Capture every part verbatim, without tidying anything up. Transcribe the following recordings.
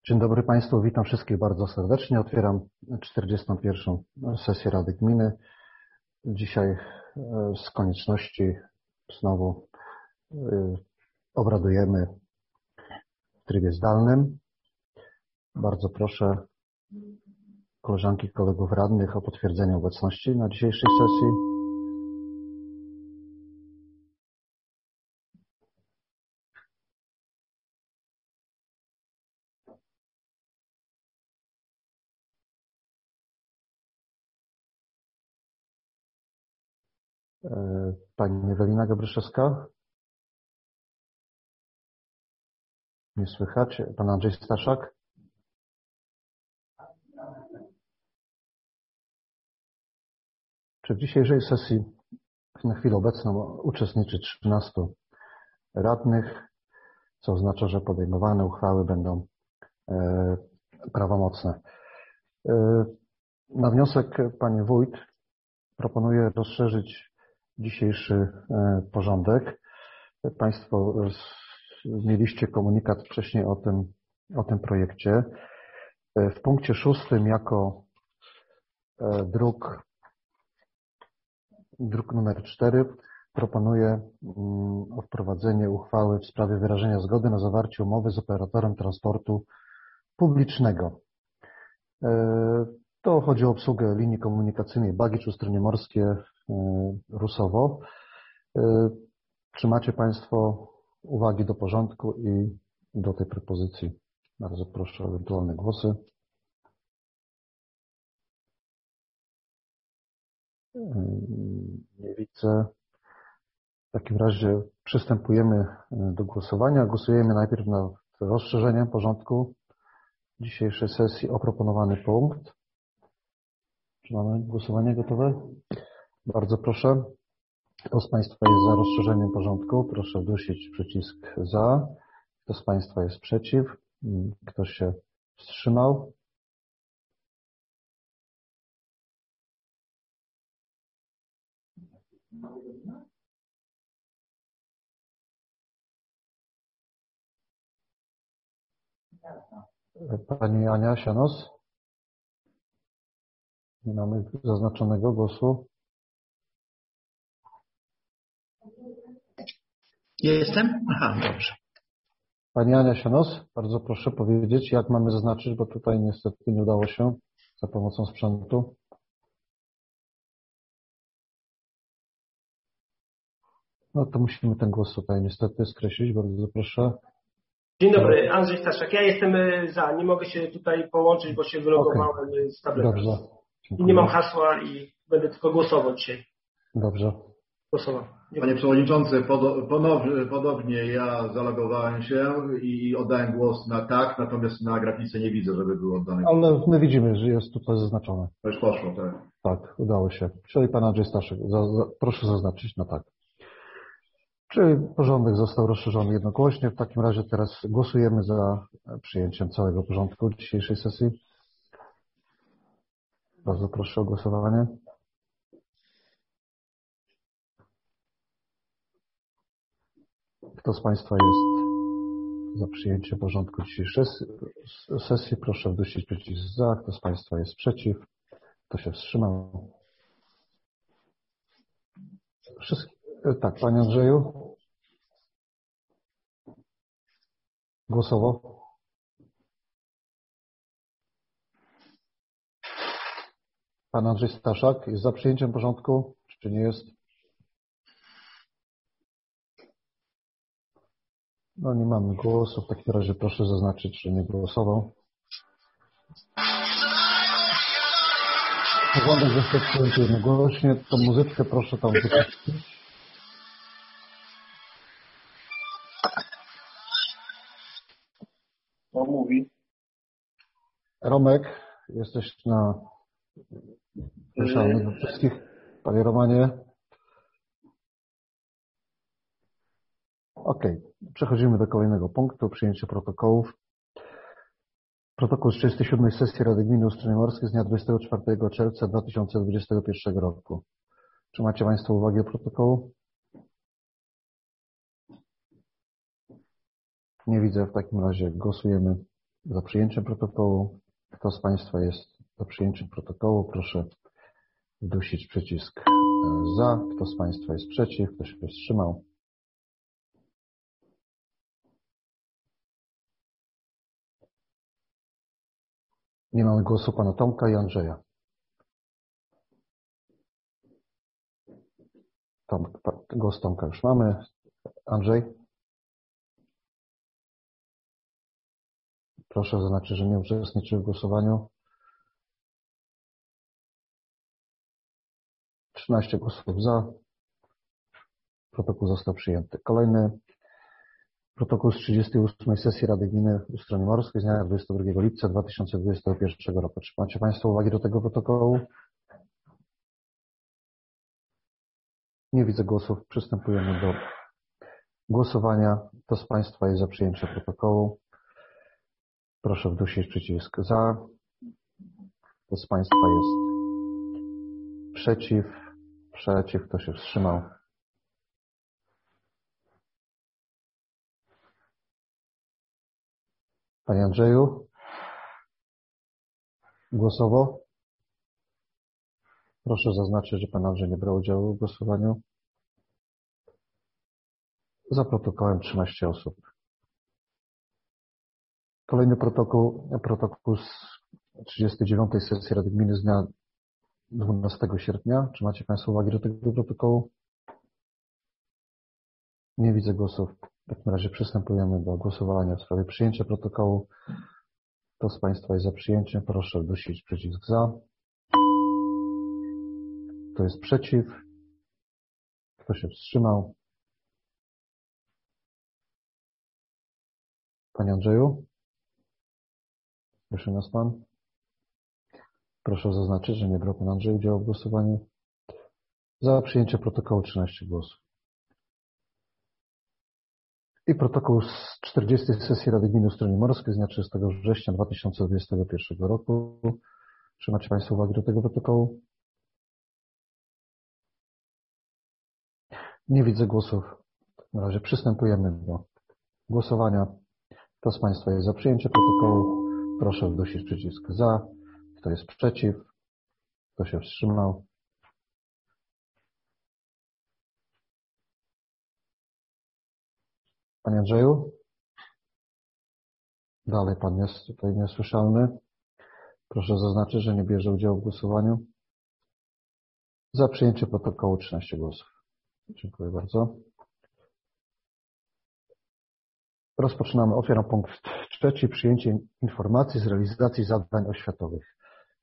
Dzień dobry Państwu, witam wszystkich bardzo serdecznie. Otwieram czterdziestą pierwszą sesję Rady Gminy. Dzisiaj z konieczności znowu obradujemy w trybie zdalnym. Bardzo proszę koleżanki i kolegów radnych o potwierdzenie obecności na dzisiejszej sesji. Pani Ewelina Gabryszewska? Nie słychać. Pan Andrzej Staszak? Czy w dzisiejszej sesji na chwilę obecną uczestniczy trzynastu radnych, co oznacza, że podejmowane uchwały będą prawomocne. Na wniosek pani wójt proponuję rozszerzyć dzisiejszy porządek. Państwo mieliście komunikat wcześniej o tym, o tym projekcie. W punkcie szóstym jako druk, druk numer cztery proponuję o wprowadzenie uchwały w sprawie wyrażenia zgody na zawarcie umowy z operatorem transportu publicznego. To chodzi o obsługę linii komunikacyjnej Bagicz, Ustronie Morskie, Rusowo. Czy macie Państwo uwagi do porządku i do tej propozycji? Bardzo proszę o ewentualne głosy. Nie widzę. W takim razie przystępujemy do głosowania. Głosujemy najpierw nad rozszerzeniem porządku dzisiejszej sesji o proponowany punkt. Czy mamy głosowanie gotowe? Bardzo proszę. Kto z Państwa jest za rozszerzeniem porządku? Proszę wdusić przycisk za. Kto z Państwa jest przeciw? Kto się wstrzymał? Pani Ania Sianos? Nie mamy zaznaczonego głosu. Jestem? Aha, dobrze. Pani Ania Sianos, bardzo proszę powiedzieć, jak mamy zaznaczyć, bo tutaj niestety nie udało się za pomocą sprzętu. No to musimy ten głos tutaj niestety skreślić, bardzo proszę. Dzień dobry, Andrzej Staszak. Ja jestem za. Nie mogę się tutaj połączyć, bo się wylogowałem okay. z tableta. Dobrze. I nie mam hasła i będę tylko głosował dzisiaj. Dobrze. Głosował. Panie Przewodniczący, ponownie, podobnie ja zalogowałem się i oddałem głos na tak, natomiast na grafice nie widzę, żeby był oddany. Ale my widzimy, że jest tutaj zaznaczone. To już poszło, tak. Tak, udało się. Czyli Pan Andrzej Staszek, za, za, proszę zaznaczyć na tak. Czy porządek został rozszerzony jednogłośnie? W takim razie teraz głosujemy za przyjęciem całego porządku dzisiejszej sesji. Bardzo proszę o głosowanie. Kto z Państwa jest za przyjęciem porządku dzisiejszej sesji? Proszę wdusić przycisk za. Kto z Państwa jest przeciw? Kto się wstrzymał? Wszystkie... Tak, Panie Andrzeju? Głosował? Pan Andrzej Staszak jest za przyjęciem porządku, czy nie jest? No nie mamy głosu, w takim razie proszę zaznaczyć, że nie głosował. Porządek został przyjęty jednogłośnie. Tą muzyczkę proszę tam wypuścić. Co mówi? Romek, jesteś na słyszalny do wszystkich. Panie Romanie. Ok, przechodzimy do kolejnego punktu, przyjęcie protokołów. Protokół z trzydziestej siódmej sesji Rady Gminy Ustronie Morskie z dnia dwudziestego czwartego czerwca dwa tysiące dwudziestego pierwszego roku. Czy macie Państwo uwagi o protokołu? Nie widzę, w takim razie głosujemy za przyjęciem protokołu? Kto z Państwa jest za przyjęciem protokołu? Proszę wdusić przycisk za. Kto z Państwa jest przeciw? Kto się wstrzymał? Nie mamy głosu pana Tomka i Andrzeja. Tom, głos Tomka już mamy. Andrzej? Proszę zaznaczyć, że nie uczestniczy w głosowaniu. trzynaście głosów za. Protokół został przyjęty. Kolejny protokół z trzydziestej ósmej sesji Rady Gminy Ustronie Morskiej z dnia dwudziestego drugiego lipca dwa tysiące dwudziestego pierwszego roku. Czy macie Państwo uwagi do tego protokołu? Nie widzę głosów. Przystępujemy do głosowania. Kto z Państwa jest za przyjęciem protokołu? Proszę wdusić przycisk za. Kto z Państwa jest przeciw? Przeciw. Kto się wstrzymał? Panie Andrzeju? Głosowo? Proszę zaznaczyć, że Pan Andrzej nie brał udziału w głosowaniu. Za protokołem trzynaście osób. Kolejny protokół, protokół z trzydziestej dziewiątej sesji Rady Gminy z dnia dwunastego sierpnia. Czy macie Państwo uwagi do tego protokołu? Nie widzę głosów. W takim razie przystępujemy do głosowania w sprawie przyjęcia protokołu. Kto z Państwa jest za przyjęciem? Proszę wdusić przycisk za. Kto jest przeciw? Kto się wstrzymał? Panie Andrzeju? Słyszy nas Pan? Proszę zaznaczyć, że nie brał Pan Andrzej udziału w głosowaniu. Za przyjęcie protokołu trzynaście głosów. I protokół z czterdziestej sesji Rady Gminy Ustronie Morskiej z dnia trzydziestego września dwa tysiące dwudziestego pierwszego roku. Czy macie Państwo uwagi do tego protokołu? Nie widzę głosów. Na razie przystępujemy do głosowania. Kto z Państwa jest za przyjęciem protokołu? Proszę wdusić przycisk za. Kto jest przeciw? Kto się wstrzymał? Panie Andrzeju? Dalej Pan jest tutaj niesłyszalny. Proszę zaznaczyć, że nie bierze udziału w głosowaniu. Za przyjęcie protokołu trzynaście głosów. Dziękuję bardzo. Rozpoczynamy. Otwieram punkt trzeci. Przyjęcie informacji z realizacji zadań oświatowych.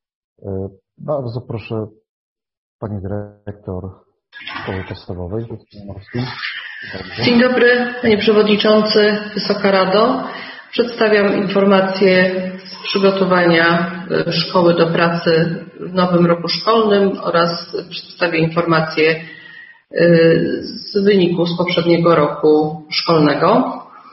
Bardzo proszę Pani Dyrektor Szkoły Podstawowej w Ustronie Morskim. Dzień dobry Panie Przewodniczący, Wysoka Rado. Przedstawiam informację z przygotowania szkoły do pracy w nowym roku szkolnym oraz przedstawię informację z wyniku z poprzedniego roku szkolnego.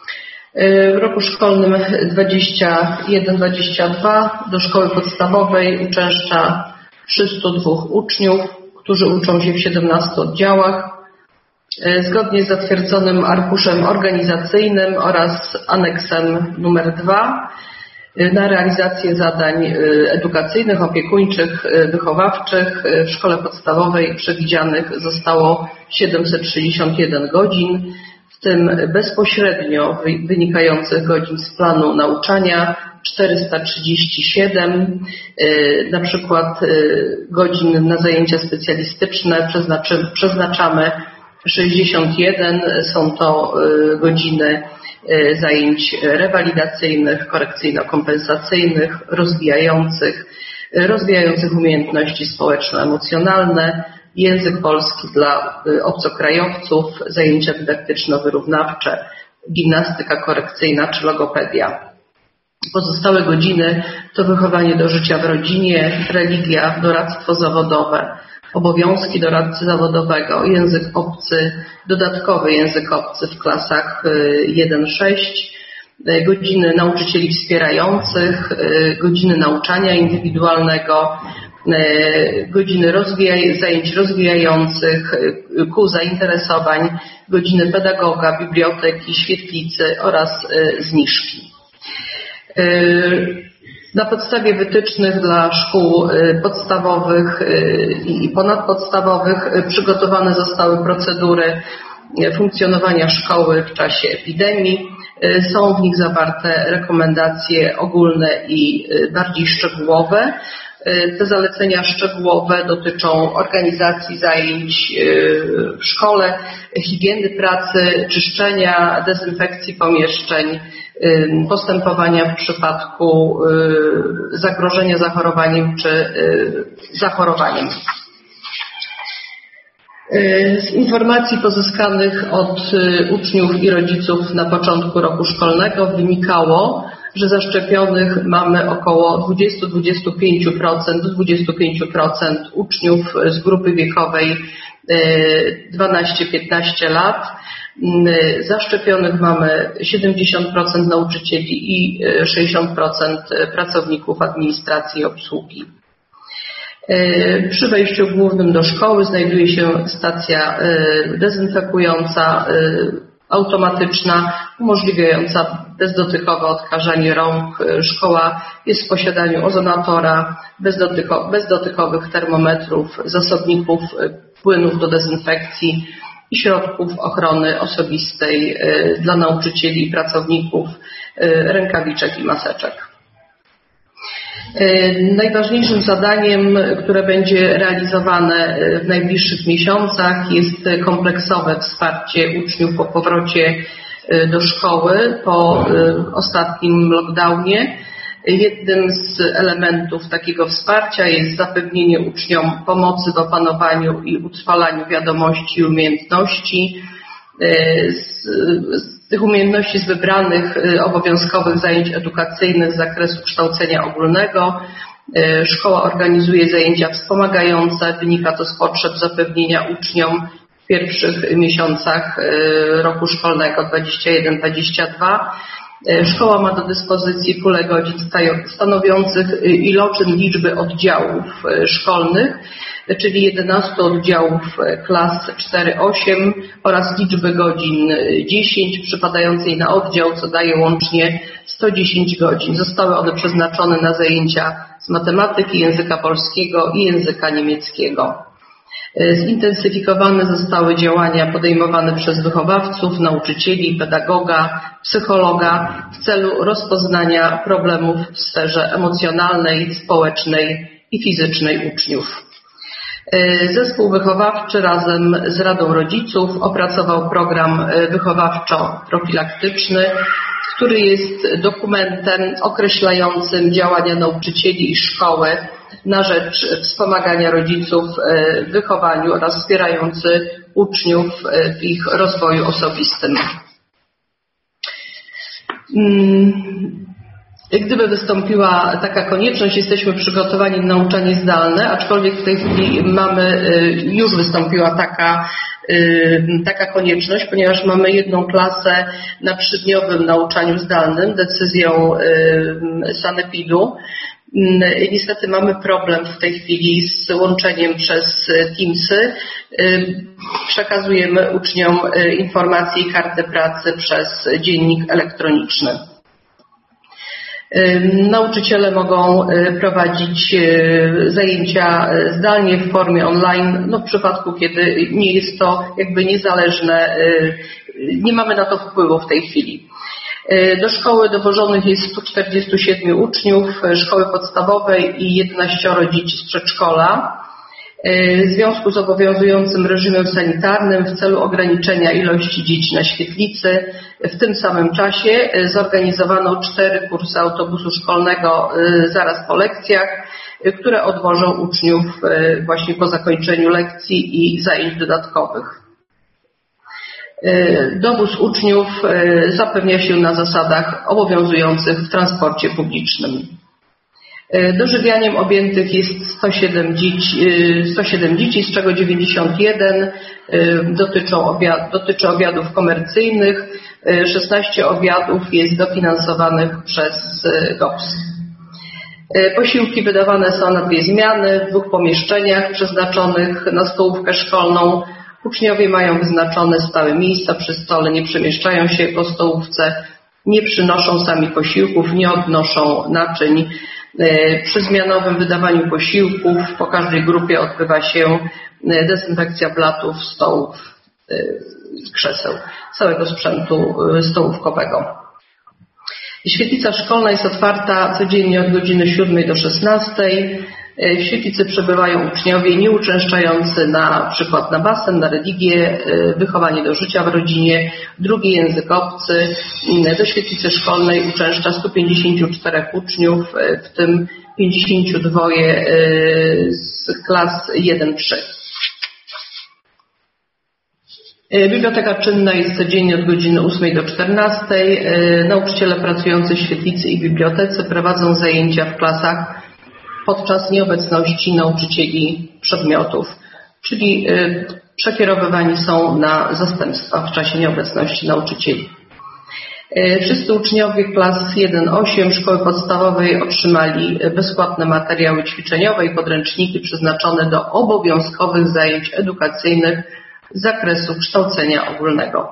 W roku szkolnym dwudziestym pierwszym dwudziestym drugim do szkoły podstawowej uczęszcza trzystu dwóch uczniów, którzy uczą się w siedemnastu oddziałach. Zgodnie z zatwierdzonym arkuszem organizacyjnym oraz aneksem numer dwa na realizację zadań edukacyjnych, opiekuńczych, wychowawczych w szkole podstawowej przewidzianych zostało siedemset sześćdziesiąt jeden godzin, w tym bezpośrednio wynikających godzin z planu nauczania czterysta trzydzieści siedem, na przykład godzin na zajęcia specjalistyczne przeznaczamy sześćdziesiąt jeden, są to godziny zajęć rewalidacyjnych, korekcyjno-kompensacyjnych, rozwijających, rozwijających umiejętności społeczno-emocjonalne, język polski dla obcokrajowców, zajęcia dydaktyczno-wyrównawcze, gimnastyka korekcyjna czy logopedia. Pozostałe godziny to wychowanie do życia w rodzinie, religia, doradztwo zawodowe, obowiązki doradcy zawodowego, język obcy, dodatkowy język obcy w klasach jeden sześć, godziny nauczycieli wspierających, godziny nauczania indywidualnego, godziny rozwijaj, zajęć rozwijających, kół zainteresowań, godziny pedagoga, biblioteki, świetlicy oraz zniżki. Na podstawie wytycznych dla szkół podstawowych i ponadpodstawowych przygotowane zostały procedury funkcjonowania szkoły w czasie epidemii. Są w nich zawarte rekomendacje ogólne i bardziej szczegółowe. Te zalecenia szczegółowe dotyczą organizacji zajęć w szkole, higieny pracy, czyszczenia, dezynfekcji pomieszczeń, postępowania w przypadku zagrożenia zachorowaniem czy zachorowaniem. Z informacji pozyskanych od uczniów i rodziców na początku roku szkolnego wynikało, że zaszczepionych mamy około dwadzieścia do dwudziestu pięciu procent do dwudziestu pięciu procent uczniów z grupy wiekowej dwanaście do piętnastu lat. Zaszczepionych mamy siedemdziesiąt procent nauczycieli i sześćdziesiąt procent pracowników administracji i obsługi. Przy wejściu głównym do szkoły znajduje się stacja dezynfekująca automatyczna, umożliwiająca bezdotykowe odkażanie rąk. Szkoła jest w posiadaniu ozonatora, bezdotyko, bezdotykowych termometrów, zasobników płynów do dezynfekcji i środków ochrony osobistej dla nauczycieli i pracowników, rękawiczek i maseczek. Najważniejszym zadaniem, które będzie realizowane w najbliższych miesiącach, jest kompleksowe wsparcie uczniów po powrocie do szkoły po ostatnim lockdownie. Jednym z elementów takiego wsparcia jest zapewnienie uczniom pomocy w opanowaniu i utrwalaniu wiadomości i umiejętności. Z, z tych umiejętności z wybranych obowiązkowych zajęć edukacyjnych z zakresu kształcenia ogólnego. Szkoła organizuje zajęcia wspomagające. Wynika to z potrzeb zapewnienia uczniom w pierwszych miesiącach roku szkolnego dwudziestego pierwszego dwudziestego drugiego. Szkoła ma do dyspozycji pulę godzin stanowiących iloczyn liczby oddziałów szkolnych, czyli jedenaście oddziałów klas cztery osiem oraz liczby godzin dziesięć przypadającej na oddział, co daje łącznie sto dziesięć godzin. Zostały one przeznaczone na zajęcia z matematyki, języka polskiego i języka niemieckiego. Zintensyfikowane zostały działania podejmowane przez wychowawców, nauczycieli, pedagoga, psychologa w celu rozpoznania problemów w sferze emocjonalnej, społecznej i fizycznej uczniów. Zespół wychowawczy razem z Radą Rodziców opracował program wychowawczo-profilaktyczny, który jest dokumentem określającym działania nauczycieli i szkoły na rzecz wspomagania rodziców w wychowaniu oraz wspierający uczniów w ich rozwoju osobistym. Gdyby wystąpiła taka konieczność, jesteśmy przygotowani na nauczanie zdalne, aczkolwiek w tej chwili mamy, już wystąpiła taka, taka konieczność, ponieważ mamy jedną klasę na trzydniowym nauczaniu zdalnym decyzją sanepidu. Niestety mamy problem w tej chwili z łączeniem przez Teamsy. Przekazujemy uczniom informacje i karty pracy przez dziennik elektroniczny. Nauczyciele mogą prowadzić zajęcia zdalnie w formie online, no w przypadku, kiedy nie jest to jakby niezależne, nie mamy na to wpływu w tej chwili. Do szkoły dowożonych jest sto czterdziestu siedmiu uczniów szkoły podstawowej i jedenaścioro dzieci z przedszkola. W związku z obowiązującym reżimem sanitarnym w celu ograniczenia ilości dzieci na świetlicy w tym samym czasie zorganizowano cztery kursy autobusu szkolnego zaraz po lekcjach, które odwożą uczniów właśnie po zakończeniu lekcji i zajęć dodatkowych. Dowóz uczniów zapewnia się na zasadach obowiązujących w transporcie publicznym. Dożywianiem objętych jest sto siedem dzieci, sto siedem dzieci, z czego dziewięćdziesiąt jeden dotyczą obiad, dotyczy obiadów komercyjnych, szesnaście obiadów jest dofinansowanych przez G O P S. Posiłki wydawane są na dwie zmiany w dwóch pomieszczeniach przeznaczonych na stołówkę szkolną. Uczniowie mają wyznaczone stałe miejsca przy stole, nie przemieszczają się po stołówce. nie przynoszą sami posiłków, nie odnoszą naczyń. Przy zmianowym wydawaniu posiłków po każdej grupie odbywa się dezynfekcja blatów, stołów, krzeseł, całego sprzętu stołówkowego. Świetlica szkolna jest otwarta codziennie od godziny siódmej do szesnastej. W świetlicy przebywają uczniowie nieuczęszczający na przykład na basen, na religię, wychowanie do życia w rodzinie, drugi język obcy. Do świetlicy szkolnej uczęszcza stu pięćdziesięciu czterech uczniów, w tym pięćdziesięciu dwóch z klas jeden trzy. Biblioteka czynna jest codziennie od godziny ósmej do czternastej. Nauczyciele pracujący w świetlicy i bibliotece prowadzą zajęcia w klasach podczas nieobecności nauczycieli przedmiotów, czyli przekierowywani są na zastępstwa w czasie nieobecności nauczycieli. Wszyscy uczniowie klas jeden osiem szkoły podstawowej otrzymali bezpłatne materiały ćwiczeniowe i podręczniki przeznaczone do obowiązkowych zajęć edukacyjnych z zakresu kształcenia ogólnego.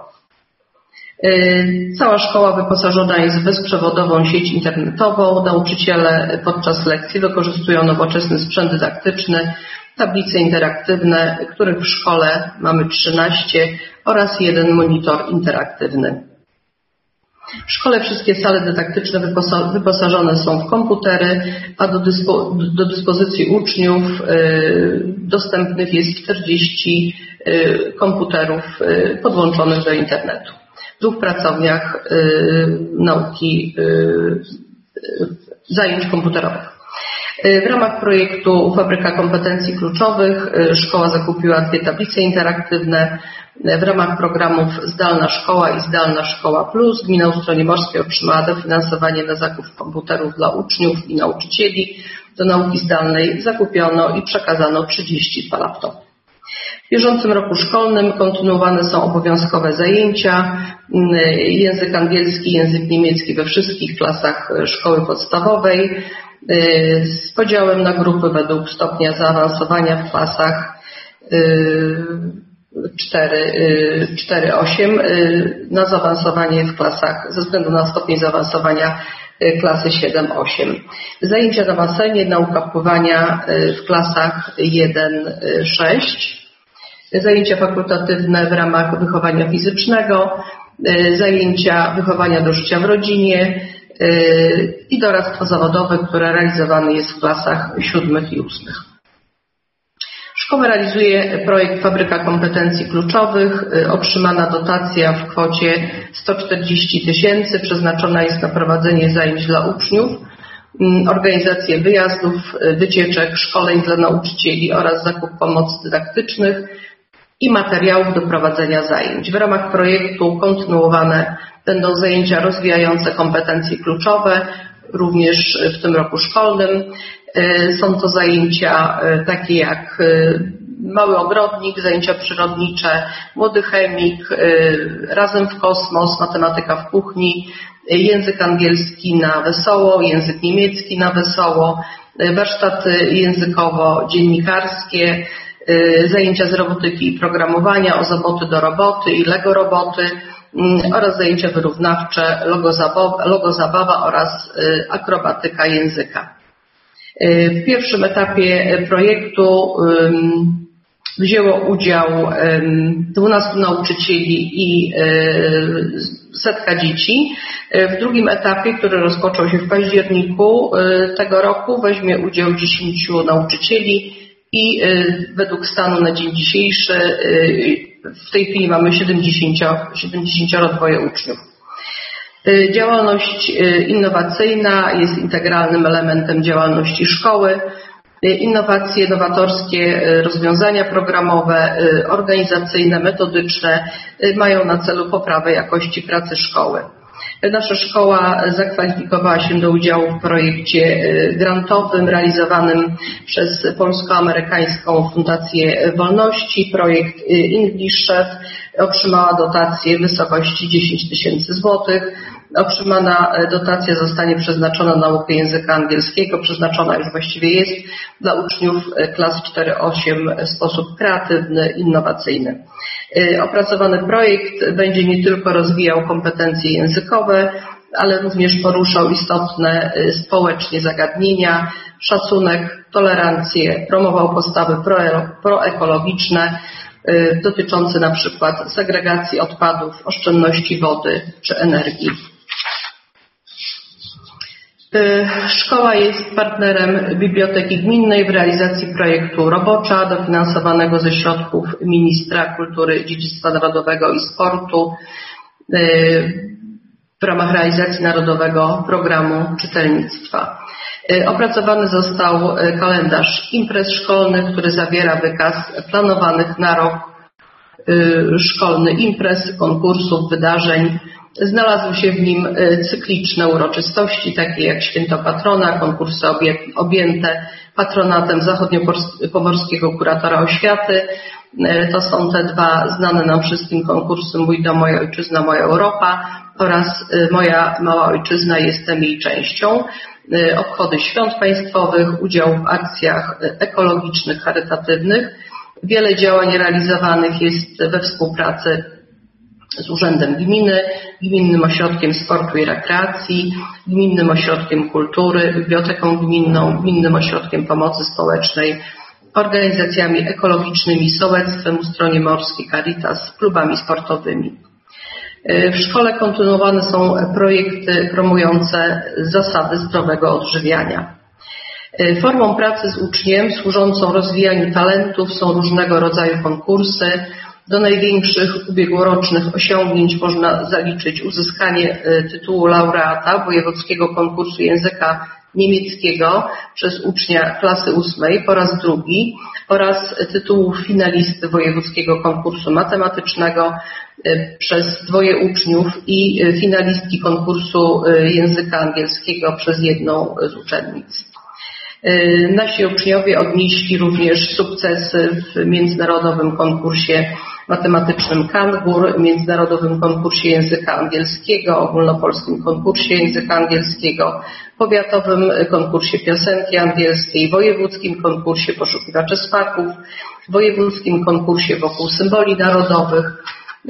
Cała szkoła wyposażona jest w bezprzewodową sieć internetową. Nauczyciele podczas lekcji wykorzystują nowoczesny sprzęt dydaktyczny, tablice interaktywne, których w szkole mamy trzynaście oraz jeden monitor interaktywny. W szkole wszystkie sale dydaktyczne wyposażone są w komputery, a do, dyspo, do dyspozycji uczniów y, dostępnych jest czterdzieści y, komputerów y, podłączonych do internetu. W dwóch pracowniach y, nauki y, y, zajęć komputerowych. W ramach projektu Fabryka Kompetencji Kluczowych szkoła zakupiła dwie tablice interaktywne. W ramach programów Zdalna Szkoła i Zdalna Szkoła Plus gmina Ustronie Morskie otrzymała dofinansowanie na zakup komputerów dla uczniów i nauczycieli. Do nauki zdalnej zakupiono i przekazano trzydzieści dwa laptopy. W bieżącym roku szkolnym kontynuowane są obowiązkowe zajęcia. Język angielski, język niemiecki we wszystkich klasach szkoły podstawowej z podziałem na grupy według stopnia zaawansowania w klasach cztery osiem, na zaawansowanie w klasach ze względu na stopień zaawansowania klasy siedem osiem. Zajęcia na basenie, nauka pływania w klasach jeden sześć. Zajęcia fakultatywne w ramach wychowania fizycznego, zajęcia wychowania do życia w rodzinie i doradztwo zawodowe, które realizowane jest w klasach siódmych i ósmych. Szkoła realizuje projekt Fabryka Kompetencji Kluczowych. Otrzymana dotacja w kwocie sto czterdzieści tysięcy przeznaczona jest na prowadzenie zajęć dla uczniów, organizację wyjazdów, wycieczek, szkoleń dla nauczycieli oraz zakup pomocy dydaktycznych i materiałów do prowadzenia zajęć. W ramach projektu kontynuowane będą zajęcia rozwijające kompetencje kluczowe, również w tym roku szkolnym. Są to zajęcia takie jak mały ogrodnik, zajęcia przyrodnicze, młody chemik, razem w kosmos, matematyka w kuchni, język angielski na wesoło, język niemiecki na wesoło, warsztaty językowo-dziennikarskie, zajęcia z robotyki i programowania, ozoboty do roboty i Lego roboty oraz zajęcia wyrównawcze, logozabawa, logozabawa oraz akrobatyka języka. W pierwszym etapie projektu wzięło udział dwunastu nauczycieli i setka dzieci. W drugim etapie, który rozpoczął się w październiku tego roku, weźmie udział dziesięciu nauczycieli i według stanu na dzień dzisiejszy w tej chwili mamy siedemdziesiąt dwa uczniów. Działalność innowacyjna jest integralnym elementem działalności szkoły. Innowacje, nowatorskie rozwiązania programowe, organizacyjne, metodyczne mają na celu poprawę jakości pracy szkoły. Nasza szkoła zakwalifikowała się do udziału w projekcie grantowym realizowanym przez Polsko-Amerykańską Fundację Wolności. Projekt English Chef otrzymała dotację w wysokości dziesięć tysięcy złotych. Otrzymana dotacja zostanie przeznaczona na naukę języka angielskiego, przeznaczona już właściwie jest dla uczniów klas cztery osiem w sposób kreatywny, innowacyjny. Opracowany projekt będzie nie tylko rozwijał kompetencje językowe, ale również poruszał istotne społecznie zagadnienia, szacunek, tolerancję, promował postawy proekologiczne dotyczące na przykład segregacji odpadów, oszczędności wody czy energii. Szkoła jest partnerem Biblioteki Gminnej w realizacji projektu Robocza, dofinansowanego ze środków Ministra Kultury, Dziedzictwa Narodowego i Sportu w ramach realizacji Narodowego Programu Czytelnictwa. Opracowany został kalendarz imprez szkolnych, który zawiera wykaz planowanych na rok szkolny imprez, konkursów, wydarzeń. Znalazły się w nim cykliczne uroczystości, takie jak Święto Patrona, konkursy objęte patronatem zachodniopomorskiego kuratora oświaty. To są te dwa znane nam wszystkim konkursy Mój dom, moja ojczyzna, moja Europa oraz Moja mała ojczyzna, jestem jej częścią. Obchody świąt państwowych, udział w akcjach ekologicznych, charytatywnych. Wiele działań realizowanych jest we współpracy z Urzędem Gminy, Gminnym Ośrodkiem Sportu i Rekreacji, Gminnym Ośrodkiem Kultury, Biblioteką Gminną, Gminnym Ośrodkiem Pomocy Społecznej, organizacjami ekologicznymi, sołectwem, Ustronie Morskie, Caritas, klubami sportowymi. W szkole kontynuowane są projekty promujące zasady zdrowego odżywiania. Formą pracy z uczniem służącą rozwijaniu talentów są różnego rodzaju konkursy. Do największych ubiegłorocznych osiągnięć można zaliczyć uzyskanie tytułu laureata wojewódzkiego konkursu języka niemieckiego przez ucznia klasy ósmej po raz drugi oraz tytułu finalisty wojewódzkiego konkursu matematycznego przez dwoje uczniów i finalistki konkursu języka angielskiego przez jedną z uczennic. Nasi uczniowie odnieśli również sukcesy w międzynarodowym konkursie matematycznym Kangur, międzynarodowym konkursie języka angielskiego, ogólnopolskim konkursie języka angielskiego, powiatowym konkursie piosenki angielskiej, wojewódzkim konkursie poszukiwaczy smaków, wojewódzkim konkursie wokół symboli narodowych,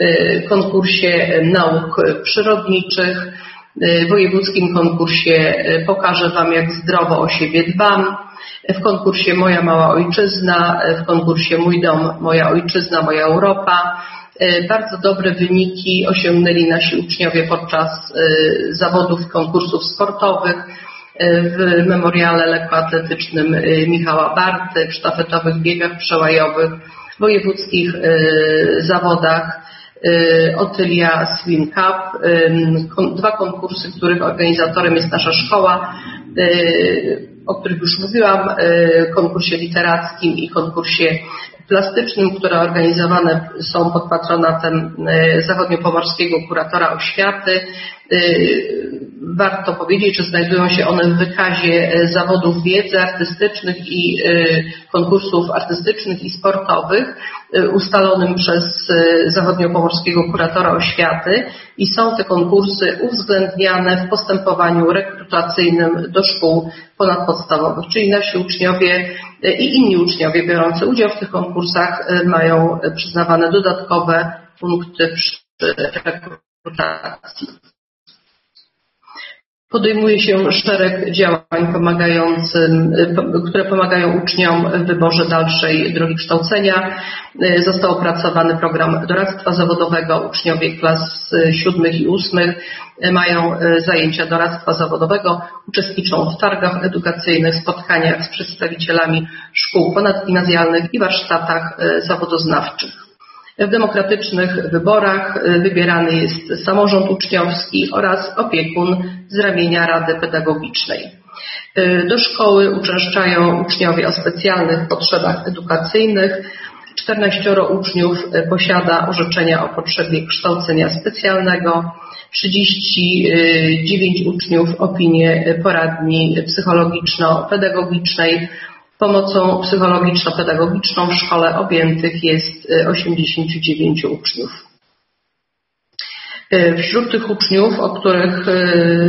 konkursie nauk przyrodniczych, wojewódzkim konkursie Pokażę Wam, jak zdrowo o siebie dbam, w konkursie Moja mała ojczyzna, w konkursie Mój dom, moja ojczyzna, moja Europa. Bardzo dobre wyniki osiągnęli nasi uczniowie podczas zawodów, konkursów sportowych, w memoriale lekkoatletycznym Michała Barty, w sztafetowych biegach przełajowych, wojewódzkich zawodach Otylia Swim Cup, dwa konkursy, których organizatorem jest nasza szkoła, o których już mówiłam, konkursie literackim i konkursie plastycznym, które organizowane są pod patronatem zachodniopomorskiego kuratora oświaty. Warto powiedzieć, że znajdują się one w wykazie zawodów wiedzy artystycznych i konkursów artystycznych i sportowych ustalonym przez zachodniopomorskiego kuratora oświaty i są te konkursy uwzględniane w postępowaniu rekrutacyjnym do szkół ponadpodstawowych, czyli nasi uczniowie i inni uczniowie biorący udział w tych konkursach mają przyznawane dodatkowe punkty przy rekrutacji. Podejmuje się szereg działań pomagającym, które pomagają uczniom w wyborze dalszej drogi kształcenia. Został opracowany program doradztwa zawodowego. Uczniowie klas siódmych i ósmych mają zajęcia doradztwa zawodowego, uczestniczą w targach edukacyjnych, spotkaniach z przedstawicielami szkół ponadgimnazjalnych i warsztatach zawodoznawczych. W demokratycznych wyborach wybierany jest samorząd uczniowski oraz opiekun z ramienia Rady Pedagogicznej. Do szkoły uczęszczają uczniowie o specjalnych potrzebach edukacyjnych. czternaścioro uczniów posiada orzeczenia o potrzebie kształcenia specjalnego. trzydzieści dziewięć uczniów opinię poradni psychologiczno-pedagogicznej. Pomocą psychologiczno-pedagogiczną w szkole objętych jest osiemdziesiąt dziewięć uczniów. Wśród tych uczniów, o których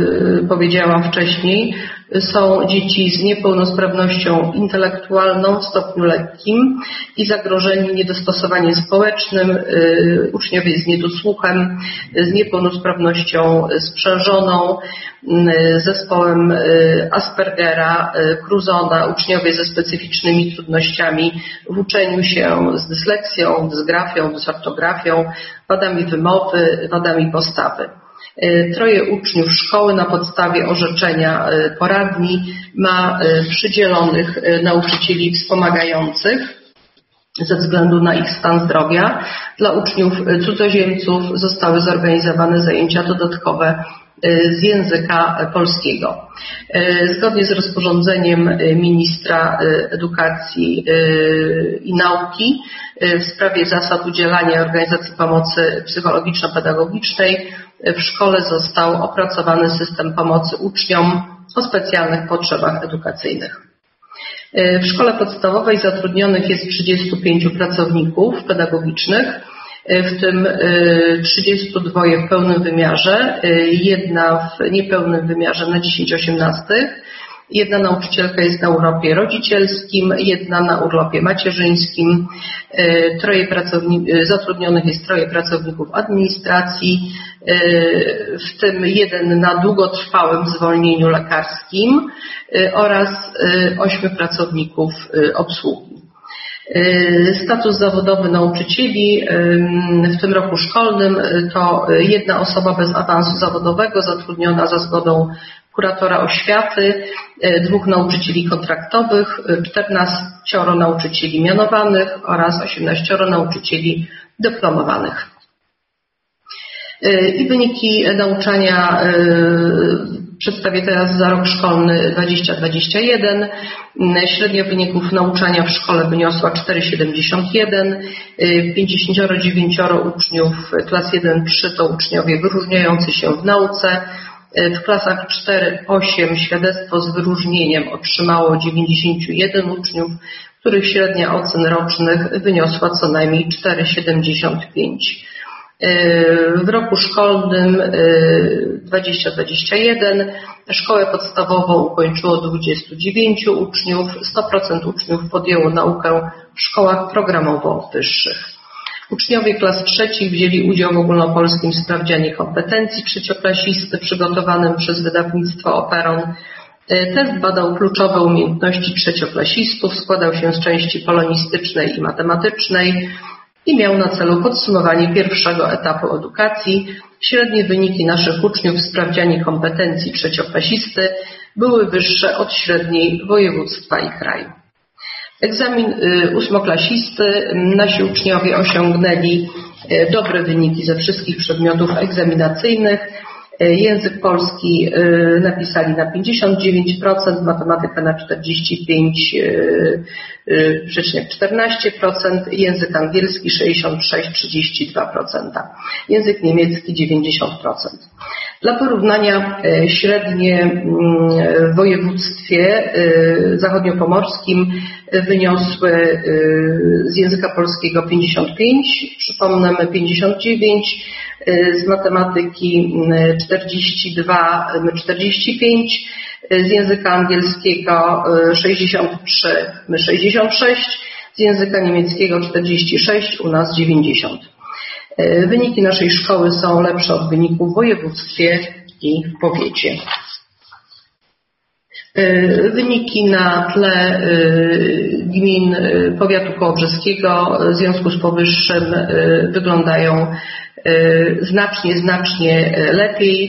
powiedziałam wcześniej, są dzieci z niepełnosprawnością intelektualną w stopniu lekkim i zagrożeni niedostosowaniem społecznym, uczniowie z niedosłuchem, z niepełnosprawnością sprzężoną, zespołem Aspergera, Cruzona, uczniowie ze specyficznymi trudnościami w uczeniu się, z dysleksją, dysgrafią, dysortografią, wadami wymowy, wadami postawy. Troje uczniów szkoły na podstawie orzeczenia poradni ma przydzielonych nauczycieli wspomagających ze względu na ich stan zdrowia. Dla uczniów cudzoziemców zostały zorganizowane zajęcia dodatkowe z języka polskiego. Zgodnie z rozporządzeniem ministra edukacji i nauki w sprawie zasad udzielania i organizacji pomocy psychologiczno-pedagogicznej w szkole został opracowany system pomocy uczniom o specjalnych potrzebach edukacyjnych. W szkole podstawowej zatrudnionych jest trzydziestu pięciu pracowników pedagogicznych, w tym trzydziestu dwóch w pełnym wymiarze, jedna w niepełnym wymiarze na dziesięć osiemnastych. Jedna nauczycielka jest na urlopie rodzicielskim, jedna na urlopie macierzyńskim, troje pracowni- zatrudnionych jest troje pracowników administracji, w tym jeden na długotrwałym zwolnieniu lekarskim oraz ośmiu pracowników obsługi. Status zawodowy nauczycieli w tym roku szkolnym to jedna osoba bez awansu zawodowego zatrudniona za zgodą kuratora oświaty, dwóch nauczycieli kontraktowych, czternaścioro nauczycieli mianowanych oraz osiemnaścioro nauczycieli dyplomowanych. I wyniki nauczania przedstawię teraz za rok szkolny dwudziesty dwudziesty pierwszy. Średnia wyników nauczania w szkole wyniosła cztery przecinek siedemdziesiąt jeden. pięćdziesiąt dziewięć uczniów klas jeden trzy to uczniowie wyróżniający się w nauce. W klasach cztery osiem świadectwo z wyróżnieniem otrzymało dziewięćdziesiąt jeden uczniów, których średnia ocen rocznych wyniosła co najmniej cztery przecinek siedemdziesiąt pięć. W roku szkolnym dwudziesty dwudziesty jeden szkołę podstawową ukończyło dwudziestu dziewięciu uczniów, sto procent uczniów podjęło naukę w szkołach programowo wyższych. Uczniowie klas trzecich wzięli udział w ogólnopolskim sprawdzianie kompetencji trzecioklasisty przygotowanym przez wydawnictwo Operon. Test badał kluczowe umiejętności trzecioklasistów, składał się z części polonistycznej i matematycznej i miał na celu podsumowanie pierwszego etapu edukacji. Średnie wyniki naszych uczniów w sprawdzianie kompetencji trzecioklasisty były wyższe od średniej województwa i kraju. Egzamin ósmoklasisty nasi uczniowie osiągnęli dobre wyniki ze wszystkich przedmiotów egzaminacyjnych. Język polski napisali na pięćdziesiąt dziewięć procent, matematyka na czterdzieści pięć przecinek czternaście procent, język angielski sześćdziesiąt sześć przecinek trzydzieści dwa procent, język niemiecki dziewięćdziesiąt procent. Dla porównania średnie w województwie zachodniopomorskim wyniosły z języka polskiego pięćdziesiąt pięć, przypomnę pięćdziesiąt dziewięć, z matematyki czterdzieści dwa, czterdzieści pięć, z języka angielskiego sześćdziesiąt trzy, my sześćdziesiąt sześć, z języka niemieckiego czterdzieści sześć, u nas dziewięćdziesiąt. Wyniki naszej szkoły są lepsze od wyników w województwie i w powiecie. Wyniki na tle gmin powiatu kołobrzeskiego w związku z powyższym wyglądają znacznie, znacznie lepiej.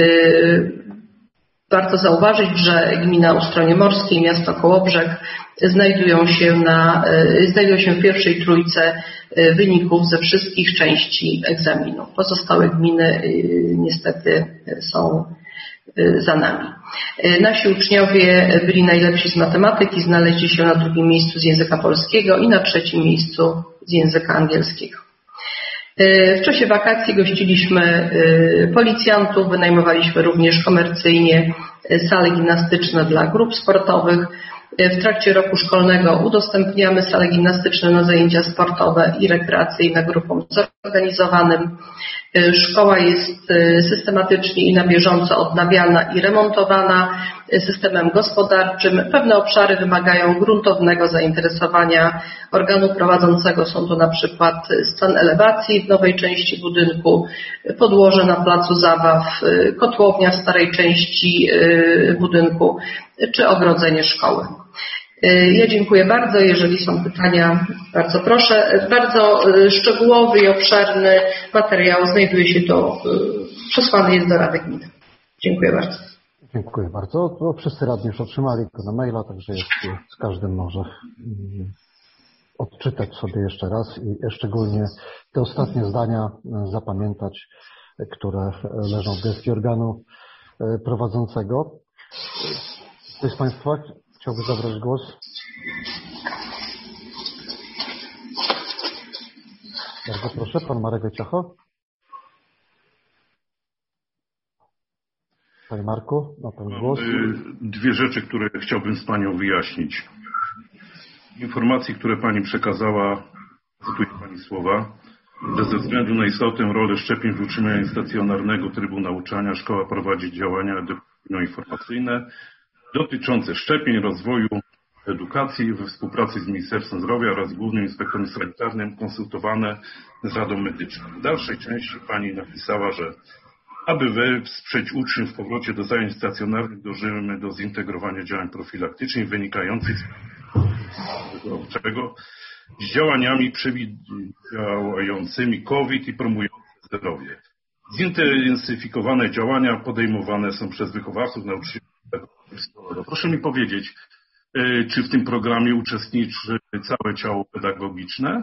Warto zauważyć, że gmina Ustronie Morskie i miasto Kołobrzeg znajdują się, na, znajdują się w pierwszej trójce wyników ze wszystkich części egzaminu. Pozostałe gminy niestety są za nami. Nasi uczniowie byli najlepsi z matematyki, znaleźli się na drugim miejscu z języka polskiego i na trzecim miejscu z języka angielskiego. W czasie wakacji gościliśmy policjantów, wynajmowaliśmy również komercyjnie sale gimnastyczne dla grup sportowych. W trakcie roku szkolnego udostępniamy sale gimnastyczne na zajęcia sportowe i rekreacyjne grupom zorganizowanym. Szkoła jest systematycznie i na bieżąco odnawiana i remontowana systemem gospodarczym. Pewne obszary wymagają gruntownego zainteresowania organu prowadzącego. Są to na przykład stan elewacji w nowej części budynku, podłoże na placu zabaw, kotłownia w starej części budynku czy ogrodzenie szkoły. Ja dziękuję bardzo. Jeżeli są pytania, bardzo proszę. Bardzo szczegółowy i obszerny materiał znajduje się to, przesłany jest do Rady Gminy. Dziękuję bardzo. Dziękuję bardzo. To wszyscy radni już otrzymali go na maila, także jest, z każdym może odczytać sobie jeszcze raz i szczególnie te ostatnie zdania zapamiętać, które leżą w gestii organu prowadzącego. Ktoś z Państwa chciałby zabrać głos? Bardzo proszę, pan Marek Wojciecho. Panie Marku, ma pan głos. Dwie rzeczy, które chciałbym z Panią wyjaśnić. Informacji, które Pani przekazała, cytuję Pani słowa, że ze względu na istotę rolę szczepień w utrzymaniu stacjonarnego trybu nauczania szkoła prowadzi działania edukacyjno-informacyjne dotyczące szczepień, rozwoju edukacji we współpracy z Ministerstwem Zdrowia oraz Głównym Inspektorem Sanitarnym konsultowane z Radą Medyczną. W dalszej części Pani napisała, że aby wesprzeć uczniów w powrocie do zajęć stacjonarnych, dążymy do zintegrowania działań profilaktycznych wynikających z czego z działaniami przeciwdziałającymi COVID i promującymi zdrowie. Zintensyfikowane działania podejmowane są przez wychowawców, nauczycieli. Proszę mi powiedzieć, czy w tym programie uczestniczy całe ciało pedagogiczne?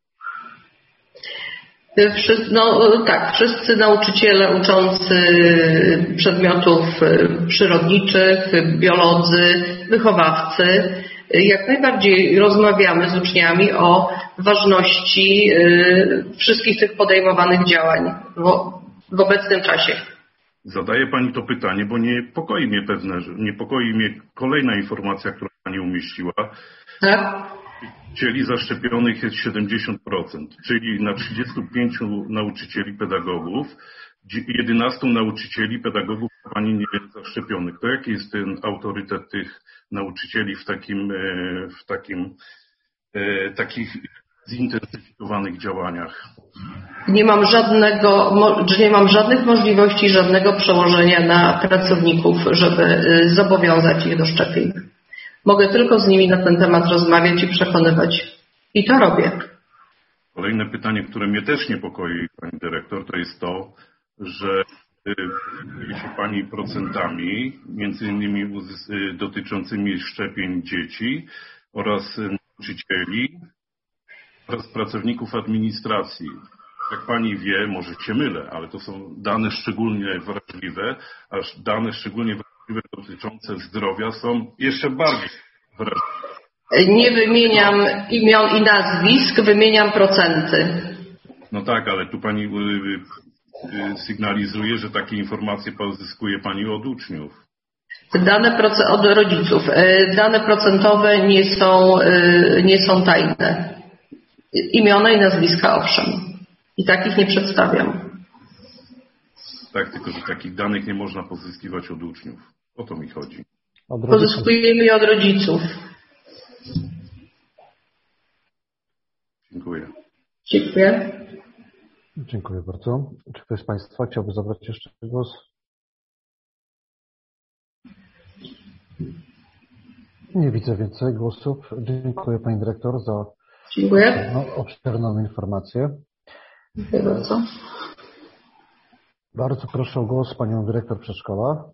No tak, wszyscy nauczyciele uczący przedmiotów przyrodniczych, biolodzy, wychowawcy, jak najbardziej rozmawiamy z uczniami o ważności wszystkich tych podejmowanych działań w obecnym czasie. Zadaje Pani to pytanie, bo niepokoi mnie pewne, niepokoi mnie kolejna informacja, którą Pani umieściła. Tak? Nauczycieli zaszczepionych jest siedemdziesiąt procent, czyli na trzydziestu pięciu nauczycieli pedagogów, jedenastu nauczycieli pedagogów Pani nie jest zaszczepionych. To jaki jest ten autorytet tych nauczycieli w takim, w takim, takich zintensyfikowanych działaniach? Nie mam żadnego, nie mam żadnych możliwości, żadnego przełożenia na pracowników, żeby zobowiązać ich do szczepień. Mogę tylko z nimi na ten temat rozmawiać i przekonywać. I to robię. Kolejne pytanie, które mnie też niepokoi, Pani Dyrektor, to jest to, że dzieli się Pani procentami, między innymi dotyczącymi szczepień dzieci oraz nauczycieli oraz pracowników administracji. Jak Pani wie, może się mylę, ale to są dane szczególnie wrażliwe, aż dane szczególnie wrażliwe dotyczące zdrowia są jeszcze bardziej wrażliwe. Nie wymieniam imion i nazwisk, wymieniam procenty. No tak, ale tu Pani sygnalizuje, że takie informacje pozyskuje Pani od uczniów. Dane od rodziców. Dane procentowe nie są, nie są tajne. Imiona i nazwiska owszem. I takich nie przedstawiam. Tak, tylko że takich danych nie można pozyskiwać od uczniów. O to mi chodzi. Pozyskujemy je od rodziców. Dziękuję. Dziękuję. Dziękuję bardzo. Czy ktoś z Państwa chciałby zabrać jeszcze głos? Nie widzę więcej głosów. Dziękuję Pani Dyrektor za Dziękuję. no, obszerną informację. Dziękuję bardzo. Bardzo proszę o głos Panią Dyrektor Przedszkola.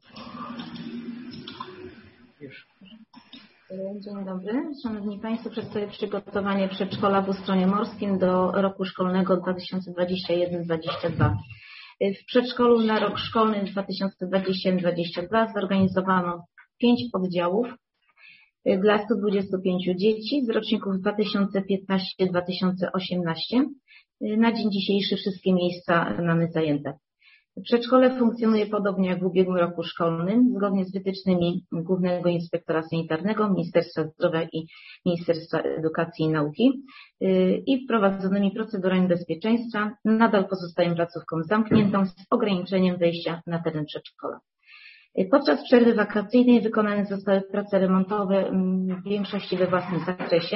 Dzień dobry. Szanowni Państwo, przedstawię przygotowanie przedszkola w Ustronie Morskim do roku szkolnego dwa tysiące dwudziestego pierwszego dwudziestego drugiego. W przedszkolu na rok szkolny dwa tysiące dwudziesty pierwszy dwudziesty drugi zorganizowano pięć oddziałów dla stu dwudziestu pięciu dzieci z roczników dwa tysiące piętnasty do dwa tysiące osiemnastego. Na dzień dzisiejszy wszystkie miejsca mamy zajęte. Przedszkole funkcjonuje podobnie jak w ubiegłym roku szkolnym, zgodnie z wytycznymi Głównego Inspektora Sanitarnego, Ministerstwa Zdrowia i Ministerstwa Edukacji i Nauki i wprowadzonymi procedurami bezpieczeństwa. Nadal pozostają placówką zamkniętą z ograniczeniem wejścia na teren przedszkola. Podczas przerwy wakacyjnej wykonane zostały prace remontowe w większości we własnym zakresie.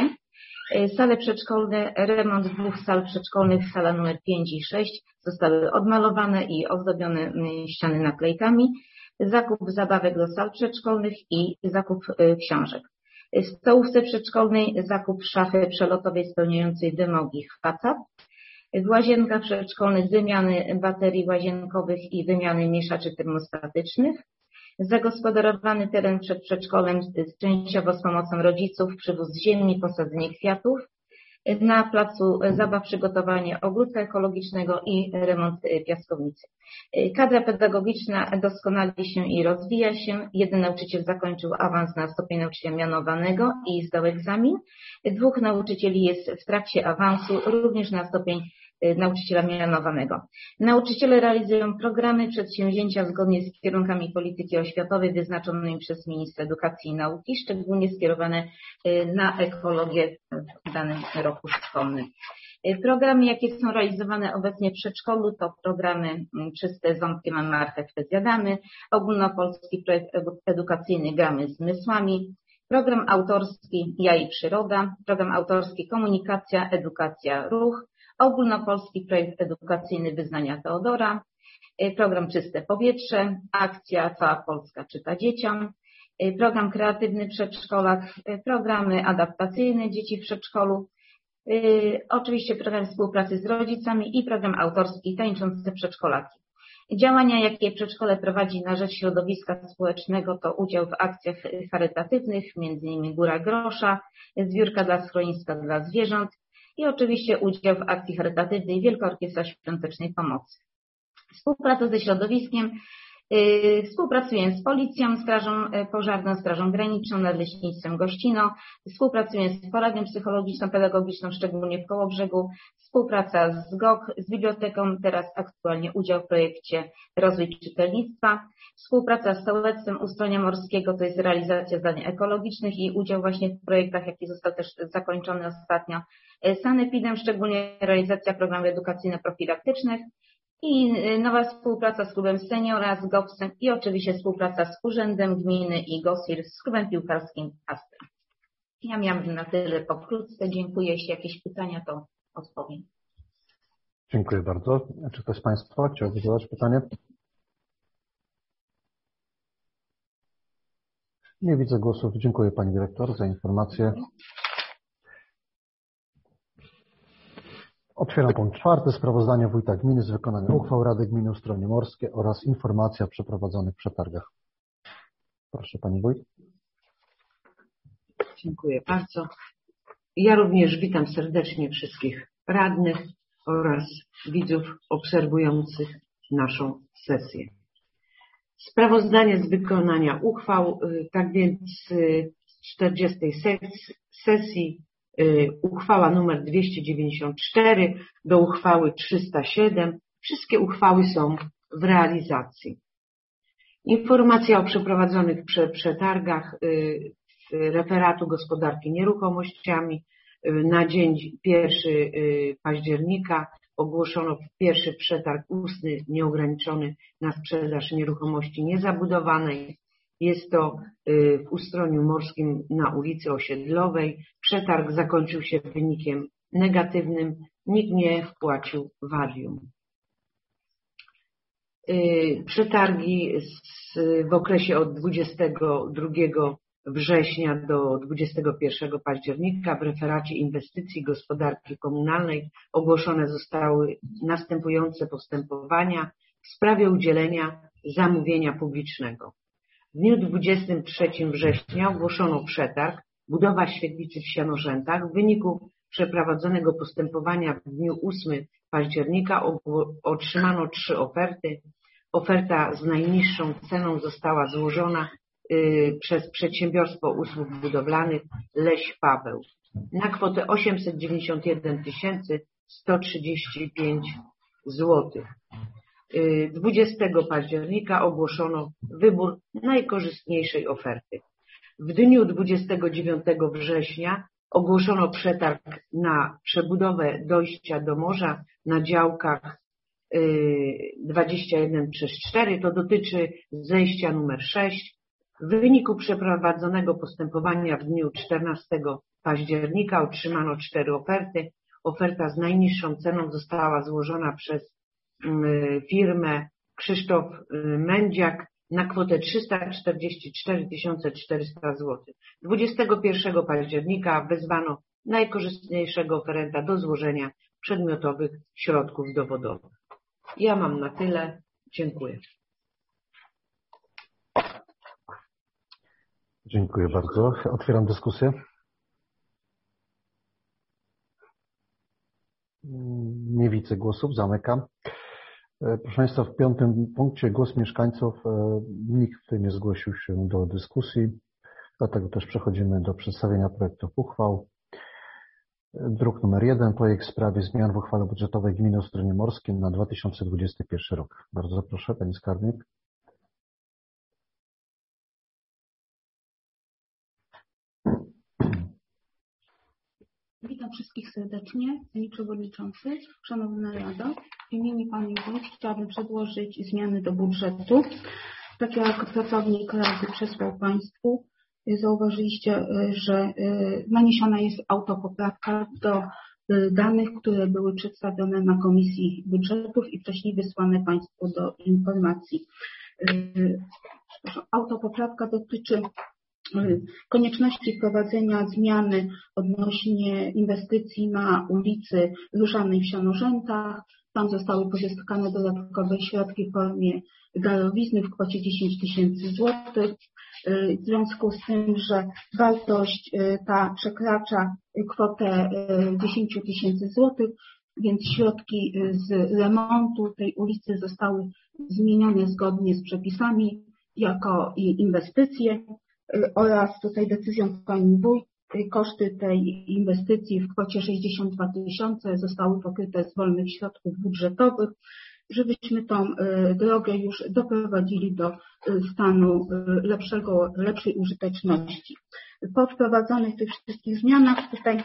Sale przedszkolne, remont dwóch sal przedszkolnych, sala numer pięć i sześć, zostały odmalowane i ozdobione ściany naklejkami, zakup zabawek do sal przedszkolnych i zakup książek. W stołówce przedszkolnej zakup szafy przelotowej spełniającej wymogi H A C C A P. W łazienkach przedszkolnych wymiany baterii łazienkowych i wymiany mieszaczy termostatycznych. Zagospodarowany teren przed przedszkolem częściowo z pomocą rodziców, przywóz ziemi, posadzenie kwiatów. Na placu zabaw przygotowanie ogródka ekologicznego i remont piaskownicy. Kadra pedagogiczna doskonali się i rozwija się. Jeden nauczyciel zakończył awans na stopień nauczyciela mianowanego i zdał egzamin. Dwóch nauczycieli jest w trakcie awansu również na stopień nauczyciela mianowanego. Nauczyciele realizują programy, przedsięwzięcia zgodnie z kierunkami polityki oświatowej wyznaczonymi przez ministra edukacji i nauki, szczególnie skierowane na ekologię w danym roku szkolnym. Programy, jakie są realizowane obecnie w przedszkolu, to programy Czyste ząbki mamy marchewkę zjadamy, ogólnopolski projekt edukacyjny Gramy zmysłami, program autorski Ja i przyroda, program autorski Komunikacja, edukacja, ruch, ogólnopolski projekt edukacyjny Wyznania Teodora, program Czyste powietrze, akcja Cała Polska czyta dzieciom, program kreatywny w przedszkolach, programy adaptacyjne dzieci w przedszkolu, oczywiście program współpracy z rodzicami i program autorski Tańczące przedszkolaki. Działania, jakie przedszkole prowadzi na rzecz środowiska społecznego, to udział w akcjach charytatywnych, między innymi Góra Grosza, zbiórka dla schroniska dla zwierząt i oczywiście udział w akcji charytatywnej Wielka Orkiestra Świątecznej Pomocy. Współpraca ze środowiskiem. Współpracuję z Policją, Strażą Pożarną, Strażą Graniczną, Nadleśnictwem Gościno, współpracuję z Poradnią Psychologiczno-Pedagogiczną, szczególnie w Kołobrzegu, współpraca z G O K, z Biblioteką, teraz aktualnie udział w projekcie Rozwój Czytelnictwa, współpraca z Sołectwem Ustronia Morskiego, to jest realizacja zadań ekologicznych i udział właśnie w projektach, jaki został też zakończony ostatnio, Sanepidem, szczególnie realizacja programów edukacyjno-profilaktycznych, i nowa współpraca z klubem seniora, z GOPS-em i oczywiście współpraca z Urzędem Gminy i GOSIR z klubem piłkarskim Astra. Ja miałam na tyle pokrótce. Dziękuję. Jeśli jakieś pytania, to odpowiem. Dziękuję bardzo. Czy ktoś z Państwa chciałby zadać pytanie? Nie widzę głosów. Dziękuję Pani Dyrektor za informację. Otwieram punkt czwarty. Sprawozdanie Wójta Gminy z wykonania uchwał Rady Gminy Ustronie Morskie oraz informacja o przeprowadzonych przetargach. Proszę Pani Wójt. Dziękuję bardzo. Ja również witam serdecznie wszystkich radnych oraz widzów obserwujących naszą sesję. Sprawozdanie z wykonania uchwał, tak więc z czterdziestej sesji uchwała numer dwieście dziewięćdziesiąt cztery do uchwały trzysta siedem. Wszystkie uchwały są w realizacji. Informacja o przeprowadzonych przetargach referatu gospodarki nieruchomościami. Na dzień pierwszego października ogłoszono pierwszy przetarg ustny nieograniczony na sprzedaż nieruchomości niezabudowanej. Jest to w Ustroniu Morskim na ulicy Osiedlowej. Przetarg zakończył się wynikiem negatywnym. Nikt nie wpłacił wadium. Przetargi w okresie od dwudziestego drugiego września do dwudziestego pierwszego października w referacie inwestycji gospodarki komunalnej ogłoszone zostały następujące postępowania w sprawie udzielenia zamówienia publicznego. W dniu dwudziestego trzeciego września ogłoszono przetarg budowa świetlicy w Sianorzętach. W wyniku przeprowadzonego postępowania w dniu ósmego października otrzymano trzy oferty. Oferta z najniższą ceną została złożona y, przez Przedsiębiorstwo Usług Budowlanych Leś Paweł na kwotę osiemset dziewięćdziesiąt jeden tysięcy sto trzydzieści pięć złotych. dwudziestego października ogłoszono wybór najkorzystniejszej oferty. W dniu dwudziestego dziewiątego września ogłoszono przetarg na przebudowę dojścia do morza na działkach dwadzieścia jeden przez cztery. To dotyczy zejścia numer sześć. W wyniku przeprowadzonego postępowania w dniu czternastego października otrzymano cztery oferty. Oferta z najniższą ceną została złożona przez firmę Krzysztof Mędziak na kwotę trzysta czterdzieści cztery tysiące czterysta złotych. dwudziestego pierwszego października wezwano najkorzystniejszego oferenta do złożenia przedmiotowych środków dowodowych. Ja mam na tyle. Dziękuję. Dziękuję bardzo. Otwieram dyskusję. Nie widzę głosów. Zamykam. Proszę Państwa, w piątym punkcie głos mieszkańców. Nikt nie zgłosił się do dyskusji, dlatego też przechodzimy do przedstawienia projektów uchwał. Druk numer jeden. Projekt w sprawie zmian w uchwale budżetowej Gminy Ostronie Morskim na dwa tysiące dwudziesty pierwszy rok. Bardzo proszę, Pani Skarbnik. Witam wszystkich serdecznie. Pani Przewodniczący, Szanowna Rado. W imieniu Pani Wójt chciałabym przedłożyć zmiany do budżetu. Tak jak pracownik Rady przesłał Państwu, zauważyliście, że naniesiona jest autopoprawka do danych, które były przedstawione na Komisji Budżetów i wcześniej wysłane Państwu do informacji. Autopoprawka dotyczy konieczności wprowadzenia zmiany odnośnie inwestycji na ulicy Różanej w Sianorzętach. Tam zostały pozyskane dodatkowe środki w formie darowizny w kwocie dziesięć tysięcy złotych. W związku z tym, że wartość ta przekracza kwotę dziesięć tysięcy złotych, więc środki z remontu tej ulicy zostały zmienione zgodnie z przepisami jako inwestycje. Oraz tutaj decyzją Pani Wójt koszty tej inwestycji w kwocie sześćdziesiąt dwa tysiące zostały pokryte z wolnych środków budżetowych, żebyśmy tą drogę już doprowadzili do stanu lepszego, lepszej użyteczności. Po wprowadzonych tych wszystkich zmianach tutaj,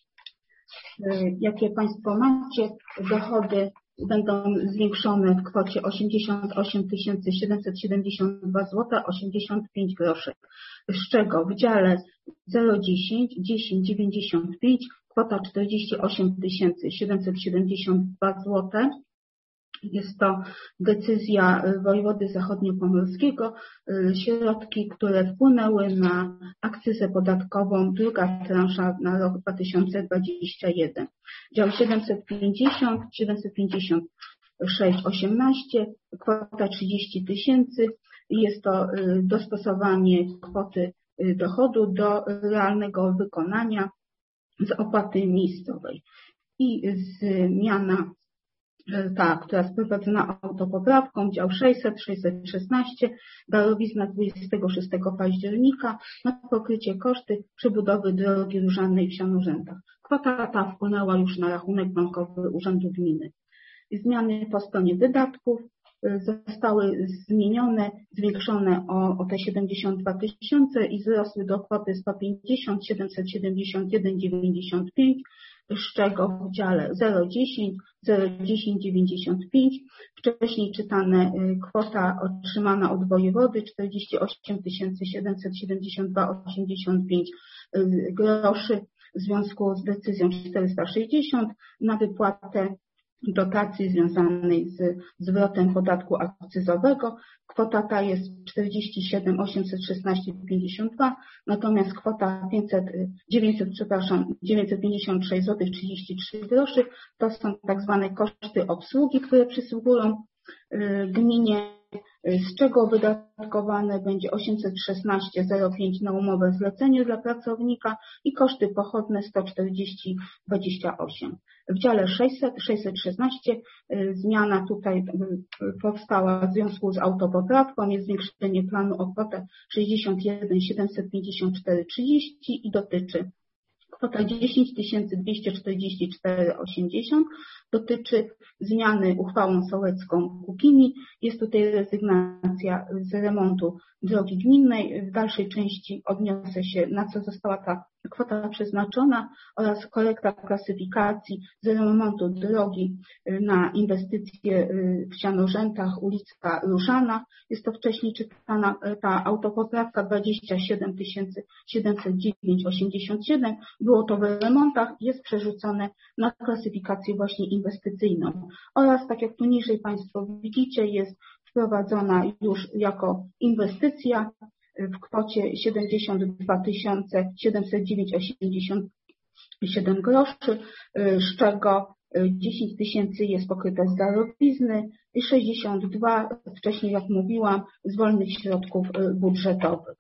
jakie Państwo macie, dochody będą zwiększone w kwocie osiemdziesiąt osiem tysięcy siedemset siedemdziesiąt dwa złote osiemdziesiąt pięć groszy, z czego w dziale zero dziesięć dziesięć dziewięćdziesiąt pięć kwota czterdzieści osiem tysięcy siedemset siedemdziesiąt dwa złote. Jest to decyzja wojewody zachodniopomorskiego. Środki, które wpłynęły na akcyzę podatkową, druga transza na rok dwa tysiące dwudziesty pierwszy. Dział siedemset pięćdziesiąt, siedemset pięćdziesiąt sześć osiemnaście, kwota trzydzieści tysięcy. Jest to dostosowanie kwoty dochodu do realnego wykonania z opłaty miejscowej. I zmiana ta, która jest prowadzona autopoprawką, dział sześćset, sześćset szesnaście, darowizna dwudziestego szóstego października na pokrycie koszty przebudowy drogi Różanej w Sianorzętach. Kwota ta wpłynęła już na rachunek bankowy Urzędu Gminy. Zmiany po stronie wydatków zostały zmienione, zwiększone o, o te siedemdziesiąt dwa tysiące i wzrosły do kwoty sto pięćdziesiąt siedemset siedemdziesiąt jeden dziewięćdziesiąt pięć, z czego w dziale zero dziesięć, zero dziesięć dziewięćdziesiąt pięć, wcześniej czytane kwota otrzymana od wojewody czterdzieści osiem tysięcy siedemset siedemdziesiąt dwa osiemdziesiąt pięć groszy w związku z decyzją czterysta sześćdziesiąt na wypłatę dotacji związanej z zwrotem podatku akcyzowego. Kwota ta jest czterdzieści siedem tysięcy osiemset szesnaście pięćdziesiąt dwa, natomiast kwota pięćset, dziewięćset, przepraszam, dziewięćset pięćdziesiąt sześć złotych trzydzieści trzy groszy to są tak zwane koszty obsługi, które przysługują gminie, z czego wydatkowane będzie osiemset szesnaście tysięcy pięć na umowę zlecenie dla pracownika i koszty pochodne sto czterdzieści dwadzieścia osiem. W dziale sześćset, sześćset szesnaście zmiana tutaj powstała w związku z autopoprawką, jest zwiększenie planu o kwotę sześćdziesiąt jeden tysięcy siedemset pięćdziesiąt cztery trzydzieści i dotyczy Kwota dziesięć tysięcy dwieście czterdzieści cztery osiemdziesiąt dotyczy zmiany uchwałą sołecką Kukini. Jest tutaj rezygnacja z remontu drogi gminnej. W dalszej części odniosę się, na co została ta kwota przeznaczona, oraz korekta klasyfikacji z remontu drogi na inwestycje w Sianorzętach, ulica Różana. Jest to wcześniej czytana ta autopoprawka dwadzieścia siedem tysięcy siedemset dziewięć osiemdziesiąt siedem. Było to w remontach, jest przerzucone na klasyfikację właśnie inwestycyjną. Oraz, tak jak tu niżej Państwo widzicie, jest wprowadzona już jako inwestycja w kwocie siedemdziesiąt dwa tysiące siedemset dziewięć osiemdziesiąt siedem groszy, z czego dziesięć tysięcy jest pokryte z darowizny i sześćdziesiąt dwa, wcześniej jak mówiłam, z wolnych środków budżetowych.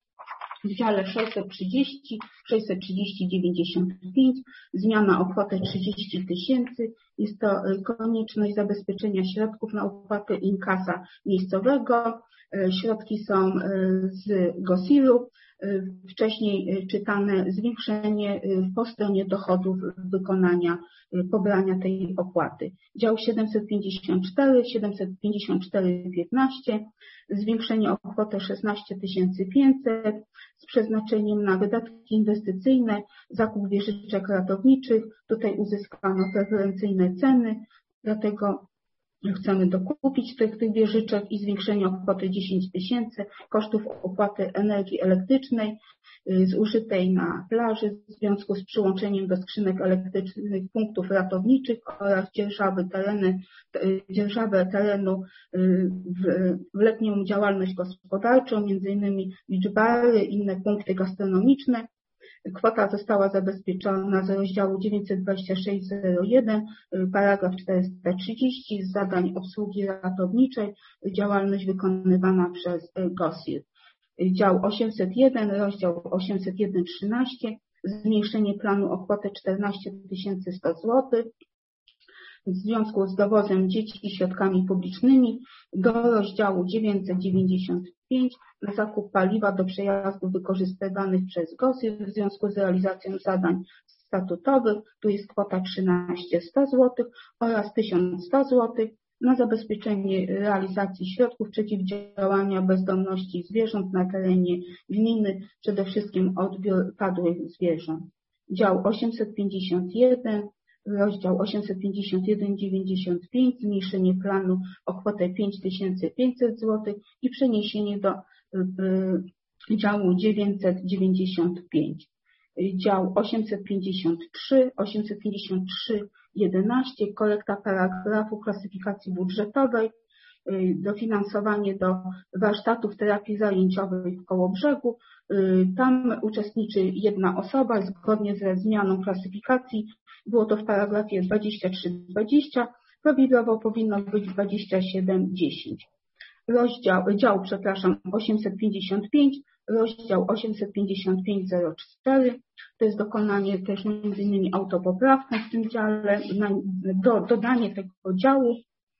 W dziale sześćset trzydzieści, sześćset trzydzieści dziewięćdziesiąt pięć, zmiana o kwotę trzydzieści tysięcy. Jest to konieczność zabezpieczenia środków na opłaty inkasa miejscowego. Środki są z gosilu. Wcześniej czytane zwiększenie po stronie dochodów wykonania pobrania tej opłaty. Dział siedemset pięćdziesiąt cztery, siedemset pięćdziesiąt cztery piętnaście, zwiększenie o kwotę szesnaście tysięcy pięćset z przeznaczeniem na wydatki inwestycyjne, zakup wieżyczek ratowniczych. Tutaj uzyskano preferencyjne ceny, dlatego chcemy dokupić tych, tych wieżyczek i zwiększenie o kwotę dziesięć tysięcy kosztów opłaty energii elektrycznej zużytej na plaży w związku z przyłączeniem do skrzynek elektrycznych punktów ratowniczych oraz dzierżawy, tereny, dzierżawę terenu w, w letnią działalność gospodarczą, między innymi beach bary, inne punkty gastronomiczne. Kwota została zabezpieczona z rozdziału dziewięćset dwadzieścia sześć zero jeden, paragraf czterysta trzydzieści z zadań obsługi ratowniczej, działalność wykonywana przez GOSIR. Dział osiemset jeden, rozdział osiemset jeden trzynaście, zmniejszenie planu o kwotę czternaście tysięcy sto złotych. W związku z dowozem dzieci środkami publicznymi do rozdziału dziewięćset dziewięćdziesiąt pięć na zakup paliwa do przejazdów wykorzystywanych przez GOSIR w związku z realizacją zadań statutowych. Tu jest kwota trzynaście tysięcy sto złotych oraz tysiąc sto złotych na zabezpieczenie realizacji środków przeciwdziałania bezdomności zwierząt na terenie gminy, przede wszystkim odbiór padłych zwierząt. Dział osiemset pięćdziesiąt jeden, rozdział osiemset pięćdziesiąt jeden dziewięćdziesiąt pięć, zmniejszenie planu o kwotę pięć tysięcy pięćset złotych i przeniesienie do y, działu dziewięćset dziewięćdziesiąt pięć. Dział osiemset pięćdziesiąt trzy, osiemset pięćdziesiąt trzy jedenaście, korekta paragrafu klasyfikacji budżetowej, y, dofinansowanie do warsztatów terapii zajęciowej w Kołobrzegu. Y, tam uczestniczy jedna osoba zgodnie ze zmianą klasyfikacji. Było to w paragrafie dwadzieścia trzy dwadzieścia, prawidłowo powinno być dwadzieścia siedem dziesięć. Rozdział, dział, przepraszam, osiemset pięćdziesiąt pięć, rozdział osiemset pięćdziesiąt pięć zero cztery, to jest dokonanie też między innymi autopoprawką w tym dziale, na, do, dodanie tego działu.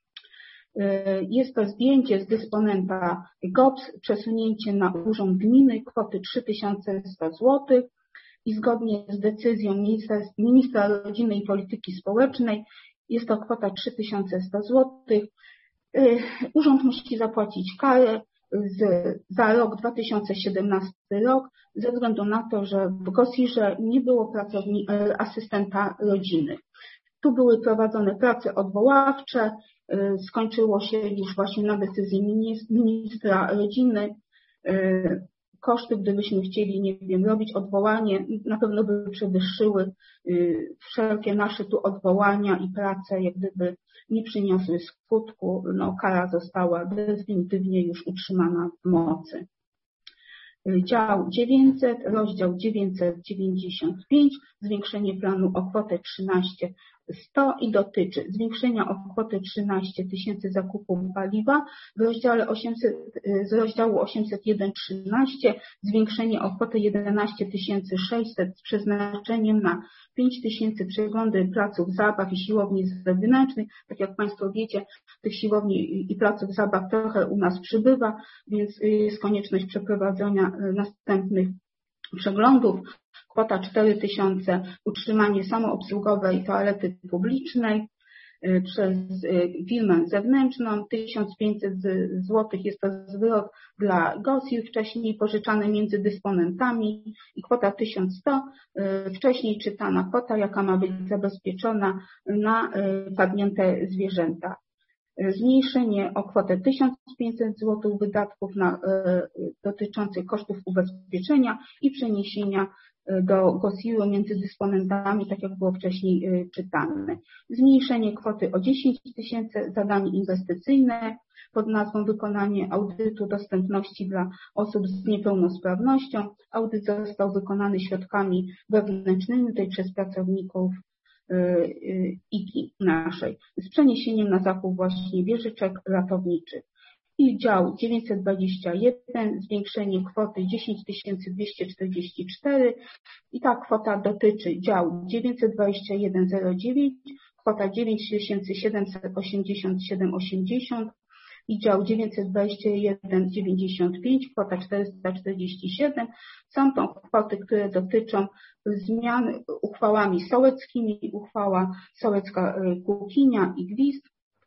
Jest to zdjęcie z dysponenta G O P S, przesunięcie na urząd gminy kwoty trzy tysiące sto złotych. I zgodnie z decyzją ministra, ministra Rodziny i Polityki Społecznej jest to kwota trzy tysiące sto złotych. Urząd musi zapłacić karę z, za rok dwa tysiące siedemnasty rok ze względu na to, że w GOSIR-ze nie było pracowni, asystenta rodziny. Tu były prowadzone prace odwoławcze, skończyło się już właśnie na decyzji ministra rodziny. Koszty, gdybyśmy chcieli, nie wiem, robić odwołanie, na pewno by przewyższyły wszelkie nasze tu odwołania i prace, jak gdyby nie przyniosły skutku. No, kara została definitywnie już utrzymana w mocy. Dział dziewięćset, rozdział dziewięćset dziewięćdziesiąt pięć, zwiększenie planu o kwotę trzynaście tysięcy sto i dotyczy zwiększenia o kwotę trzynaście tysięcy zakupu paliwa. W rozdziale osiemset, z rozdziału osiemset jeden trzynaście zwiększenie o kwotę jedenaście tysięcy sześćset z przeznaczeniem na pięć tysięcy przeglądy placów zabaw i siłowni zewnętrznych. Tak jak Państwo wiecie, tych siłowni i placów zabaw trochę u nas przybywa, więc jest konieczność przeprowadzenia następnych przeglądów. Kwota cztery tysiące utrzymanie samoobsługowej toalety publicznej przez firmę zewnętrzną. tysiąc pięćset złotych jest to zwrot dla GOSIR wcześniej pożyczany między dysponentami i kwota tysiąc sto wcześniej czytana kwota, jaka ma być zabezpieczona na padnięte zwierzęta. Zmniejszenie o kwotę tysiąc pięćset złotych wydatków na, dotyczących kosztów ubezpieczenia i przeniesienia do GOSIR-u między dysponentami, tak jak było wcześniej czytane. Zmniejszenie kwoty o dziesięć tysięcy, zadanie inwestycyjne pod nazwą wykonanie audytu dostępności dla osób z niepełnosprawnością. Audyt został wykonany środkami wewnętrznymi tutaj przez pracowników I K I naszej, z przeniesieniem na zakup właśnie wieżyczek ratowniczych. I dział dziewięćset dwadzieścia jeden, zwiększenie kwoty dziesięć tysięcy dwieście czterdzieści cztery i ta kwota dotyczy działu dziewięćset dwadzieścia jeden zero dziewięć, kwota dziewięć tysięcy siedemset osiemdziesiąt siedem osiemdziesiąt i dział dziewięćset dwadzieścia jeden dziewięćdziesiąt pięć, kwota czterysta czterdzieści siedem. Są to kwoty, które dotyczą zmian uchwałami sołeckimi, uchwała sołecka Kukinia i Gwizd.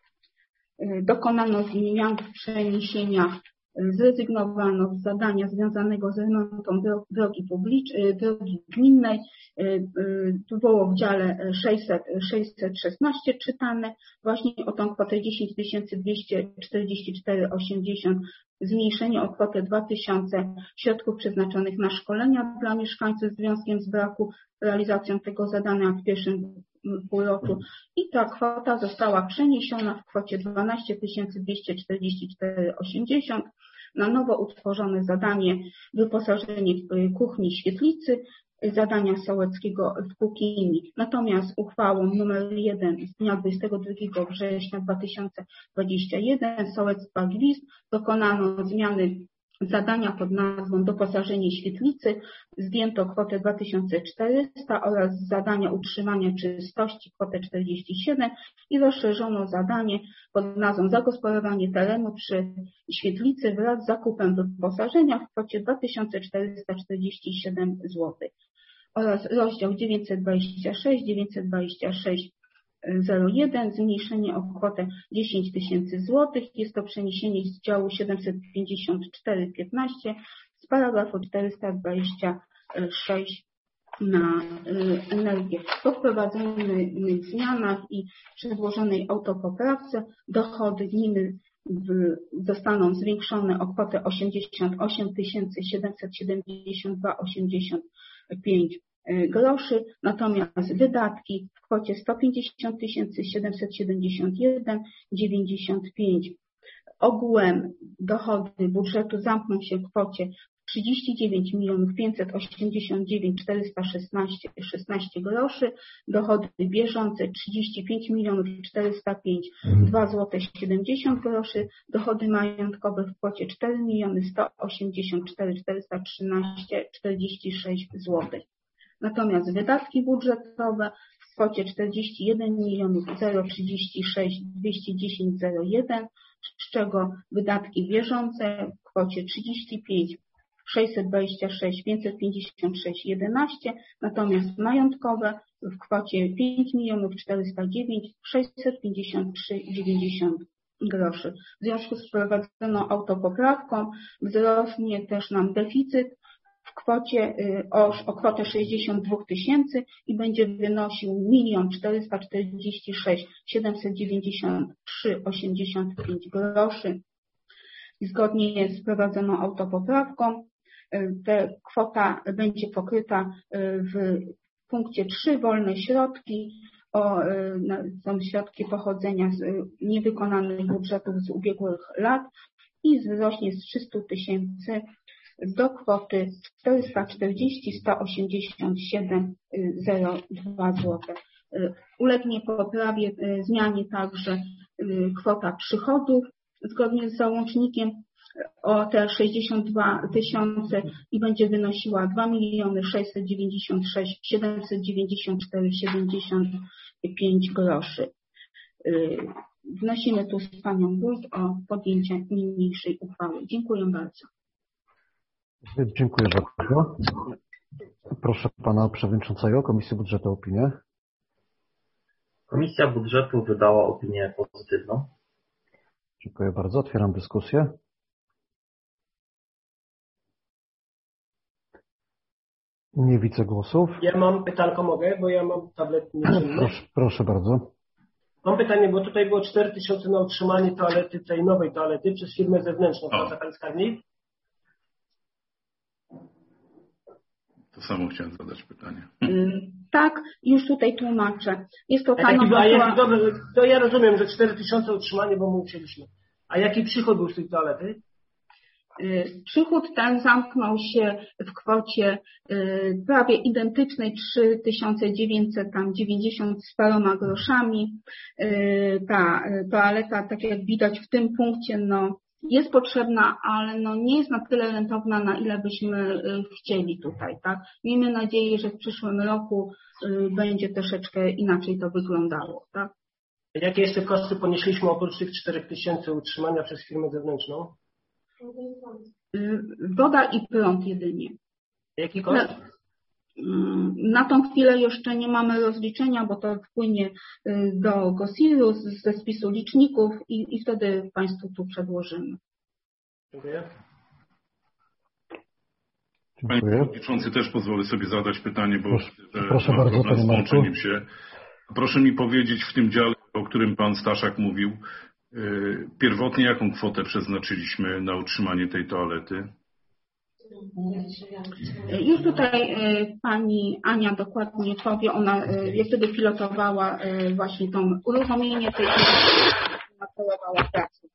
Dokonano zmian w przeniesieniach, zrezygnowano z zadania związanego z remontem drogi publicznej, drogi gminnej. Tu było w dziale sześćset, sześćset szesnaście czytane właśnie o tą kwotę dziesięć tysięcy dwieście czterdzieści cztery osiemdziesiąt, zmniejszenie o kwotę dwa tysiące środków przeznaczonych na szkolenia dla mieszkańców z związkiem z braku realizacją tego zadania w pierwszym półroczu i ta kwota została przeniesiona w kwocie dwanaście tysięcy dwieście czterdzieści cztery osiemdziesiąt na nowo utworzone zadanie wyposażenie kuchni świetlicy, zadania sołeckiego w Kukini. Natomiast uchwałą numer jeden z dnia dwudziestego drugiego września dwa tysiące dwudziestego pierwszego sołectwa Gwizd dokonano zmiany zadania pod nazwą doposażenie świetlicy, zdjęto kwotę dwa tysiące czterysta oraz z zadania utrzymania czystości kwotę czterdzieści siedem i rozszerzono zadanie pod nazwą zagospodarowanie terenu przy świetlicy wraz z zakupem wyposażenia w kwocie dwa tysiące czterysta czterdzieści siedem złotych oraz rozdział dziewięćset dwadzieścia sześć dziewięćset dwadzieścia sześć zero jeden, zmniejszenie o kwotę dziesięć tysięcy złotych. Jest to przeniesienie z działu siedemset pięćdziesiąt cztery piętnaście z paragrafu czterysta dwadzieścia sześć na energię. Po wprowadzonych zmianach i przedłożonej autopoprawce dochody gminy zostaną zwiększone o kwotę osiemdziesiąt osiem tysięcy siedemset siedemdziesiąt dwa osiemdziesiąt pięć groszy, natomiast wydatki w kwocie sto pięćdziesiąt tysięcy siedemset siedemdziesiąt jeden dziewięćdziesiąt pięć. Ogółem dochody budżetu zamkną się w kwocie trzydzieści dziewięć milionów pięćset osiemdziesiąt dziewięć tysięcy czterysta szesnaście szesnaście groszy, dochody bieżące trzydzieści pięć milionów czterysta pięć dwa złote siedemdziesiąt groszy, dochody majątkowe w kwocie cztery miliony sto osiemdziesiąt cztery tysiące czterysta trzynaście czterdzieści sześć złotych. Natomiast wydatki budżetowe w kwocie czterdzieści jeden milionów trzydzieści sześć dwieście dziesięć zero jeden, z czego wydatki bieżące w kwocie trzydzieści pięć sześćset dwadzieścia sześć pięćset pięćdziesiąt sześć jedenaście, natomiast majątkowe w kwocie pięć milionów czterysta dziewięć sześćset pięćdziesiąt trzy dziewięćdziesiąt groszy. W związku z wprowadzoną autopoprawką wzrośnie też nam deficyt w kwocie o, o kwotę sześćdziesiąt dwa tysięcy i będzie wynosił milion czterysta czterdzieści sześć siedemset dziewięćdziesiąt trzy osiemdziesiąt pięć groszy. I zgodnie z wprowadzoną autopoprawką ta kwota będzie pokryta w punkcie trzy wolne środki. O, są środki pochodzenia z niewykonanych budżetów z ubiegłych lat i wzrośnie z trzysta tysięcy do kwoty czterysta czterdzieści sto osiemdziesiąt siedem zero dwa złote. Ulegnie poprawie zmianie także kwota przychodów zgodnie z załącznikiem o te sześćdziesiąt dwa tysiące i będzie wynosiła dwa miliony sześćset dziewięćdziesiąt sześć siedemset dziewięćdziesiąt cztery siedemdziesiąt pięć groszy. Wnosimy tu z panią wójt o podjęcie niniejszej uchwały. Dziękuję bardzo. Dziękuję bardzo. Proszę pana przewodniczącego Komisji Budżetu o opinię. Komisja Budżetu wydała opinię pozytywną. Dziękuję bardzo. Otwieram dyskusję. Nie widzę głosów. Ja mam pytanko, mogę, bo ja mam tablet nieczynny. Proszę, proszę bardzo. Mam pytanie, bo tutaj było cztery tysiące na utrzymanie toalety, tej nowej toalety przez firmę zewnętrzną. Prawda, pan skarbnik? To samo chciałem zadać pytanie. Tak, już tutaj tłumaczę. Jest to A jaki, nowa a jaki, toaleta. dobrze, to ja rozumiem, że cztery tysiące utrzymanie, bo my musieliśmy. A jaki przychód był z tej toalety? Przychód ten zamknął się w kwocie prawie identycznej trzy tysiące dziewięćset dziewięćdziesiąt z paroma groszami. Ta toaleta, tak jak widać w tym punkcie, no, jest potrzebna, ale no, nie jest na tyle rentowna, na ile byśmy chcieli tutaj, tak? Miejmy nadzieję, że w przyszłym roku będzie troszeczkę inaczej to wyglądało, tak? Jakie jeszcze koszty ponieśliśmy oprócz tych czterech tysięcy utrzymania przez firmę zewnętrzną? Woda i prąd jedynie. Jaki koszt? Na tą chwilę jeszcze nie mamy rozliczenia, bo to wpłynie do GOSIR-u ze spisu liczników i, i wtedy Państwu tu przedłożymy. Dziękuję. Panie Przewodniczący, też pozwolę sobie zadać pytanie, bo proszę, że proszę bardzo, panie z Marku. połączeniem się. Proszę mi powiedzieć w tym dziale, o którym pan Staszak mówił, pierwotnie jaką kwotę przeznaczyliśmy na utrzymanie tej toalety? Już tutaj pani Ania dokładnie powie, ona jak wtedy pilotowała właśnie tą uruchomienie tej nadzorowała pracę.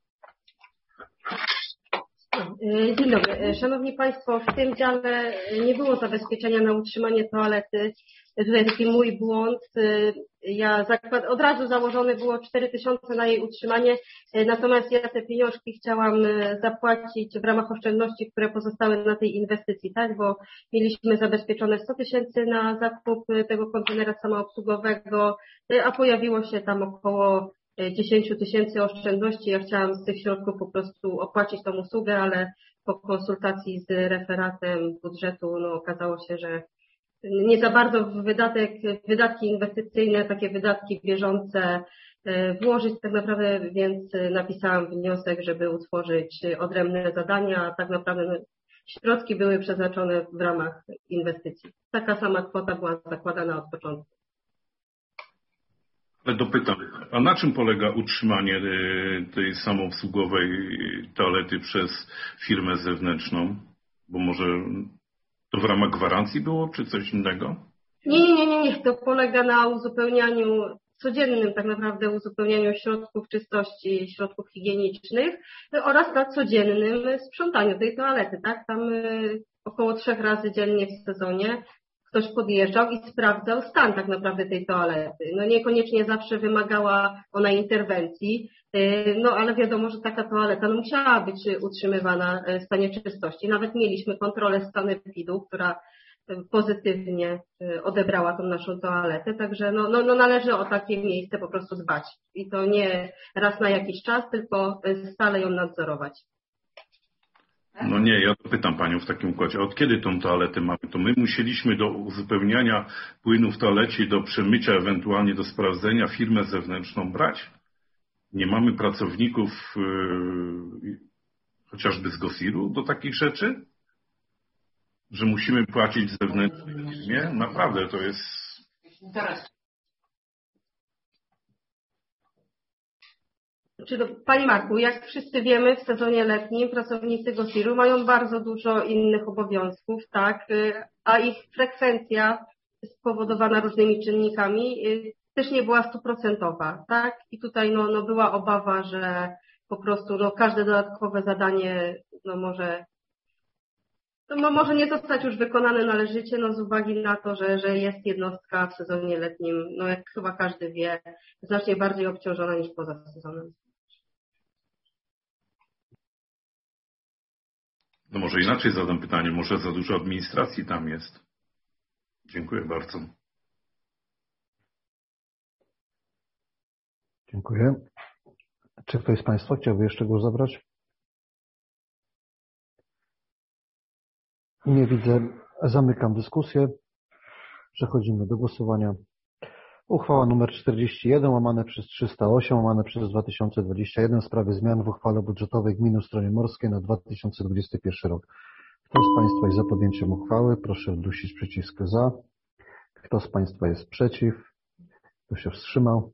Dzień dobry. Szanowni Państwo, w tym dziale nie było zabezpieczenia na utrzymanie toalety. Tutaj taki mój błąd. Ja zakład, od razu założone było cztery tysiące na jej utrzymanie, natomiast ja te pieniążki chciałam zapłacić w ramach oszczędności, które pozostały na tej inwestycji, tak? Bo mieliśmy zabezpieczone sto tysięcy na zakup tego kontenera samoobsługowego, a pojawiło się tam około dziesięć tysięcy oszczędności. Ja chciałam z tych środków po prostu opłacić tą usługę, ale po konsultacji z referatem budżetu no, okazało się, że nie za bardzo w wydatek, wydatki inwestycyjne, takie wydatki bieżące włożyć tak naprawdę, więc napisałam wniosek, żeby utworzyć odrębne zadania, a tak naprawdę środki były przeznaczone w ramach inwestycji. Taka sama kwota była zakładana od początku. Ale dopytam, a na czym polega utrzymanie tej samoobsługowej toalety przez firmę zewnętrzną? Bo może to w ramach gwarancji było, czy coś innego? Nie, nie, nie, nie. To polega na uzupełnianiu, codziennym tak naprawdę uzupełnianiu środków czystości, środków higienicznych oraz na codziennym sprzątaniu tej toalety, tak? Tam około trzech razy dziennie w sezonie ktoś podjeżdżał i sprawdzał stan tak naprawdę tej toalety. No niekoniecznie zawsze wymagała ona interwencji, no ale wiadomo, że taka toaleta no, musiała być utrzymywana w stanie czystości. Nawet mieliśmy kontrolę sanepidu, która pozytywnie odebrała tą naszą toaletę, także no, no, no należy o takie miejsce po prostu dbać. I to nie raz na jakiś czas, tylko stale ją nadzorować. No nie, ja pytam panią w takim układzie, od kiedy tą toaletę mamy? To my musieliśmy do uzupełniania płynu w toalecie i do przemycia, ewentualnie do sprawdzenia firmę zewnętrzną brać? Nie mamy pracowników yy, chociażby z GOSIR-u do takich rzeczy? Że musimy płacić zewnętrznej firmie? Naprawdę to jest... Czy do, Panie Marku, jak wszyscy wiemy, w sezonie letnim pracownicy GOSIR-u mają bardzo dużo innych obowiązków, tak, a ich frekwencja spowodowana różnymi czynnikami też nie była stuprocentowa, tak, i tutaj no, no była obawa, że po prostu no, każde dodatkowe zadanie no, może, no, może nie zostać już wykonane należycie, no, z uwagi na to, że, że jest jednostka w sezonie letnim, no jak chyba każdy wie, znacznie bardziej obciążona niż poza sezonem. No może inaczej zadam pytanie, może za dużo administracji tam jest. Dziękuję bardzo. Dziękuję. Czy ktoś z Państwa chciałby jeszcze głos zabrać? Nie widzę Zamykam dyskusję. Przechodzimy do głosowania. Uchwała nr czterdzieści jeden łamane przez trzysta osiem łamane przez dwa tysiące dwadzieścia jeden w sprawie zmian w uchwale budżetowej gminy Ustronie Morskie na dwa tysiące dwudziesty pierwszy rok. Kto z Państwa jest za podjęciem uchwały? Proszę wdusić przycisk za. Kto z Państwa jest przeciw? Kto się wstrzymał?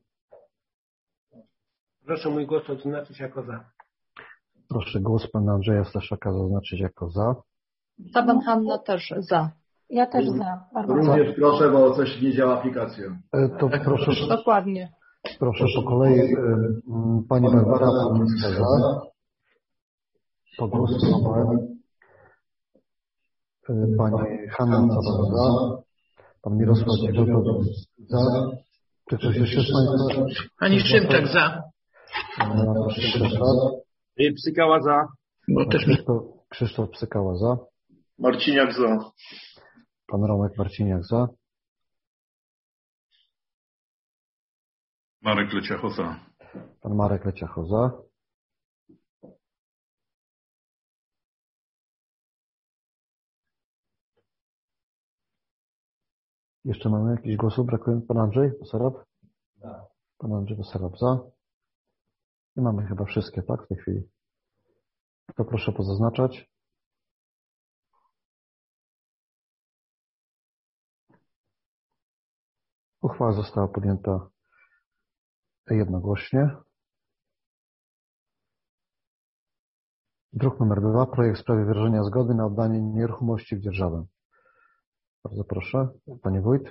Proszę mój głos odznaczyć jako za. Proszę głos pana Andrzeja Staszaka zaznaczyć jako za. Saban Hanna też za. Ja też za. Bardzo Również proszę, bo coś nie działa aplikacja. To proszę, Dokładnie. proszę po kolei. Pani Barbara Pawlicka za. Pogłosowałem. Pani Hanna Caban za. Pan Mirosław Dziwiotowicz za. Czy ktoś jeszcze z Państwa? Pani Szymczak za. Psykała za. Bo też Krzysztof, Krzysztof Psykała za. Marciniak za. Pan Romek Marciniak za. Marek Leciacho za. Pan Marek Leciacho za. Jeszcze mamy jakiś głosów? Brakuje pan Andrzej Posarab? Pan Andrzej Posarab za. I mamy chyba wszystkie, tak, w tej chwili. To proszę pozaznaczać. Uchwała została podjęta jednogłośnie. Druk numer dwa. Projekt w sprawie wyrażenia zgody na oddanie nieruchomości w dzierżawę. Bardzo proszę. Pani Wójt.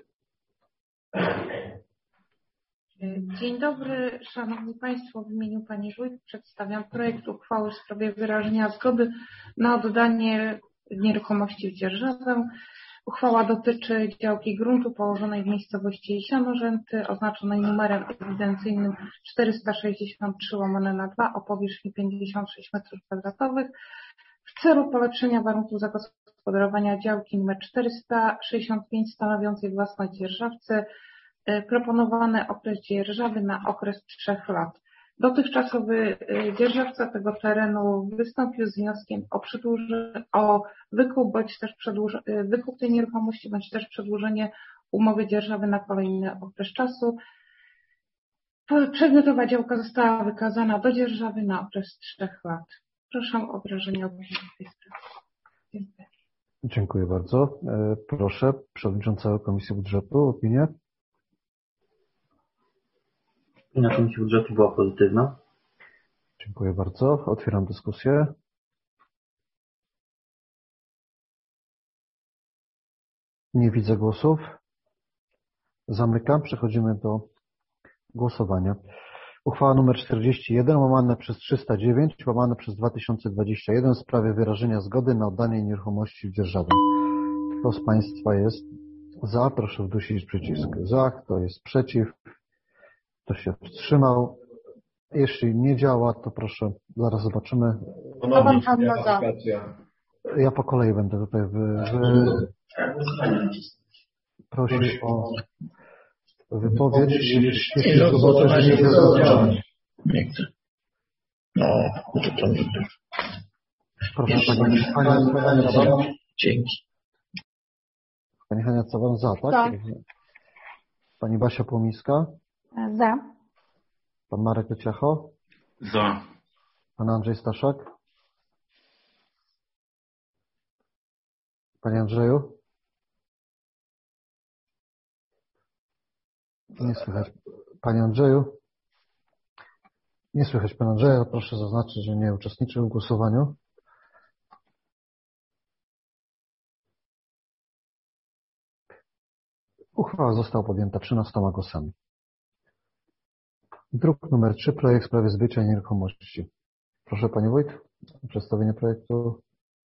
Dzień dobry, Szanowni Państwo. W imieniu Pani Wójt przedstawiam projekt uchwały w sprawie wyrażenia zgody na oddanie nieruchomości w dzierżawę. Uchwała dotyczy działki gruntu położonej w miejscowości Jesianorzęty, oznaczonej numerem ewidencyjnym czterysta sześćdziesiąt trzy łamane na dwa o powierzchni pięćdziesiąt sześć metrów kwadratowych w celu polepszenia warunków zagospodarowania działki numer czterysta sześćdziesiąt pięć stanowiącej własność dzierżawcy. Proponowany okres dzierżawy na okres trzech lat. Dotychczasowy dzierżawca tego terenu wystąpił z wnioskiem o, o wykup bądź też wykup tej nieruchomości bądź też przedłużenie umowy dzierżawy na kolejny okres czasu. Przedmiotowa działka została wykazana do dzierżawy na okres trzech lat. Proszę o wyrażenie opinii w tej sprawie. Dziękuję. Dziękuję bardzo. Proszę przewodniczącego Komisji Budżetu opinię. Opinia Komisji Budżetu była pozytywna. Dziękuję bardzo. Otwieram dyskusję. Nie widzę głosów. Zamykam. Przechodzimy do głosowania. Uchwała nr czterdzieści jeden łamane przez trzysta dziewięć łamane przez dwa tysiące dwadzieścia jeden w sprawie wyrażenia zgody na oddanie nieruchomości w dzierżawę. Kto z Państwa jest za? Proszę wdusić przycisk za. Kto jest przeciw? Kto się wstrzymał? Jeśli nie działa, to proszę, zaraz zobaczymy. Ponownie Ja po kolei będę tutaj wy, wy... prosił o wypowiedź. Jeśli zobaczę, że nie działa. Nie chcę. No, to to nie. Proszę Pani, Pani Hania Caban. Dzięki. Pani Hania Caban za, tak? Tak. Pani Basia Płomiska. Za. Pan Marek Leciacho. Za. Pan Andrzej Staszak. Panie Andrzeju. Nie słychać. Panie Andrzeju. Nie słychać Pana Andrzeja. Proszę zaznaczyć, że nie uczestniczył w głosowaniu. Uchwała została podjęta trzynastoma głosami. Druk numer trzy. Projekt w sprawie zbycia nieruchomości. Proszę Pani Wójt o przedstawienie projektu.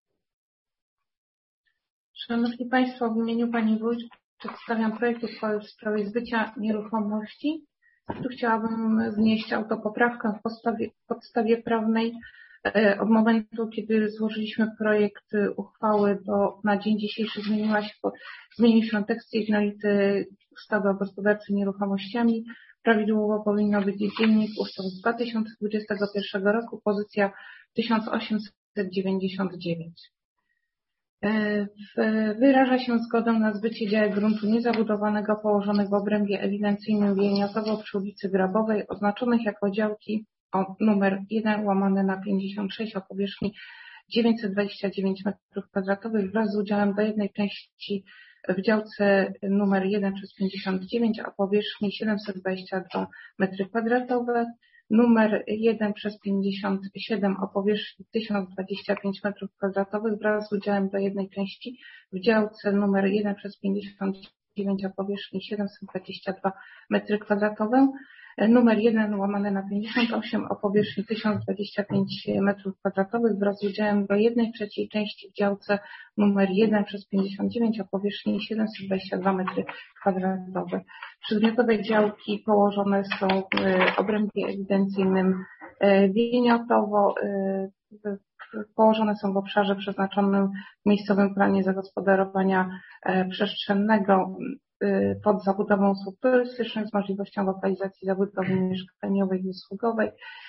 Szanowni Państwo, w imieniu Pani Wójt przedstawiam projekt uchwały w sprawie zbycia nieruchomości. Tu chciałabym wnieść autopoprawkę w podstawie, podstawie prawnej. Od momentu, kiedy złożyliśmy projekt uchwały, do, na dzień dzisiejszy zmieniła się, zmienił się tekst jednolity ustawy o gospodarce nieruchomościami. Prawidłowo powinno być dziennik ustaw z dwa tysiące dwudziestego pierwszego roku, pozycja tysiąc osiemset dziewięćdziesiąt dziewięć. Wyraża się zgodę na zbycie działek gruntu niezabudowanego położonych w obrębie ewidencyjnym Wieniatowo przy ulicy Grabowej, oznaczonych jako działki o numer jeden łamane na pięćdziesiąt sześć o powierzchni dziewięćset dwadzieścia dziewięć metrów kwadratowych wraz z udziałem do jednej części w działce numer jeden przez pięćdziesiąt dziewięć o powierzchni siedemset dwadzieścia dwa metry kwadratowe, numer jeden przez pięćdziesiąt siedem o powierzchni tysiąc dwadzieścia pięć metrów kwadratowych wraz z udziałem do jednej części w działce numer jeden przez pięćdziesiąt dziewięć o powierzchni siedemset dwadzieścia dwa metry kwadratowe, numer jeden łamane na pięćdziesiąt osiem o powierzchni tysiąc dwadzieścia pięć metrów kwadratowych wraz z udziałem do jednej trzeciej części w działce numer jeden przez pięćdziesiąt dziewięć o powierzchni siedemset dwadzieścia dwa metry kwadratowe. Przedmiotowe działki położone są w obrębie ewidencyjnym Wieniatowo, położone są w obszarze przeznaczonym w miejscowym planie zagospodarowania przestrzennego pod zabudową usług turystycznych z możliwością lokalizacji zabudowy mieszkaniowej i usługowej.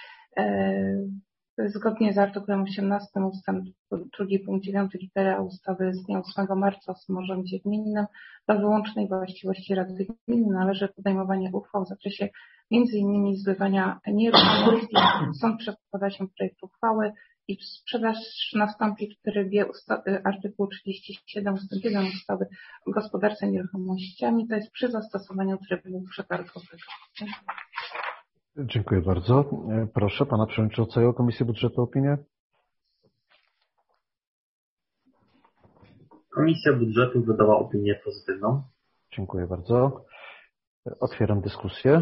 Zgodnie z artykułem osiemnastym ustęp drugi punkt dziewiąty litera ustawy z dnia ósmego marca o samorządzie gminnym do wyłącznej właściwości Rady Gminy należy podejmowanie uchwał w zakresie między innymi zbywania nieruchomości. Sąd przedkłada się projekt uchwały i sprzedaż nastąpi w trybie artykułu trzydzieści siedem ustęp jeden ustawy o gospodarce nieruchomościami, to jest przy zastosowaniu trybu przetargowego. Dziękuję bardzo. Proszę pana przewodniczącego Komisji Budżetu o opinię. Komisja Budżetu wydała opinię pozytywną. Dziękuję bardzo. Otwieram dyskusję.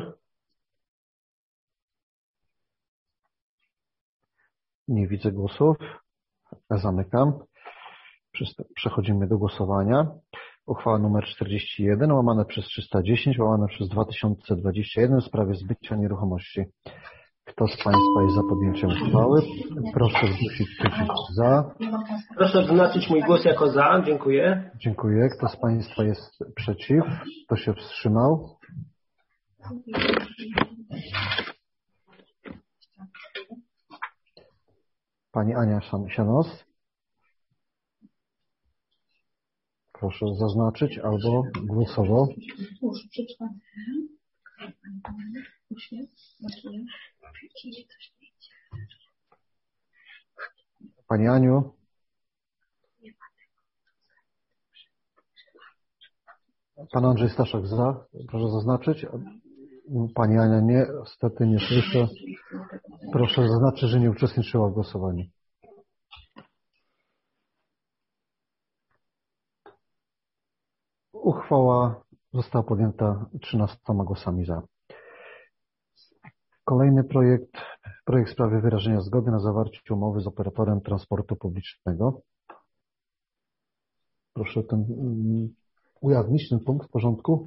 Nie widzę głosów. Zamykam. Przechodzimy do głosowania. Uchwała nr czterdzieści jeden łamane przez trzysta dziesięć łamane przez dwa tysiące dwadzieścia jeden w sprawie zbycia nieruchomości. Kto z Państwa jest za podjęciem uchwały? Proszę zgłosić przycisk za. Proszę odznaczyć mój głos jako za. Dziękuję. Dziękuję. Kto z Państwa jest przeciw? Kto się wstrzymał? Pani Ania Sianos. Proszę zaznaczyć albo głosowo. Pani Aniu. Pan Andrzej Staszek za. Proszę zaznaczyć. Pani Ania nie. Niestety nie słyszę. Proszę zaznaczyć, że nie uczestniczyła w głosowaniu. Uchwała została podjęta trzynastoma głosami za. Kolejny projekt, projekt w sprawie wyrażenia zgody na zawarcie umowy z operatorem transportu publicznego. Proszę ten, um, ujawnić ten punkt w porządku.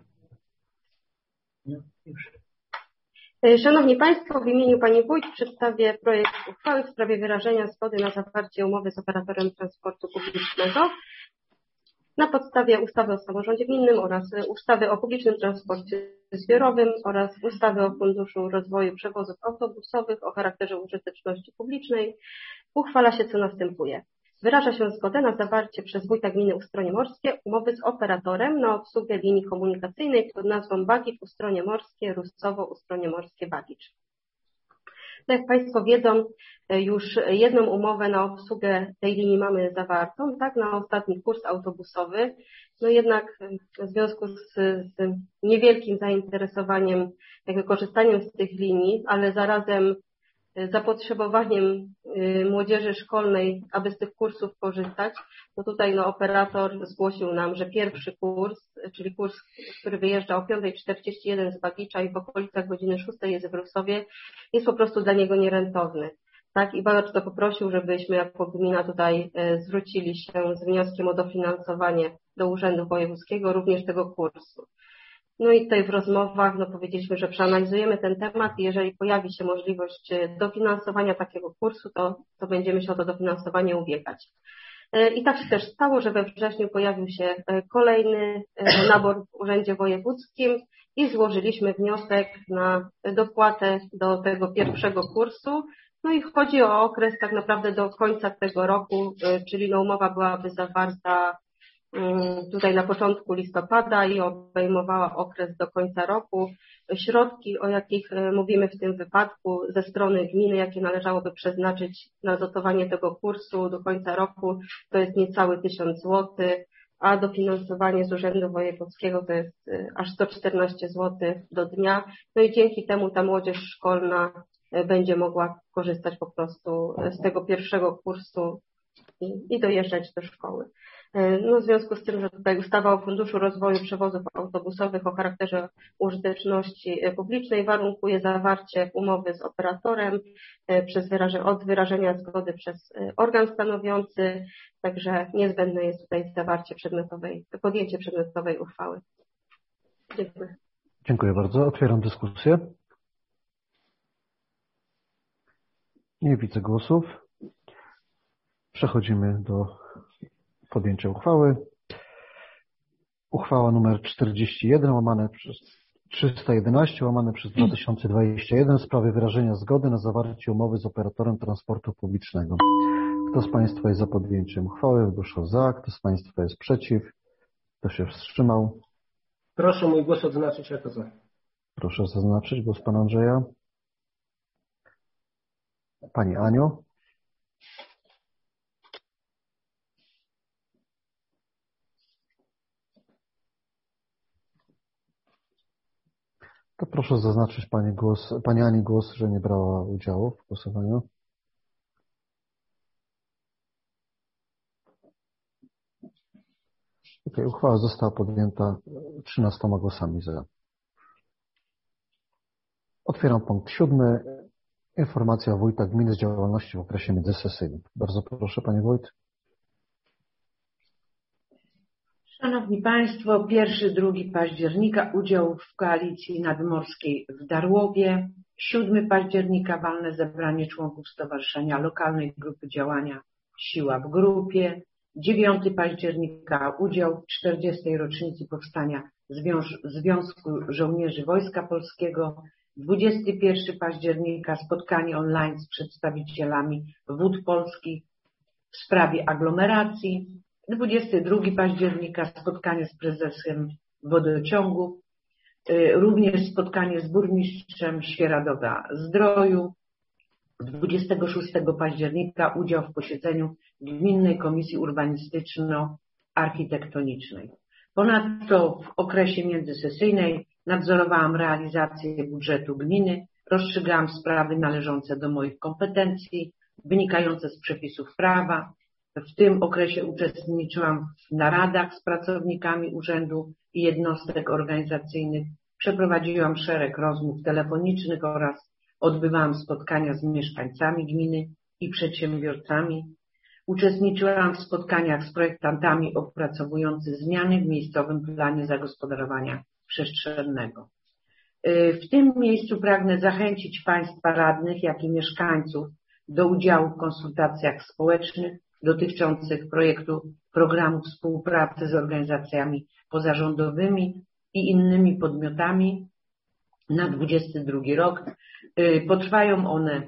Szanowni Państwo, w imieniu Pani Wójt przedstawię projekt uchwały w sprawie wyrażenia zgody na zawarcie umowy z operatorem transportu publicznego na podstawie ustawy o samorządzie gminnym oraz ustawy o publicznym transporcie zbiorowym oraz ustawy o Funduszu Rozwoju Przewozów Autobusowych o charakterze użyteczności publicznej. Uchwala się, co następuje. Wyraża się zgodę na zawarcie przez wójta gminy Ustronie Morskie umowy z operatorem na obsługę linii komunikacyjnej pod nazwą Bagicz Ustronie Morskie, Ruscowo Ustronie Morskie Bagicz. Tak jak Państwo wiedzą, już jedną umowę na obsługę tej linii mamy zawartą, tak, na ostatni kurs autobusowy. No jednak w związku z, z niewielkim zainteresowaniem, jakby korzystaniem z tych linii, ale zarazem zapotrzebowaniem młodzieży szkolnej, aby z tych kursów korzystać, no tutaj no, operator zgłosił nam, że pierwszy kurs, czyli kurs, który wyjeżdża o piąta czterdzieści jeden z Bagicza i w okolicach godziny szóstej jest w Rusowie, jest po prostu dla niego nierentowny. Tak, i bardzo poprosił, żebyśmy jako gmina tutaj zwrócili się z wnioskiem o dofinansowanie do Urzędu Wojewódzkiego również tego kursu. No i tutaj w rozmowach no, powiedzieliśmy, że przeanalizujemy ten temat i jeżeli pojawi się możliwość dofinansowania takiego kursu, to, to będziemy się o to dofinansowanie ubiegać. I tak się też stało, że we wrześniu pojawił się kolejny nabór w Urzędzie Wojewódzkim i złożyliśmy wniosek na dopłatę do tego pierwszego kursu. No i chodzi o okres tak naprawdę do końca tego roku, czyli no umowa byłaby zawarta tutaj na początku listopada i obejmowała okres do końca roku. Środki, o jakich mówimy w tym wypadku ze strony gminy, jakie należałoby przeznaczyć na dotowanie tego kursu do końca roku, to jest niecały tysiąc złotych, a dofinansowanie z Urzędu Wojewódzkiego to jest aż sto czternaście złotych do dnia. No i dzięki temu ta młodzież szkolna będzie mogła korzystać po prostu z tego pierwszego kursu i, i dojeżdżać do szkoły. No w związku z tym, że tutaj ustawa o Funduszu Rozwoju Przewozów Autobusowych o charakterze użyteczności publicznej warunkuje zawarcie umowy z operatorem przez wyraże, od wyrażenia zgody przez organ stanowiący, także niezbędne jest tutaj zawarcie przedmiotowej, podjęcie przedmiotowej uchwały. Dziękuję. Dziękuję bardzo. Otwieram dyskusję. Nie widzę głosów. Przechodzimy do podjęcia uchwały. Uchwała numer czterdzieści jeden łamane przez trzysta jedenaście łamane przez dwa tysiące dwadzieścia jeden w sprawie wyrażenia zgody na zawarcie umowy z operatorem transportu publicznego. Kto z Państwa jest za podjęciem uchwały? Proszę za. Kto z Państwa jest przeciw? Kto się wstrzymał? Proszę mój głos odznaczyć jako za. Proszę zaznaczyć głos Pana Andrzeja. Pani Aniu? To proszę zaznaczyć Pani głos, Pani Ani głos, że nie brała udziału w głosowaniu. Okay, uchwała została podjęta trzynastoma głosami za. Otwieram punkt siódmy. Informacja wójta gminy z działalności w okresie międzysesyjnym. Bardzo proszę, Panie Wójt. Szanowni Państwo, pierwszy drugi października udział w koalicji nadmorskiej w Darłowie. siódmego października walne zebranie członków Stowarzyszenia Lokalnej Grupy Działania Siła w Grupie. dziewiątego października udział w czterdziestej rocznicy powstania Zwiąż- Związku Żołnierzy Wojska Polskiego. dwudziestego pierwszego października spotkanie online z przedstawicielami Wód Polskich w sprawie aglomeracji. dwudziestego drugiego października spotkanie z prezesem wodociągu, również spotkanie z burmistrzem Świeradowa-Zdroju. dwudziestego szóstego października udział w posiedzeniu Gminnej Komisji Urbanistyczno-Architektonicznej. Ponadto w okresie międzysesyjnej nadzorowałam realizację budżetu gminy, rozstrzygałam sprawy należące do moich kompetencji, wynikające z przepisów prawa. W tym okresie uczestniczyłam w naradach z pracownikami urzędu i jednostek organizacyjnych, przeprowadziłam szereg rozmów telefonicznych oraz odbywałam spotkania z mieszkańcami gminy i przedsiębiorcami. Uczestniczyłam w spotkaniach z projektantami opracowującymi zmiany w miejscowym planie zagospodarowania przestrzennego. W tym miejscu pragnę zachęcić Państwa radnych, jak i mieszkańców do udziału w konsultacjach społecznych dotyczących projektu programu współpracy z organizacjami pozarządowymi i innymi podmiotami na dwudziesty drugi rok. Potrwają one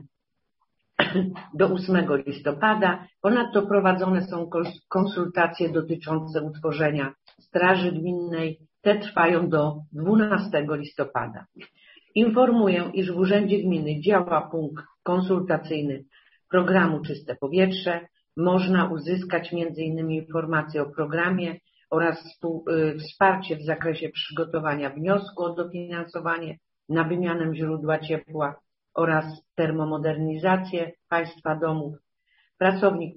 do ósmego listopada. Ponadto prowadzone są konsultacje dotyczące utworzenia Straży Gminnej. Te trwają do dwunastego listopada. Informuję, iż w Urzędzie Gminy działa punkt konsultacyjny programu Czyste Powietrze. Można uzyskać między innymi informacje o programie oraz wsparcie w zakresie przygotowania wniosku o dofinansowanie na wymianę źródła ciepła oraz termomodernizację państwa domów. Pracownik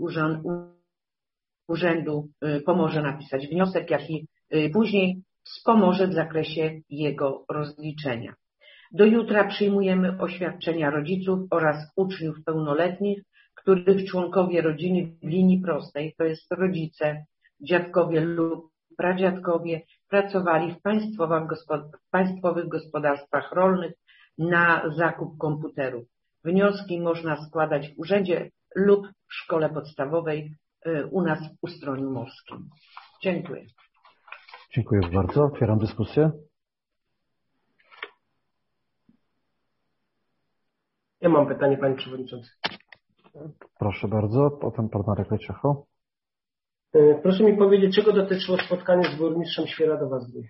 urzędu pomoże napisać wniosek, jak i później wspomoże w zakresie jego rozliczenia. Do jutra przyjmujemy oświadczenia rodziców oraz uczniów pełnoletnich, których członkowie rodziny w linii prostej, to jest rodzice, dziadkowie lub pradziadkowie, pracowali w państwowych gospodarstwach rolnych na zakup komputerów. Wnioski można składać w urzędzie lub w szkole podstawowej u nas w Ustroniu Morskim. Dziękuję. Dziękuję bardzo. Otwieram dyskusję. Ja mam pytanie, Panie Przewodniczący. Proszę bardzo, potem pan Marek Leciecho. Proszę mi powiedzieć, czego dotyczyło spotkanie z burmistrzem Świeradowa-Zdrój?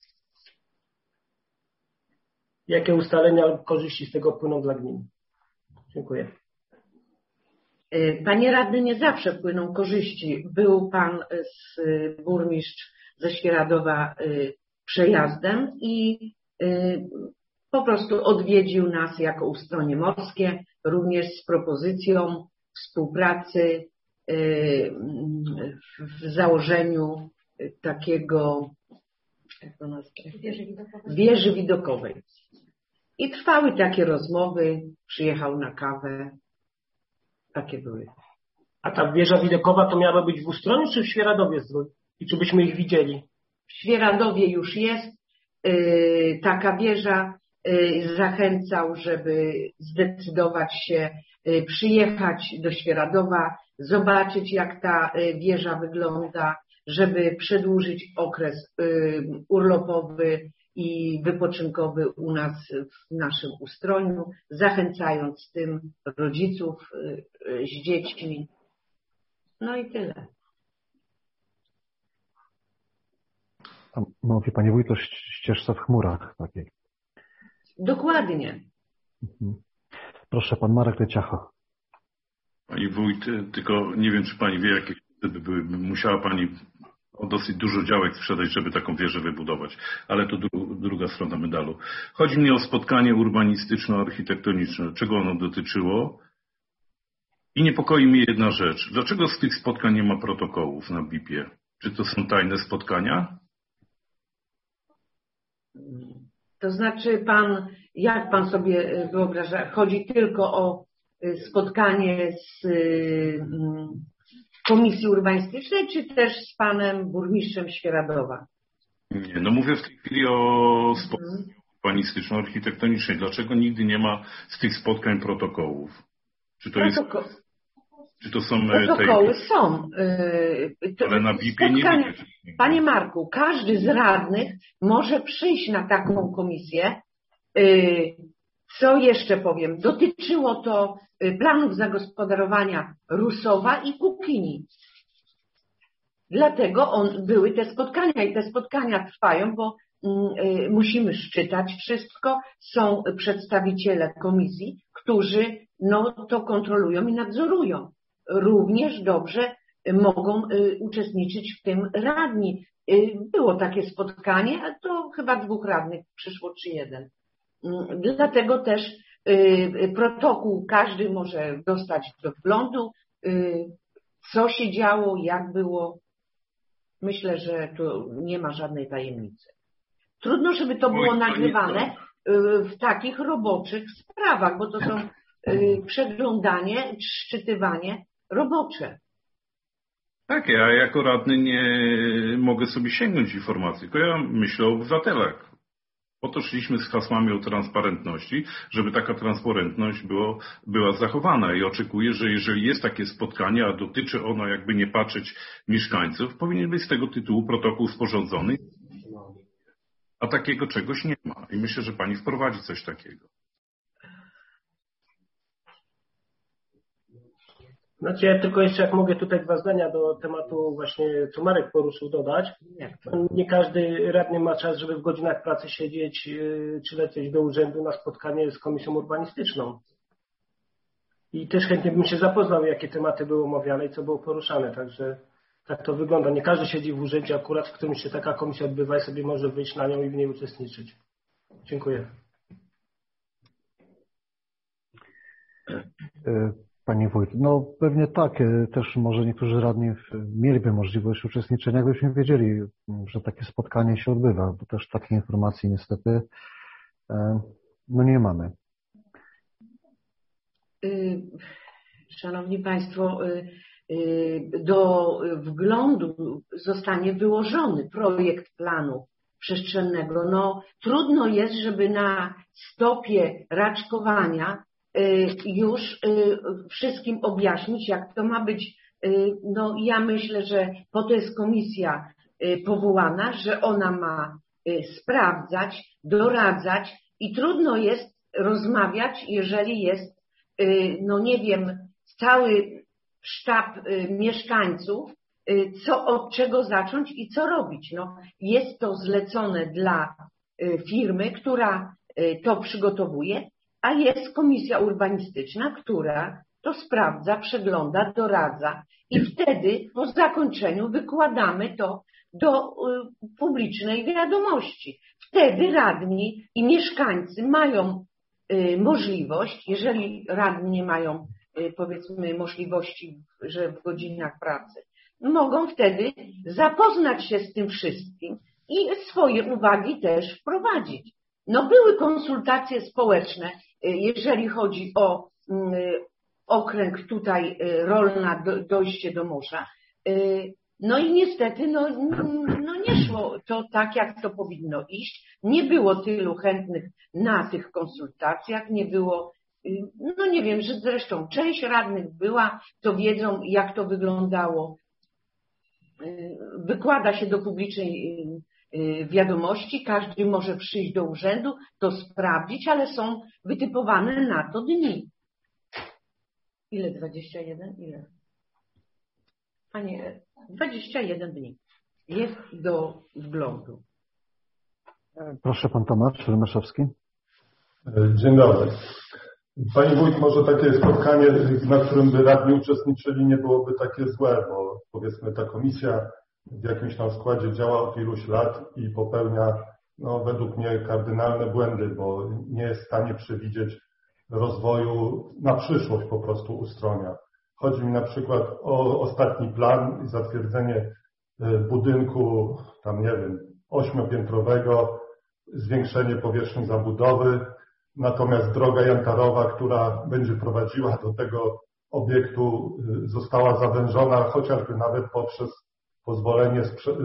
Jakie ustalenia lub korzyści z tego płyną dla gminy? Dziękuję. Panie radny, nie zawsze płyną korzyści. Był pan z burmistrz ze Świeradowa przejazdem i po prostu odwiedził nas jako Ustronie Morskie, również z propozycją współpracy w założeniu takiego, jak to nazwać, wieży widokowej. wieży widokowej. I trwały takie rozmowy, przyjechał na kawę, takie były. A ta wieża widokowa to miała być w Ustroniu czy w Świeradowie Zdrój? I czy byśmy ich widzieli? W Świeradowie już jest yy, taka wieża. Yy, zachęcał, żeby zdecydować się yy, przyjechać do Świeradowa, zobaczyć jak ta yy, wieża wygląda, żeby przedłużyć okres yy, urlopowy i wypoczynkowy u nas w naszym Ustroniu, zachęcając tym rodziców yy, yy, z dziećmi. No i tyle. A mówi Pani Wójt o ścieżce w chmurach takiej. Dokładnie. Mhm. Proszę, pan Marek Leciacha. Pani Wójt, tylko nie wiem, czy Pani wie, jakie by były. Musiała Pani o dosyć dużo działek sprzedać, żeby taką wieżę wybudować. Ale to dru, druga strona medalu. Chodzi mi o spotkanie urbanistyczno-architektoniczne. Czego ono dotyczyło? I niepokoi mnie jedna rzecz. Dlaczego z tych spotkań nie ma protokołów na B I P-ie? Czy to są tajne spotkania? To znaczy pan, jak pan sobie wyobraża, chodzi tylko o spotkanie z Komisji Urbanistycznej, czy też z panem burmistrzem Świeradowa? Nie, no mówię w tej chwili o spotkaniu urbanistyczno-architektonicznej. Dlaczego nigdy nie ma z tych spotkań protokołów? Czy to Protoko- jest... Czy to są Protokoły tej... są. Yy, Ale na B I P-ie nie widzę. Panie Marku, każdy z radnych może przyjść na taką komisję. Yy, co jeszcze powiem? Dotyczyło to planów zagospodarowania Rusowa i Kukini. Dlatego on, były te spotkania i te spotkania trwają, bo yy, musimy szczytać wszystko. Są przedstawiciele komisji, którzy no, to kontrolują i nadzorują. Również dobrze mogą uczestniczyć w tym radni. Było takie spotkanie, a to chyba dwóch radnych przyszło, czy jeden. Dlatego też protokół każdy może dostać do wglądu, co się działo, jak było. Myślę, że tu nie ma żadnej tajemnicy. Trudno, żeby to było nagrywane w takich roboczych sprawach, bo to są przeglądanie, szczytywanie robocze. Tak, ja jako radny nie mogę sobie sięgnąć informacji, tylko ja myślę o obywatelach. Po to szliśmy z hasłami o transparentności, żeby taka transparentność było, była zachowana i oczekuję, że jeżeli jest takie spotkanie, a dotyczy ono jakby nie patrzeć mieszkańców, powinien być z tego tytułu protokół sporządzony, a takiego czegoś nie ma. I myślę, że pani wprowadzi coś takiego. Znaczy ja tylko jeszcze, jak mogę tutaj dwa zdania do tematu właśnie, co Marek poruszył, dodać. Nie każdy radny ma czas, żeby w godzinach pracy siedzieć czy lecieć do urzędu na spotkanie z Komisją Urbanistyczną. I też chętnie bym się zapoznał, jakie tematy były omawiane i co było poruszane. Także tak to wygląda. Nie każdy siedzi w urzędzie akurat, w którym się taka komisja odbywa i sobie może wyjść na nią i w niej uczestniczyć. Dziękuję. Panie Wójt, no pewnie tak, też może niektórzy radni mieliby możliwość uczestniczenia, jakbyśmy wiedzieli, że takie spotkanie się odbywa, bo też takiej informacji niestety no nie mamy. Szanowni Państwo, do wglądu zostanie wyłożony projekt planu przestrzennego. No trudno jest, żeby na stopie raczkowania już wszystkim objaśnić, jak to ma być. No ja myślę, że po to jest komisja powołana, że ona ma sprawdzać, doradzać i trudno jest rozmawiać, jeżeli jest, no nie wiem, cały sztab mieszkańców, co od czego zacząć i co robić. No, jest to zlecone dla firmy, która to przygotowuje, a jest komisja urbanistyczna, która to sprawdza, przegląda, doradza i wtedy po zakończeniu wykładamy to do publicznej wiadomości. Wtedy radni i mieszkańcy mają możliwość, jeżeli radni nie mają, powiedzmy, możliwości, że w godzinach pracy, mogą wtedy zapoznać się z tym wszystkim i swoje uwagi też wprowadzić. No były konsultacje społeczne, jeżeli chodzi o okręg tutaj Rolna, dojście do morza. No i niestety no, no nie szło to tak, jak to powinno iść. Nie było tylu chętnych na tych konsultacjach, nie było, no nie wiem, że zresztą część radnych była, to wiedzą, jak to wyglądało. Wykłada się do publicznej wiadomości, każdy może przyjść do urzędu, to sprawdzić, ale są wytypowane na to dni. Ile? dwadzieścia jeden? Ile? Panie, dwadzieścia jeden dni. Jest do wglądu. Proszę pan Tomasz Rymaszewski. Dzień dobry. Pani wójt, może takie spotkanie, na którym by radni uczestniczyli, nie byłoby takie złe, bo powiedzmy ta komisja w jakimś tam składzie działa od iluś lat i popełnia, no według mnie, kardynalne błędy, bo nie jest w stanie przewidzieć rozwoju na przyszłość po prostu Ustronia. Chodzi mi na przykład o ostatni plan i zatwierdzenie budynku, tam nie wiem, ośmiopiętrowego, zwiększenie powierzchni zabudowy, natomiast droga Jantarowa, która będzie prowadziła do tego obiektu, została zawężona chociażby nawet poprzez pozwolenie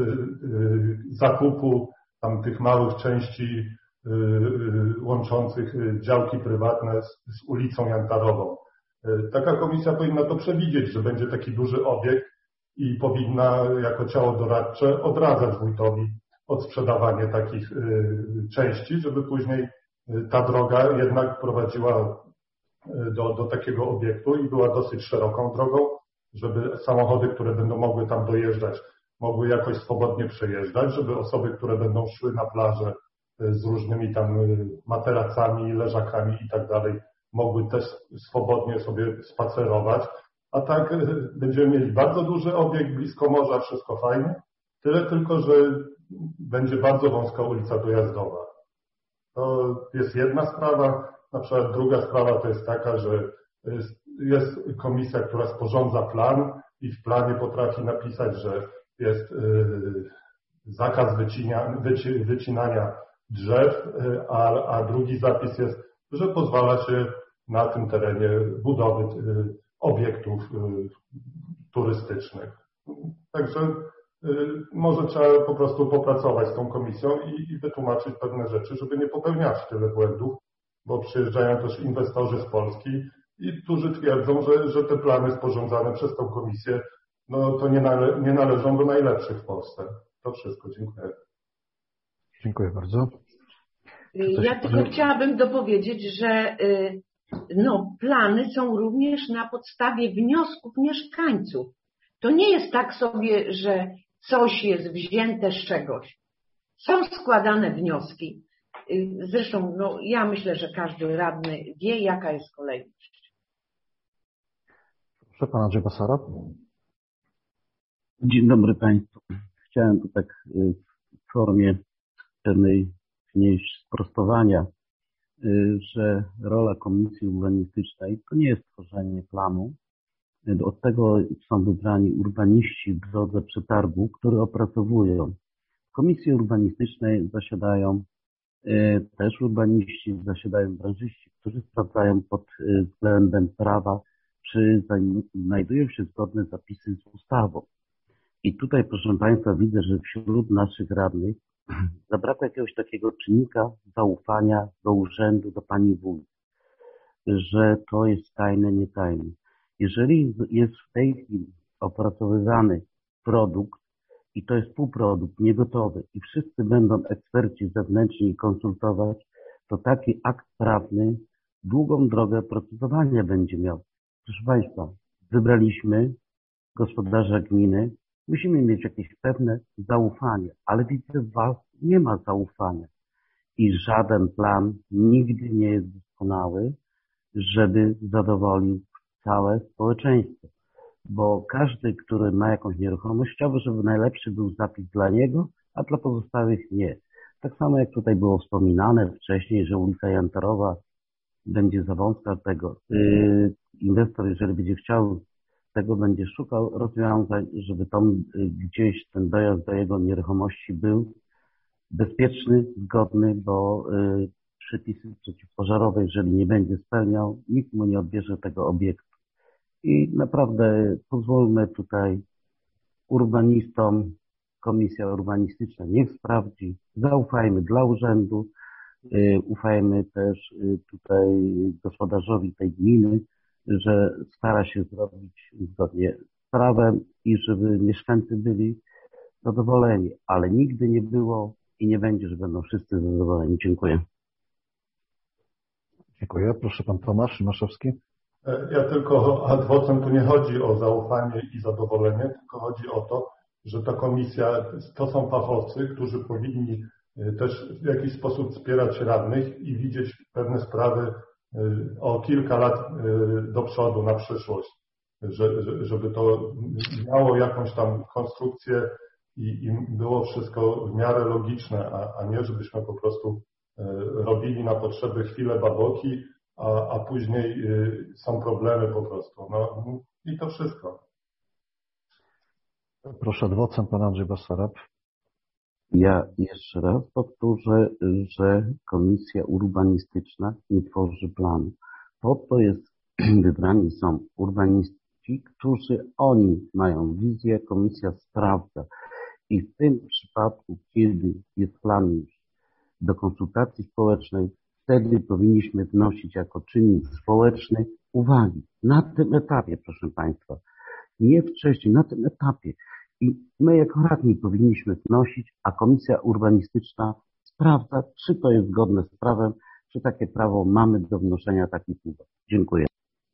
zakupu tam tych małych części łączących działki prywatne z, z ulicą Jantarową. Taka komisja powinna to przewidzieć, że będzie taki duży obiekt i powinna jako ciało doradcze odradzać wójtowi odsprzedawanie takich części, żeby później ta droga jednak prowadziła do, do takiego obiektu i była dosyć szeroką drogą, żeby samochody, które będą mogły tam dojeżdżać, mogły jakoś swobodnie przejeżdżać, żeby osoby, które będą szły na plażę z różnymi tam materacami, leżakami i tak dalej, mogły też swobodnie sobie spacerować. A tak będziemy mieli bardzo duży obiekt blisko morza, wszystko fajnie, tyle tylko, że będzie bardzo wąska ulica dojazdowa. To jest jedna sprawa. Na przykład druga sprawa to jest taka, że jest komisja, która sporządza plan i w planie potrafi napisać, że jest zakaz wycina, wyci, wycinania drzew, a, a drugi zapis jest, że pozwala się na tym terenie budowy obiektów turystycznych. Także może trzeba po prostu popracować z tą komisją i, i wytłumaczyć pewne rzeczy, żeby nie popełniać tyle błędów, bo przyjeżdżają też inwestorzy z Polski i którzy twierdzą, że, że te plany sporządzane przez tą komisję, no to nie, nale, nie należą do najlepszych w Polsce. To wszystko. Dziękuję. Dziękuję bardzo. Ja tylko chciałabym dopowiedzieć, że no, plany są również na podstawie wniosków mieszkańców. To nie jest tak sobie, że coś jest wzięte z czegoś. Są składane wnioski. Zresztą no, ja myślę, że każdy radny wie, jaka jest kolejność. Proszę pana Andrzej Basara. Dzień dobry Państwu. Chciałem tu tak w formie pewnej wnieść sprostowania, że rola Komisji Urbanistycznej to nie jest tworzenie planu. Od tego są wybrani urbaniści w drodze przetargu, który opracowują. W Komisji Urbanistycznej zasiadają też urbaniści, zasiadają branżyści, którzy sprawdzają pod względem prawa, czy znajdują się zgodne zapisy z ustawą. I tutaj, proszę Państwa, widzę, że wśród naszych radnych zabrakło jakiegoś takiego czynnika zaufania do urzędu, do pani wójt, że to jest tajne, nie tajne. Jeżeli jest w tej chwili opracowywany produkt i to jest półprodukt, niegotowy i wszyscy będą eksperci zewnętrzni konsultować, to taki akt prawny długą drogę procedowania będzie miał. Proszę Państwa, wybraliśmy gospodarza gminy, musimy mieć jakieś pewne zaufanie, ale widzę w Was nie ma zaufania i żaden plan nigdy nie jest doskonały, żeby zadowolił całe społeczeństwo, bo każdy, który ma jakąś nieruchomość, chciałby, żeby najlepszy był zapis dla niego, a dla pozostałych nie. Tak samo jak tutaj było wspominane wcześniej, że ulica Jantarowa będzie za wąska tego. Yy, inwestor, jeżeli będzie chciał, tego będzie szukał rozwiązań, żeby tam yy, gdzieś ten dojazd do jego nieruchomości był bezpieczny, zgodny, bo yy, przepisy przeciwpożarowe, jeżeli nie będzie spełniał, nikt mu nie odbierze tego obiektu. I naprawdę pozwólmy tutaj urbanistom, komisja urbanistyczna niech sprawdzi, zaufajmy dla urzędu, yy, ufajmy też yy, tutaj gospodarzowi tej gminy, że stara się zrobić zgodnie z prawem i żeby mieszkańcy byli zadowoleni, ale nigdy nie było i nie będzie, że będą wszyscy zadowoleni. Dziękuję. Dziękuję. Proszę pan Tomasz Maszewski. Ja tylko ad vocem tu nie chodzi o zaufanie i zadowolenie, tylko chodzi o to, że ta komisja to są fachowcy, którzy powinni też w jakiś sposób wspierać radnych i widzieć pewne sprawy o kilka lat do przodu, na przyszłość, żeby to miało jakąś tam konstrukcję i, i było wszystko w miarę logiczne, a, a nie żebyśmy po prostu robili na potrzeby chwilę baboki, a, a później są problemy po prostu. No i to wszystko. Proszę adwocem, pan Andrzej Basarab. Ja jeszcze raz powtórzę, że Komisja Urbanistyczna nie tworzy planu. Po to jest, wybrani są urbaniści, którzy oni mają wizję, komisja sprawdza. I w tym przypadku, kiedy jest plan już do konsultacji społecznej, wtedy powinniśmy wnosić jako czynnik społeczny uwagi. Na tym etapie, proszę Państwa, nie wcześniej, na tym etapie. I my jako radni powinniśmy wnosić, a Komisja Urbanistyczna sprawdza, czy to jest zgodne z prawem, czy takie prawo mamy do wnoszenia takich uwag. Dziękuję.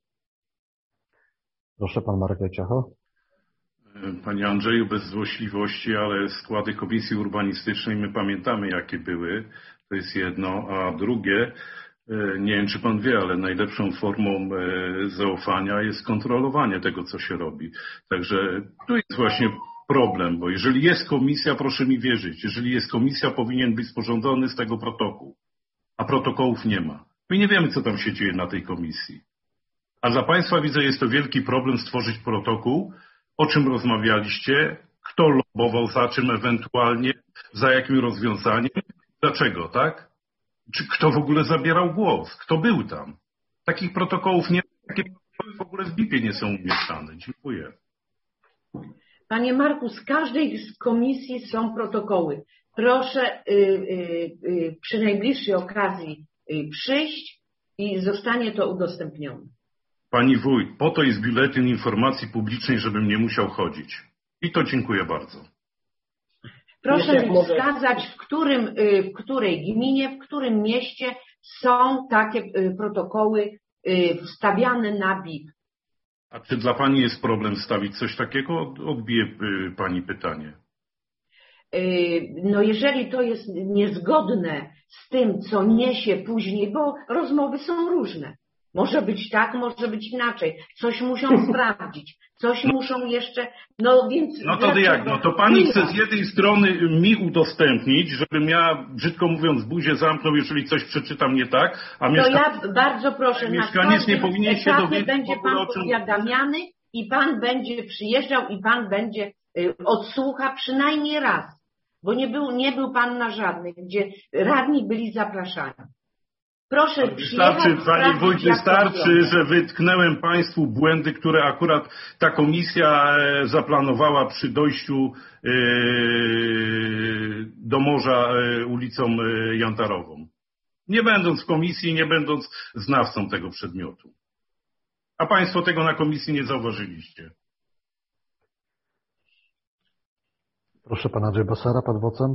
Proszę pan Marek Leciacho. Panie Andrzeju, bez złośliwości, ale składy Komisji Urbanistycznej my pamiętamy, jakie były. To jest jedno, a drugie, nie wiem, czy pan wie, ale najlepszą formą zaufania jest kontrolowanie tego, co się robi. Także tu jest właśnie problem, bo jeżeli jest komisja, proszę mi wierzyć, jeżeli jest komisja, powinien być sporządzony z tego protokół, a protokołów nie ma. My nie wiemy, co tam się dzieje na tej komisji. A dla państwa, widzę, jest to wielki problem stworzyć protokół, o czym rozmawialiście, kto lobował za czym ewentualnie, za jakim rozwiązaniem, dlaczego, tak? Czy kto w ogóle zabierał głos? Kto był tam? Takich protokołów nie ma, takie protokoły w ogóle w B I P-ie nie są umieszczane. Dziękuję. Panie Marku, z każdej z komisji są protokoły. Proszę y, y, y, przy najbliższej okazji y, przyjść i zostanie to udostępnione. Pani wójt, po to jest biuletyn informacji publicznej, żebym nie musiał chodzić. I to dziękuję bardzo. Proszę mi wskazać, w, którym, w której gminie, w którym mieście są takie protokoły wstawiane na B I P. A czy dla pani jest problem stawić coś takiego? Odbiję pani pytanie. No jeżeli to jest niezgodne z tym, co niesie później, bo rozmowy są różne. Może być tak, może być inaczej. Coś muszą sprawdzić, coś muszą jeszcze, no więc... No to jak, no to pani chce z jednej strony mi udostępnić, żebym ja, brzydko mówiąc, buzię zamknął, jeżeli coś przeczytam nie tak, a to mieszka... ja bardzo proszę, mieszkaniec nie powinien się dowiedzieć będzie pan o czym... powiadamiany i pan będzie przyjeżdżał i pan będzie y, odsłucha przynajmniej raz, bo nie był, nie był pan na żadnych, gdzie radni byli zapraszani. Proszę wystarczy, pani wójt, wystarczy, że wytknęłem państwu błędy, które akurat ta komisja zaplanowała przy dojściu do morza ulicą Jantarową. Nie będąc w komisji, nie będąc znawcą tego przedmiotu. A państwo tego na komisji nie zauważyliście. Proszę pana Andrzej Basara, pan Wocem.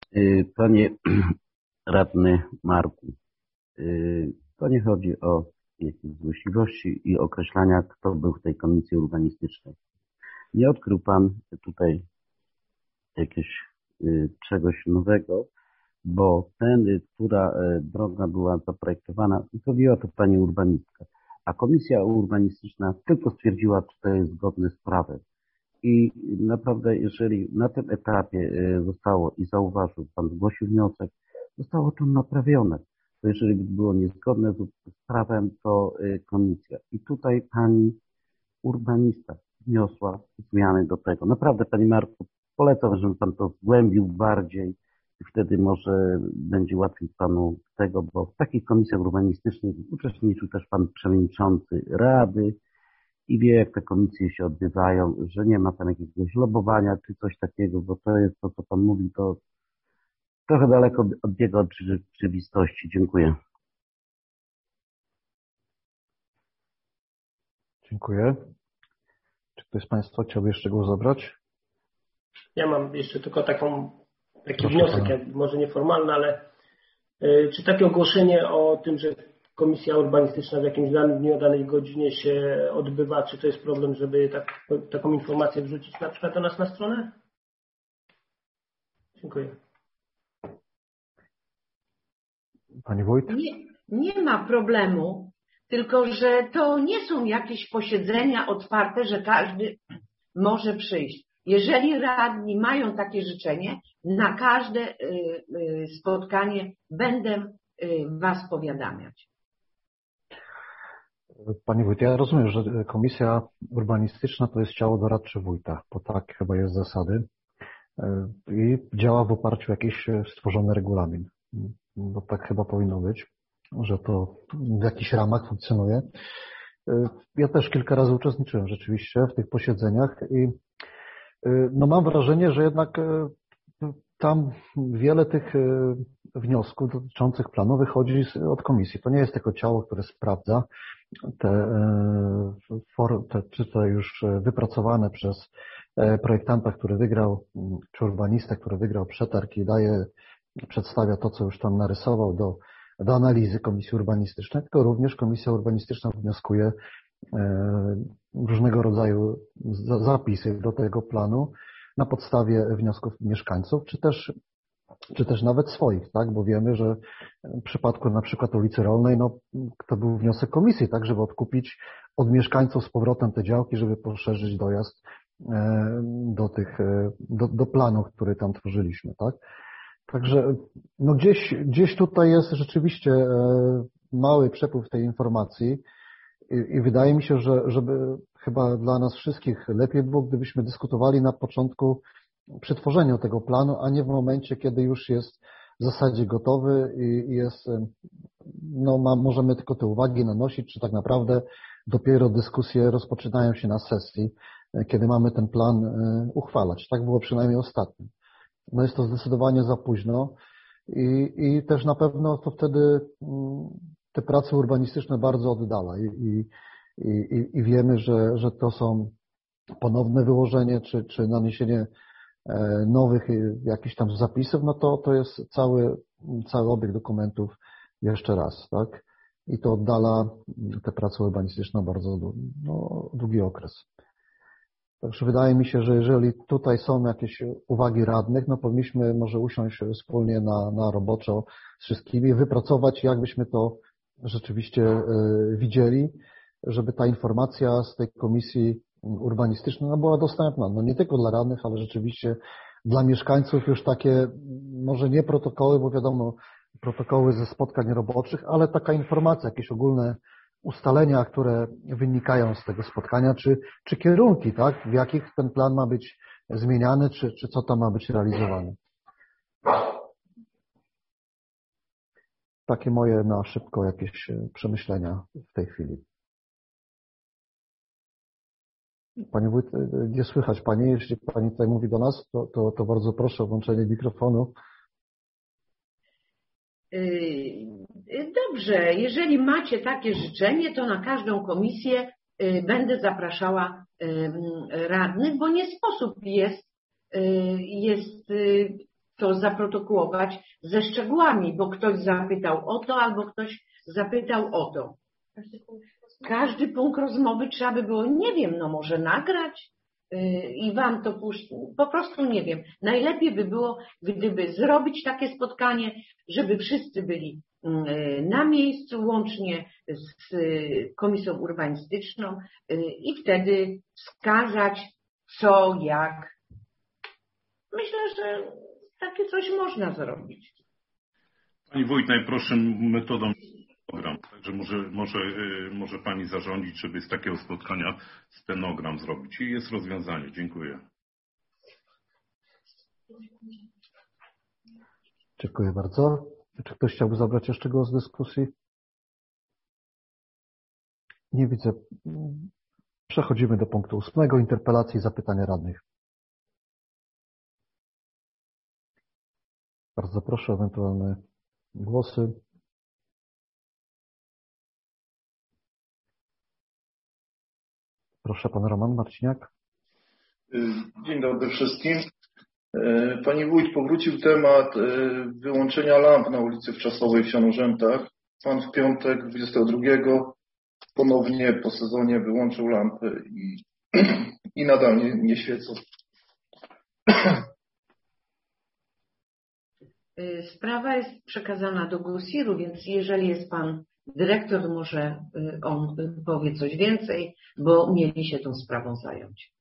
Panie radny Marku, to nie chodzi o jakichś złośliwości i określania, kto był w tej komisji urbanistycznej. Nie odkrył Pan tutaj jakiegoś y, czegoś nowego, bo ten, y, która y, droga była zaprojektowana, zrobiła to Pani urbanistka, a komisja urbanistyczna tylko stwierdziła, czy to jest zgodne z prawem. I naprawdę, jeżeli na tym etapie zostało i zauważył Pan, zgłosił wniosek, zostało to naprawione. To jeżeli by było niezgodne z prawem, to komisja. I tutaj Pani urbanista wniosła zmiany do tego. Naprawdę, Panie Marku, polecam, żeby Pan to zgłębił bardziej i wtedy może będzie łatwiej Panu tego, bo w takich komisjach urbanistycznych uczestniczył też Pan Przewodniczący Rady, i wie, jak te komisje się odbywają, że nie ma tam jakiegoś lobowania czy coś takiego, bo to jest to, co Pan mówi, to trochę daleko odbiega od rzeczywistości. Dziękuję. Dziękuję. Czy ktoś z Państwa chciałby jeszcze głos zabrać? Ja mam jeszcze tylko taką, taki Proszę wniosek, pana. jak może nieformalny, ale y, czy takie ogłoszenie o tym, że komisja urbanistyczna w jakimś danym dniu, o danej godzinie się odbywa, czy to jest problem, żeby tak, taką informację wrzucić na przykład do nas na stronę? Dziękuję. Pani Wójt? Nie, nie ma problemu, tylko że to nie są jakieś posiedzenia otwarte, że każdy może przyjść. Jeżeli radni mają takie życzenie, na każde y, y, spotkanie będę y, Was powiadamiać. Pani Wójt, ja rozumiem, że komisja urbanistyczna to jest ciało doradcze wójta, bo tak chyba jest zasady i działa w oparciu o jakiś stworzony regulamin, bo tak chyba powinno być, że to w jakichś ramach funkcjonuje. Ja też kilka razy uczestniczyłem rzeczywiście w tych posiedzeniach i no mam wrażenie, że jednak tam wiele tych wniosków dotyczących planu wychodzi od komisji. To nie jest tylko ciało, które sprawdza te, te czy to już wypracowane przez projektanta, który wygrał, czy urbanistę, który wygrał przetarg i daje, przedstawia to, co już tam narysował do, do analizy komisji urbanistycznej, tylko również komisja urbanistyczna wnioskuje różnego rodzaju zapisy do tego planu na podstawie wniosków mieszkańców, czy też, czy też nawet swoich, tak? Bo wiemy, że w przypadku na przykład ulicy Rolnej, no, to był wniosek komisji, tak, żeby odkupić od mieszkańców z powrotem te działki, żeby poszerzyć dojazd do tych, do, do planu, który tam tworzyliśmy, tak? Także no gdzieś, gdzieś tutaj jest rzeczywiście mały przepływ tej informacji i, i wydaje mi się, że żeby chyba dla nas wszystkich lepiej było, gdybyśmy dyskutowali na początku przy tworzeniu tego planu, a nie w momencie, kiedy już jest w zasadzie gotowy i jest, no ma, możemy tylko te uwagi nanosić, czy tak naprawdę dopiero dyskusje rozpoczynają się na sesji, kiedy mamy ten plan uchwalać. Tak było przynajmniej ostatnio. No jest to zdecydowanie za późno i, i też na pewno to wtedy te prace urbanistyczne bardzo oddala i, i, i, i wiemy, że, że to są ponowne wyłożenie czy, czy naniesienie nowych jakichś tam zapisów, no to, to jest cały, cały obieg dokumentów jeszcze raz, tak? I to oddala te prace urbanistyczne bardzo no, długi okres. Także wydaje mi się, że jeżeli tutaj są jakieś uwagi radnych, no powinniśmy może usiąść wspólnie na, na roboczo z wszystkimi, wypracować, jakbyśmy to rzeczywiście widzieli, żeby ta informacja z tej komisji urbanistycznej no, była dostępna. No nie tylko dla radnych, ale rzeczywiście dla mieszkańców już takie, może nie protokoły, bo wiadomo, protokoły ze spotkań roboczych, ale taka informacja, jakieś ogólne ustalenia, które wynikają z tego spotkania, czy, czy kierunki, tak, w jakich ten plan ma być zmieniany, czy, czy co tam ma być realizowane. Takie moje na szybko jakieś przemyślenia w tej chwili. Pani Wójt, nie słychać Pani, jeśli Pani tutaj mówi do nas, to, to, to bardzo proszę o włączenie mikrofonu. Dobrze, jeżeli macie takie życzenie, to na każdą komisję będę zapraszała radnych, bo nie sposób jest, jest to zaprotokołować ze szczegółami, bo ktoś zapytał o to, albo ktoś zapytał o to. Każdy punkt rozmowy trzeba by było, nie wiem, no może nagrać i wam to puścić. Po prostu nie wiem. Najlepiej by było, gdyby zrobić takie spotkanie, żeby wszyscy byli na miejscu, łącznie z komisją urbanistyczną i wtedy wskazać co, jak. Myślę, że takie coś można zrobić. Pani wójt, najprostszą metodą program, także może, może, może pani zarządzić, żeby z takiego spotkania stenogram zrobić. I jest rozwiązanie. Dziękuję. Dziękuję bardzo. Czy ktoś chciałby zabrać jeszcze głos w dyskusji? Nie widzę. Przechodzimy do punktu ósmego. Interpelacji i zapytania radnych. Bardzo proszę o ewentualne głosy. Proszę, pan Roman Marciniak. Dzień dobry wszystkim. Pani wójt, powrócił temat wyłączenia lamp na ulicy Wczasowej w Sianorzętach. Pan w piątek dwudziestego drugiego ponownie po sezonie wyłączył lampy i, i nadal nie, nie świecą. Sprawa jest przekazana do GUS-iru, więc jeżeli jest pan dyrektor, to może on powie coś więcej, bo mieli się tą sprawą zająć.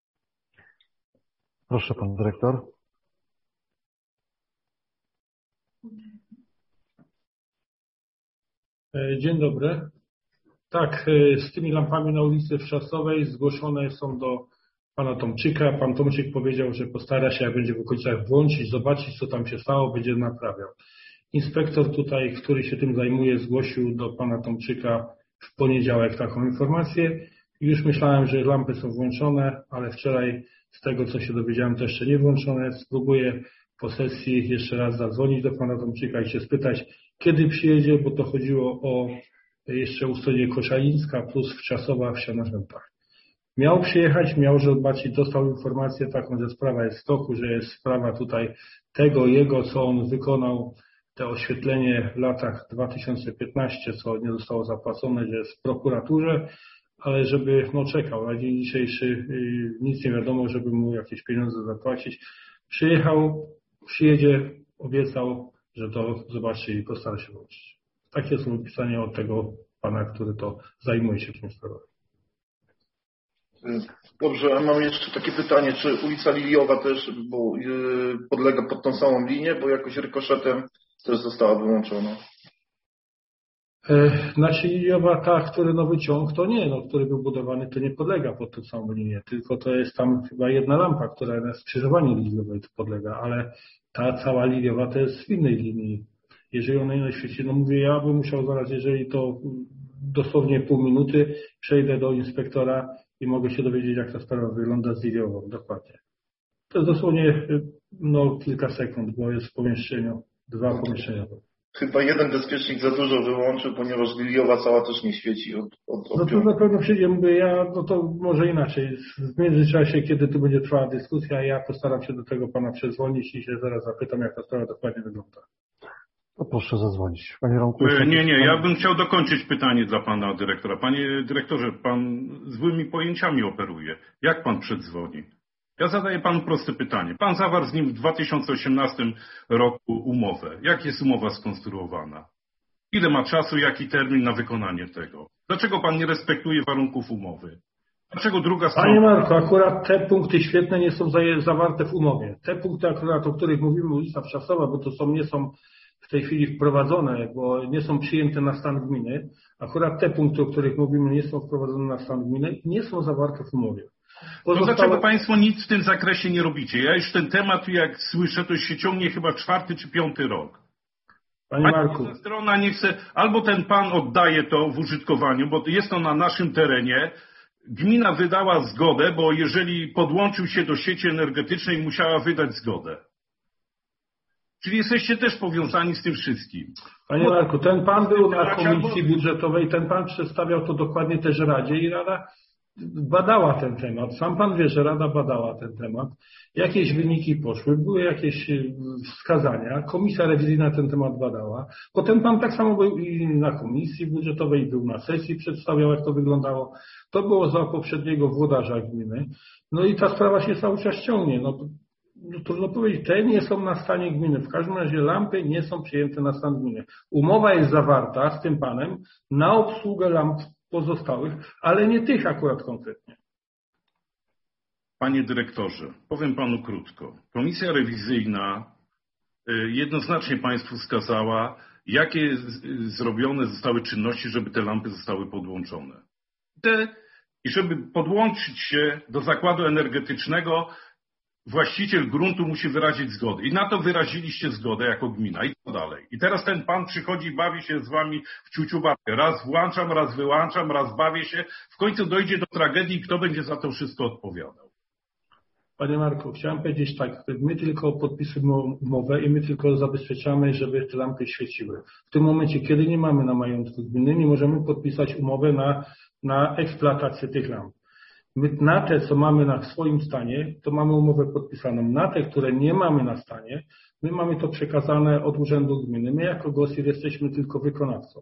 Proszę, pan dyrektor. Dzień dobry. Tak, z tymi lampami na ulicy Wczasowej zgłoszone są do pana Tomczyka. Pan Tomczyk powiedział, że postara się, jak będzie w okolicach, włączyć, zobaczyć, co tam się stało, będzie naprawiał. Inspektor tutaj, który się tym zajmuje, zgłosił do pana Tomczyka w poniedziałek taką informację. Już myślałem, że lampy są włączone, ale wczoraj z tego, co się dowiedziałem, to jeszcze nie włączone. Spróbuję po sesji jeszcze raz zadzwonić do pana Tomczyka i się spytać, kiedy przyjedzie, bo to chodziło o jeszcze ustroje Koszalińska plus Wczasowa w Sianorzętach. Miał przyjechać, miał zobaczyć, dostał informację taką, że sprawa jest w toku, że jest sprawa tutaj tego jego, co on wykonał, te oświetlenie w latach dwa tysiące piętnastym, co nie zostało zapłacone, że jest w prokuraturze, ale żeby no czekał. Na dzień dzisiejszy yy, nic nie wiadomo, żeby mu jakieś pieniądze zapłacić. Przyjechał, przyjedzie, obiecał, że to zobaczy i postara się wrócić. Takie są pisania od tego pana, który to zajmuje się tym sprawą. Dobrze, a mam jeszcze takie pytanie, czy ulica Liliowa też bo, yy, podlega pod tą samą linię, bo jakoś rykoszetem też została wyłączona? Znaczy Liliowa, ta, który nowy ciąg, to nie, no, który był budowany, to nie podlega pod tą samą linię, tylko to jest tam chyba jedna lampa, która na skrzyżowaniu Liliowej to podlega, ale ta cała Liliowa to jest w innej linii. Jeżeli ona nie świeci, no mówię, ja bym musiał zaraz, jeżeli to dosłownie pół minuty, przejdę do inspektora i mogę się dowiedzieć, jak ta sprawa wygląda z Liliową, dokładnie. To jest dosłownie no, kilka sekund, bo jest w pomieszczeniu, dwa pomieszczenia. Chyba jeden bezpiecznik za dużo wyłączył, ponieważ Liliowa cała też nie świeci. Od, od, od no to na pewno przyjdzie, mówię, ja, no to może inaczej. W międzyczasie, kiedy tu będzie trwała dyskusja, ja postaram się do tego pana przedzwonić i się zaraz zapytam, jak ta sprawa dokładnie wygląda. To proszę zadzwonić. Panie Romku. Nie, nie, ja bym chciał dokończyć pytanie dla pana dyrektora. Panie dyrektorze, pan złymi pojęciami operuje. Jak pan przedzwoni? Ja zadaję panu proste pytanie. Pan zawarł z nim w dwa tysiące osiemnastym roku umowę. Jak jest umowa skonstruowana? Ile ma czasu, jaki termin na wykonanie tego? Dlaczego pan nie respektuje warunków umowy? Dlaczego druga strona... Panie Marku, akurat te punkty świetne nie są zawarte w umowie. Te punkty akurat, o których mówimy, ulica Wczasowa, bo to są, nie są w tej chwili wprowadzone, bo nie są przyjęte na stan gminy. Akurat te punkty, o których mówimy, nie są wprowadzone na stan gminy i nie są zawarte w umowie. Pozostałe... To dlaczego państwo nic w tym zakresie nie robicie? Ja już ten temat, jak słyszę, to się ciągnie chyba czwarty czy piąty rok. Panie Marku. Ta strona nie chce, albo ten pan oddaje to w użytkowaniu, bo jest to na naszym terenie. Gmina wydała zgodę, bo jeżeli podłączył się do sieci energetycznej, musiała wydać zgodę. Czyli jesteście też powiązani z tym wszystkim. Panie Marku, ten pan był na komisji budżetowej, ten pan przedstawiał to dokładnie też Radzie i Rada badała ten temat. Sam pan wie, że Rada badała ten temat. Jakieś wyniki poszły, były jakieś wskazania. Komisja rewizyjna ten temat badała. Potem pan tak samo był i na komisji budżetowej, był na sesji, przedstawiał, jak to wyglądało. To było za poprzedniego włodarza gminy. No i ta sprawa się cały czas ciągnie. No, no trudno powiedzieć, te nie są na stanie gminy. W każdym razie lampy nie są przyjęte na stan gminy. Umowa jest zawarta z tym panem na obsługę lamp pozostałych, ale nie tych akurat konkretnie. Panie dyrektorze, powiem panu krótko. Komisja rewizyjna jednoznacznie państwu wskazała, jakie zrobione zostały czynności, żeby te lampy zostały podłączone. Te, I żeby podłączyć się do zakładu energetycznego, właściciel gruntu musi wyrazić zgodę. I na to wyraziliście zgodę jako gmina. I co dalej? I teraz ten pan przychodzi, bawi się z wami w ciuciu babkę. Raz włączam, raz wyłączam, raz bawię się. W końcu dojdzie do tragedii, kto będzie za to wszystko odpowiadał. Panie Marku, chciałem powiedzieć tak, my tylko podpisujemy umowę i my tylko zabezpieczamy, żeby te lampy świeciły. W tym momencie, kiedy nie mamy na majątku gminy, nie możemy podpisać umowę na, na eksploatację tych lamp. My na te, co mamy na swoim stanie, to mamy umowę podpisaną. Na te, które nie mamy na stanie, my mamy to przekazane od Urzędu Gminy. My jako GOSiR jesteśmy tylko wykonawcą.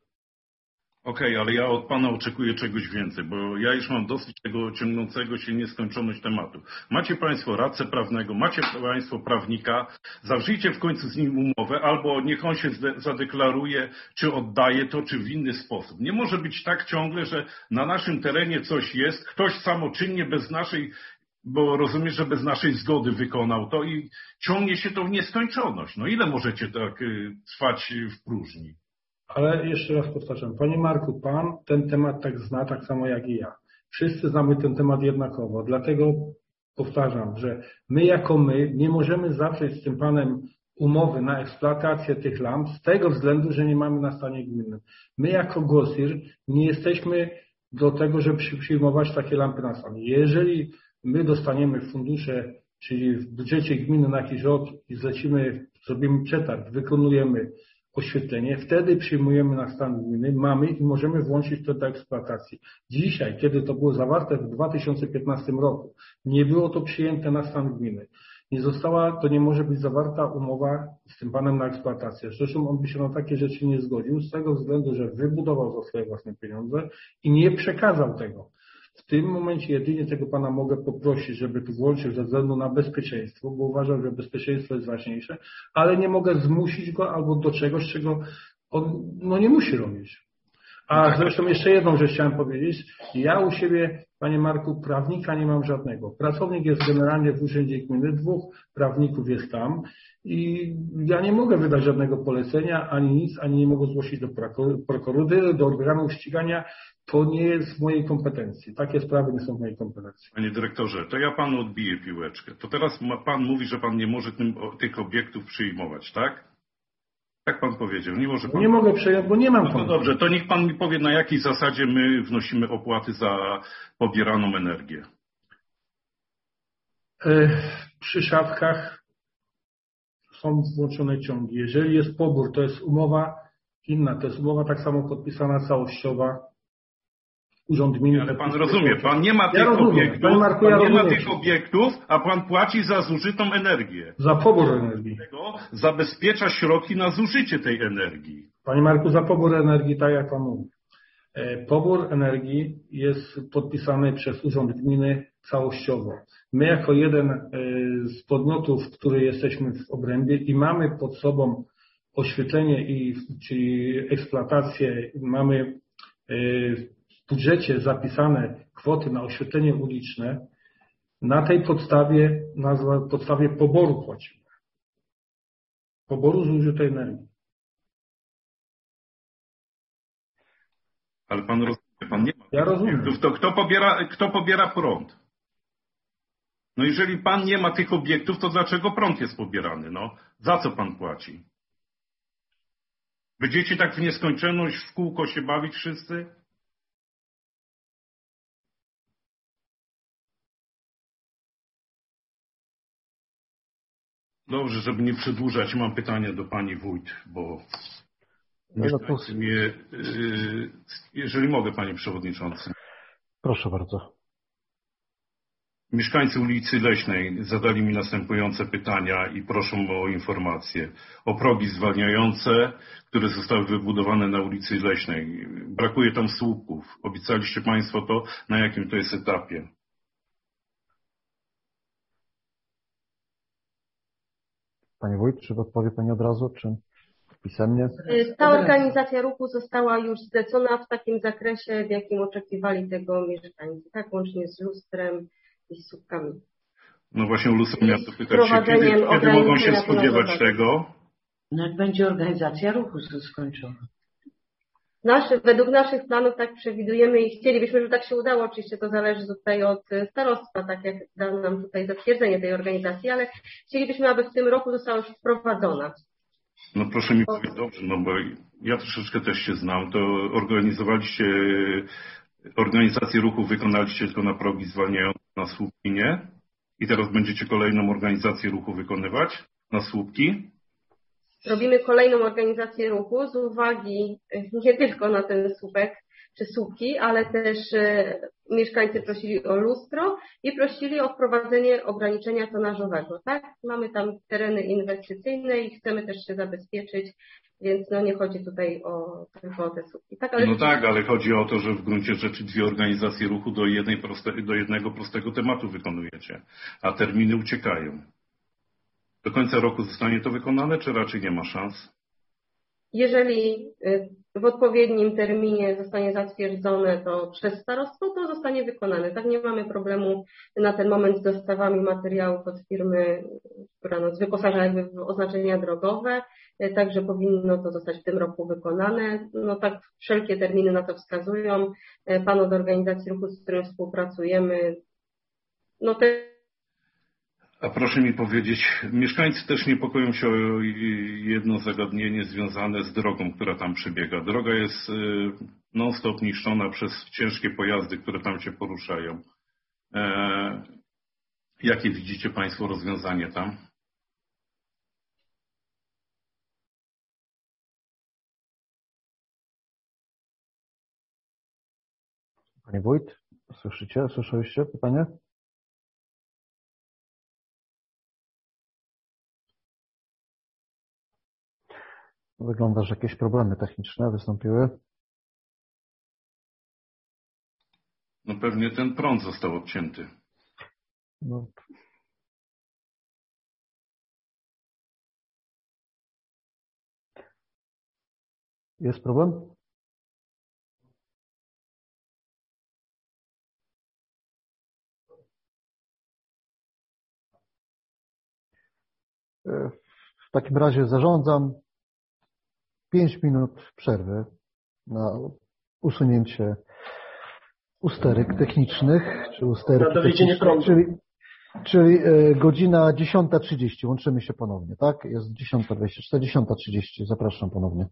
Okej, okay, ale ja od pana oczekuję czegoś więcej, bo ja już mam dosyć tego ciągnącego się nieskończoność tematu. Macie państwo radcę prawnego, macie państwo prawnika, zawrzyjcie w końcu z nim umowę, albo niech on się zadeklaruje, czy oddaje to, czy w inny sposób. Nie może być tak ciągle, że na naszym terenie coś jest, ktoś samoczynnie bez naszej, bo rozumiem, że bez naszej zgody wykonał to i ciągnie się to w nieskończoność. No ile możecie tak trwać w próżni? Ale jeszcze raz powtarzam, panie Marku, pan ten temat tak zna, tak samo jak i ja. Wszyscy znamy ten temat jednakowo, dlatego powtarzam, że my jako my nie możemy zawrzeć z tym panem umowy na eksploatację tych lamp z tego względu, że nie mamy na stanie gminnym. My jako GOSiR nie jesteśmy do tego, żeby przyjmować takie lampy na stan. Jeżeli my dostaniemy fundusze, czyli w budżecie gminy na jakiś rok i zlecimy, zrobimy przetarg, wykonujemy oświetlenie, wtedy przyjmujemy na stan gminy, mamy i możemy włączyć to do eksploatacji. Dzisiaj, kiedy to było zawarte w dwa tysiące piętnastym roku, nie było to przyjęte na stan gminy. Nie została, to nie może być zawarta umowa z tym panem na eksploatację. Zresztą on by się na takie rzeczy nie zgodził z tego względu, że wybudował za swoje własne pieniądze i nie przekazał tego. W tym momencie jedynie tego pana mogę poprosić, żeby tu włączył ze względu na bezpieczeństwo, bo uważam, że bezpieczeństwo jest ważniejsze, ale nie mogę zmusić go albo do czegoś, czego on no, nie musi robić. A zresztą jeszcze jedną rzecz chciałem powiedzieć. Ja u siebie, panie Marku, prawnika nie mam żadnego. Pracownik jest generalnie w Urzędzie Gminy, dwóch prawników jest tam i ja nie mogę wydać żadnego polecenia, ani nic, ani nie mogę zgłosić do prokuratury, do organów ścigania. To nie jest w mojej kompetencji. Takie sprawy nie są w mojej kompetencji. Panie dyrektorze, to ja panu odbiję piłeczkę. To teraz pan mówi, że pan nie może tym, tych obiektów przyjmować, tak? Tak pan powiedział. Nie może pan... Nie mogę przyjąć, bo nie mam. No to dobrze, to niech pan mi powie, na jakiej zasadzie my wnosimy opłaty za pobieraną energię. Przy siatkach są włączone ciągi. Jeżeli jest pobór, to jest umowa inna. To jest umowa tak samo podpisana całościowa. Urząd Gminy. Ale pan rozumie, pan nie ma tych ja rozumiem, obiektów, Panie Marku, pan ja nie ma rozumiem. tych obiektów, a pan płaci za zużytą energię. Za pobór energii. Tego zabezpiecza środki na zużycie tej energii. Panie Marku, za pobór energii, tak jak pan mówi. Pobór energii jest podpisany przez Urząd Gminy całościowo. My jako jeden z podmiotów, który jesteśmy w obrębie i mamy pod sobą oświetlenie, i, czyli eksploatację, mamy w budżecie zapisane kwoty na oświetlenie uliczne, na tej podstawie, na podstawie poboru płacimy. Poboru zużytej energii. Ale pan rozumie, pan nie ma. Ja rozumiem. To kto pobiera, kto pobiera prąd? No jeżeli pan nie ma tych obiektów, to dlaczego prąd jest pobierany? No, za co pan płaci? Będziecie tak w nieskończoność w kółko się bawić wszyscy? Dobrze, żeby nie przedłużać, mam pytanie do pani wójt, bo No to... mnie, jeżeli mogę, panie przewodniczący. Proszę bardzo. Mieszkańcy ulicy Leśnej zadali mi następujące pytania i proszą o informacje. O progi zwalniające, które zostały wybudowane na ulicy Leśnej. Brakuje tam słupków. Obiecaliście Państwo to, na jakim to jest etapie? Panie Wójt, czy odpowie Pani od razu, czy pisemnie? Ta organizacja ruchu została już zlecona w takim zakresie, w jakim oczekiwali tego mieszkańcy, tak, łącznie z lustrem i z słupkami. No właśnie o lustro miałem to pytać się, kiedy, kiedy mogą się spodziewać tego? No jak będzie organizacja ruchu skończona. Nasze, według naszych planów tak przewidujemy i chcielibyśmy, żeby tak się udało. Oczywiście to zależy tutaj od starostwa, tak jak da nam tutaj zatwierdzenie tej organizacji, ale chcielibyśmy, aby w tym roku została już wprowadzona. No proszę mi powiedzieć, dobrze, no bo ja troszeczkę też się znam, to organizowaliście, organizację ruchu wykonaliście tylko na progi zwalniające na słupki, nie? I teraz będziecie kolejną organizację ruchu wykonywać na słupki? Robimy kolejną organizację ruchu z uwagi nie tylko na ten słupek czy słupki, ale też mieszkańcy prosili o lustro i prosili o wprowadzenie ograniczenia tonażowego, tak? Mamy tam tereny inwestycyjne i chcemy też się zabezpieczyć, więc no nie chodzi tutaj o, tylko o te słupki. Tak, ale no tak, ale chodzi o to, że w gruncie rzeczy dwie organizacje ruchu do, jednej proste, do jednego prostego tematu wykonujecie, a terminy uciekają. Do końca roku zostanie to wykonane, czy raczej nie ma szans? Jeżeli w odpowiednim terminie zostanie zatwierdzone to przez starostwo, to zostanie wykonane. Tak, nie mamy problemu na ten moment z dostawami materiałów od firmy, która nas wyposaża jakby w oznaczenia drogowe, także powinno to zostać w tym roku wykonane. No tak, wszelkie terminy na to wskazują. Pan od organizacji ruchu, z którym współpracujemy, no te A proszę mi powiedzieć, mieszkańcy też niepokoją się o jedno zagadnienie związane z drogą, która tam przebiega. Droga jest non-stop niszczona przez ciężkie pojazdy, które tam się poruszają. E, jakie widzicie Państwo rozwiązanie tam? Panie Wójt, słyszycie? Słyszeliście pytanie? Wygląda, że jakieś problemy techniczne wystąpiły. No pewnie ten prąd został odcięty. No. Jest problem? W takim razie zarządzam pięć minut przerwy na usunięcie usterek technicznych, czy usterek technicznych, czyli, czyli godzina dziesiąta trzydzieści. Łączymy się ponownie, tak? Jest dziesiąta dwadzieścia cztery, dziesiąta trzydzieści. Zapraszam ponownie.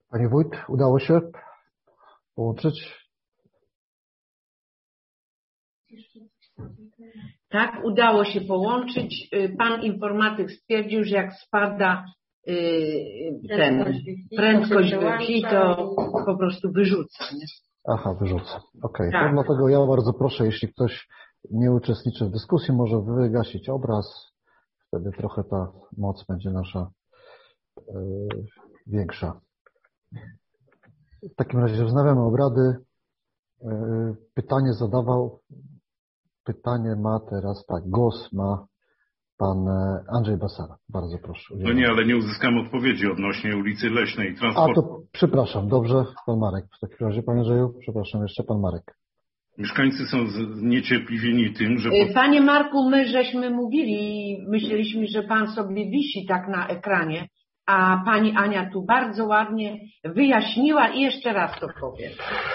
Pani wójt, udało się połączyć? Tak, udało się połączyć. Pan informatyk stwierdził, że jak spada ten, prędkość Wi-Fi, to po prostu wyrzuca. Nie? Aha, wyrzuca. Okej, okay. Tak. Dlatego ja bardzo proszę, jeśli ktoś nie uczestniczy w dyskusji, może wygasić obraz. Wtedy trochę ta moc będzie nasza yy, większa. W takim razie wznawiamy obrady. Yy, pytanie zadawał, pytanie ma teraz, tak, głos ma pan Andrzej Basara. Bardzo proszę. No nie, ale nie uzyskamy odpowiedzi odnośnie ulicy Leśnej i transportu. A to przepraszam, dobrze, pan Marek. W takim razie, panie Andrzeju, przepraszam, jeszcze pan Marek. Mieszkańcy są zniecierpliwieni tym, że... Panie Marku, my żeśmy mówili, myśleliśmy, że pan sobie wisi tak na ekranie, a pani Ania tu bardzo ładnie wyjaśniła i jeszcze raz to powiem.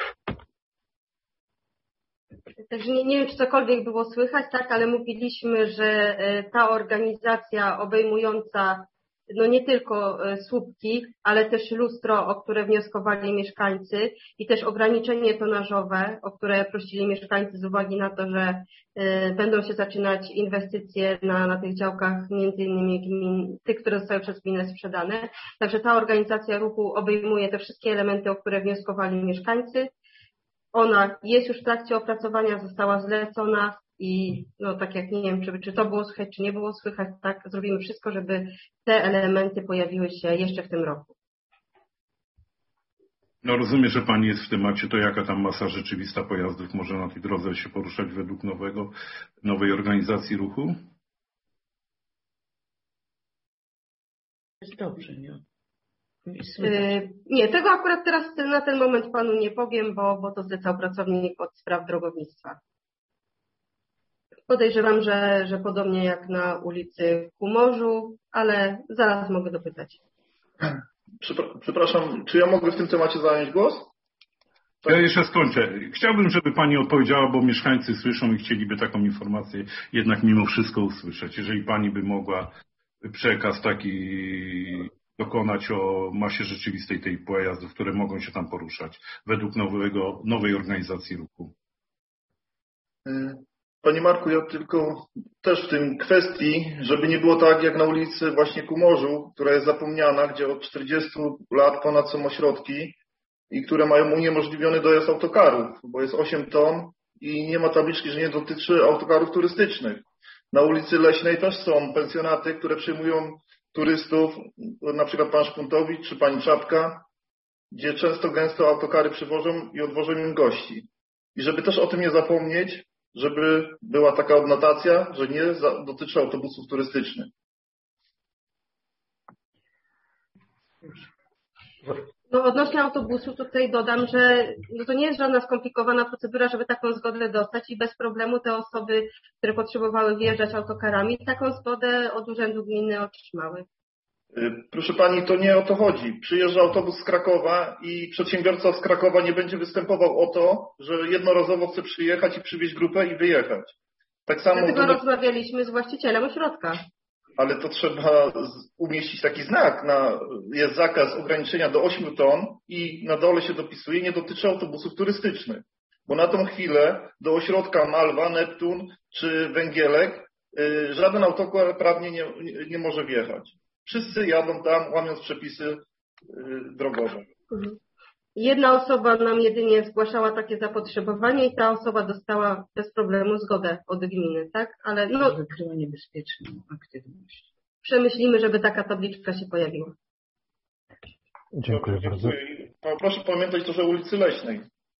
Także nie, nie wiem, czy cokolwiek było słychać, tak, ale mówiliśmy, że ta organizacja obejmująca no nie tylko słupki, ale też lustro, o które wnioskowali mieszkańcy i też ograniczenie tonażowe, o które prosili mieszkańcy z uwagi na to, że y, będą się zaczynać inwestycje na, na tych działkach, między innymi gmin, tych, które zostały przez gminę sprzedane. Także ta organizacja ruchu obejmuje te wszystkie elementy, o które wnioskowali mieszkańcy. Ona jest już w trakcie opracowania, została zlecona i no tak jak nie wiem, czy, czy to było słychać, czy nie było słychać, tak, zrobimy wszystko, żeby te elementy pojawiły się jeszcze w tym roku. No rozumiem, że pani jest w temacie, to jaka tam masa rzeczywista pojazdów może na tej drodze się poruszać według nowego, nowej organizacji ruchu? Jest dobrze, nie? Yy, nie, tego akurat teraz na ten moment panu nie powiem, bo, bo to zlecał pracownik od spraw drogownictwa. Podejrzewam, że, że podobnie jak na ulicy ku morzu, ale zaraz mogę dopytać. Przepraszam, czy ja mogę w tym temacie zająć głos? Ja jeszcze skończę. Chciałbym, żeby pani odpowiedziała, bo mieszkańcy słyszą i chcieliby taką informację jednak mimo wszystko usłyszeć. Jeżeli pani by mogła przekaz taki dokonać o masie rzeczywistej tej pojazdów, które mogą się tam poruszać według nowego, nowej organizacji ruchu. Panie Marku, ja tylko też w tym kwestii, żeby nie było tak jak na ulicy właśnie ku morzu, która jest zapomniana, gdzie od czterdziestu lat ponad są ośrodki i które mają uniemożliwiony dojazd autokarów, bo jest osiem ton i nie ma tabliczki, że nie dotyczy autokarów turystycznych. Na ulicy Leśnej też są pensjonaty, które przyjmują turystów, na przykład pan Szpuntowicz czy pani Czapka, gdzie często gęsto autokary przywożą i odwożą im gości. I żeby też o tym nie zapomnieć, żeby była taka odnotacja, że nie dotyczy autobusów turystycznych. No odnośnie autobusu tutaj dodam, że no to nie jest żadna skomplikowana procedura, żeby taką zgodę dostać i bez problemu te osoby, które potrzebowały wjeżdżać autokarami, taką zgodę od Urzędu Gminy otrzymały. Proszę pani, to nie o to chodzi. Przyjeżdża autobus z Krakowa i przedsiębiorca z Krakowa nie będzie występował o to, że jednorazowo chce przyjechać i przywieźć grupę i wyjechać. Tak samo. Dlatego rozmawialiśmy z właścicielem ośrodka. Ale to trzeba umieścić taki znak. Na, jest zakaz ograniczenia do ośmiu ton i na dole się dopisuje, nie dotyczy autobusów turystycznych. Bo na tą chwilę do ośrodka Malwa, Neptun czy Węgielek yy, żaden autokar prawnie nie, nie, nie może wjechać. Wszyscy jadą tam, łamiąc przepisy yy, drogowe. Mhm. Jedna osoba nam jedynie zgłaszała takie zapotrzebowanie i ta osoba dostała bez problemu zgodę od gminy, tak? Ale no, wykryła niebezpieczną aktywność. Przemyślimy, żeby taka tabliczka się pojawiła. Dziękuję bardzo. Proszę pamiętać też o ulicy Leśnej.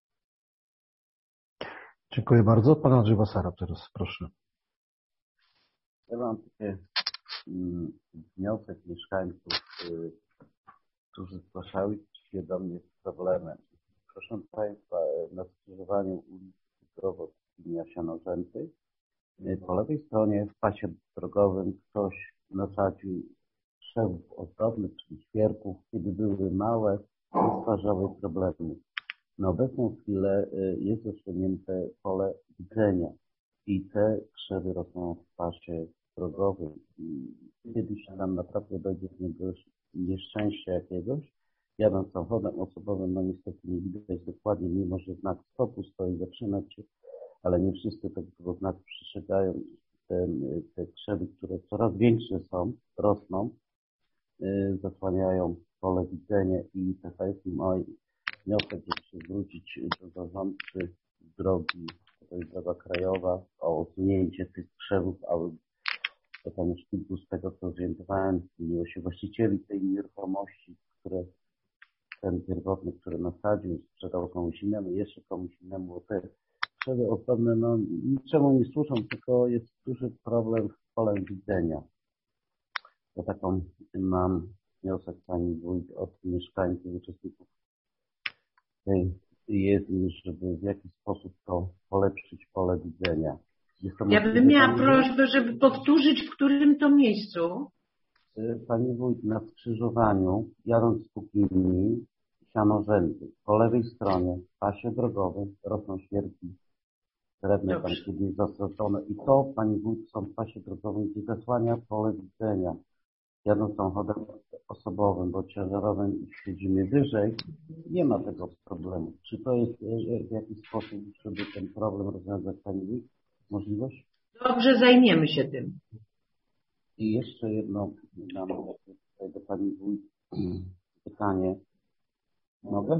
Dziękuję bardzo. Pan Andrzej Basara teraz, proszę. Ja mam takie mm, wniosek mieszkańców, y, którzy zgłaszały się do mnie z problemem. Proszę Państwa, na skrzyżowaniu ulicy Zdrowo-Sianorzętej po lewej stronie w pasie drogowym ktoś nasadził krzewów ozdobnych, czyli świerków, kiedy były małe, nie stwarzały problemu. Na obecną chwilę jest rozsunięte pole widzenia i te krzewy rosną w pasie drogowym. Kiedyś nam naprawdę dojdzie z niego nieszczęścia jakiegoś, jadąc samochodem osobowym, no niestety nie widać dokładnie, mimo że znak stopu stoi, zatrzymać się, ale nie wszyscy tego znaku przestrzegają. Te, te krzewy, które coraz większe są, rosną, yy, zasłaniają pole widzenia i to jest mój wniosek, żeby się zwrócić do zarządcy drogi, to jest droga krajowa, o usunięcie tych krzewów, ale to tam już kilku z tego, co zorientowałem, zmieniło się właścicieli tej nieruchomości, które ten pierwotny, który nasadził, sprzedał komuś innemu, jeszcze komuś innemu, bo te krzewy osobne, no niczemu nie służą, tylko jest duży problem z polem widzenia. Ja taką mam wniosek, pani wójt, od mieszkańców, uczestników tej jezdni, żeby w jakiś sposób to polepszyć pole widzenia. Ja bym miała prośbę, żeby powtórzyć, w którym to miejscu. Pani wójt, na skrzyżowaniu, jadąc z Kukinii, Sianorzęty, po lewej stronie, w pasie drogowym, rosną świerki drewne, tam kiedyś zastraszone. I to, pani wójt, są w pasie drogowym, gdzie zasłania pole widzenia. Jadąc samochodem osobowym, bo ciężarowym siedzimy wyżej, nie ma tego problemu. Czy to jest w jakiś sposób, żeby ten problem rozwiązać, pani wójt? Możliwość? Dobrze, zajmiemy się tym. I jeszcze jedno mam do pani wójt pytanie. Mogę?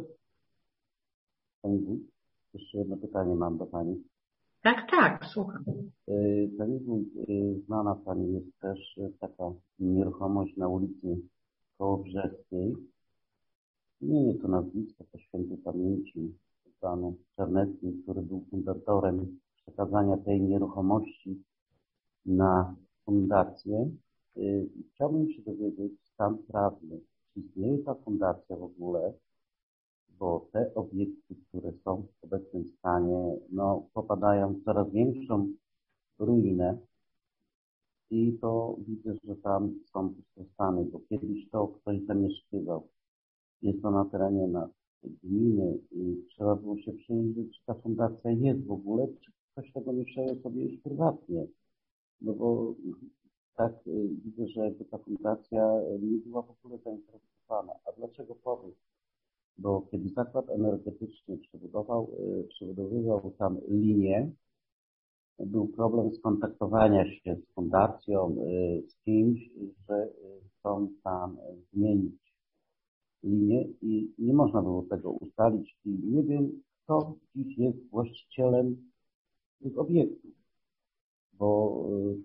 Pani wójt? Jeszcze jedno pytanie mam do pani. Tak, tak, słucham. Pani wójt, znana pani jest też taka nieruchomość na ulicy Kołobrzeskiej. Imienie to nazwisko po świętej pamięci panu Czarneckim, który był fundatorem przekazania tej nieruchomości na fundację. Chciałbym się dowiedzieć stan prawny. Czy istnieje ta fundacja w ogóle? Bo te obiekty, które są w obecnym stanie, no, popadają w coraz większą ruinę i to widzę, że tam są pustostany, bo kiedyś to ktoś zamieszkiwał. Jest to na terenie na gminy i trzeba było się przyjrzeć, czy ta fundacja jest w ogóle, czy ktoś tego nie przejął sobie już prywatnie. No bo tak widzę, że jakby ta fundacja nie była w ogóle zainteresowana. A dlaczego powiem? Bo kiedy zakład energetyczny przebudował, przebudowywał tam linię, był problem skontaktowania się z fundacją, z kimś, że chcą tam zmienić linię i nie można było tego ustalić i nie wiem, kto dziś jest właścicielem tych obiektów, bo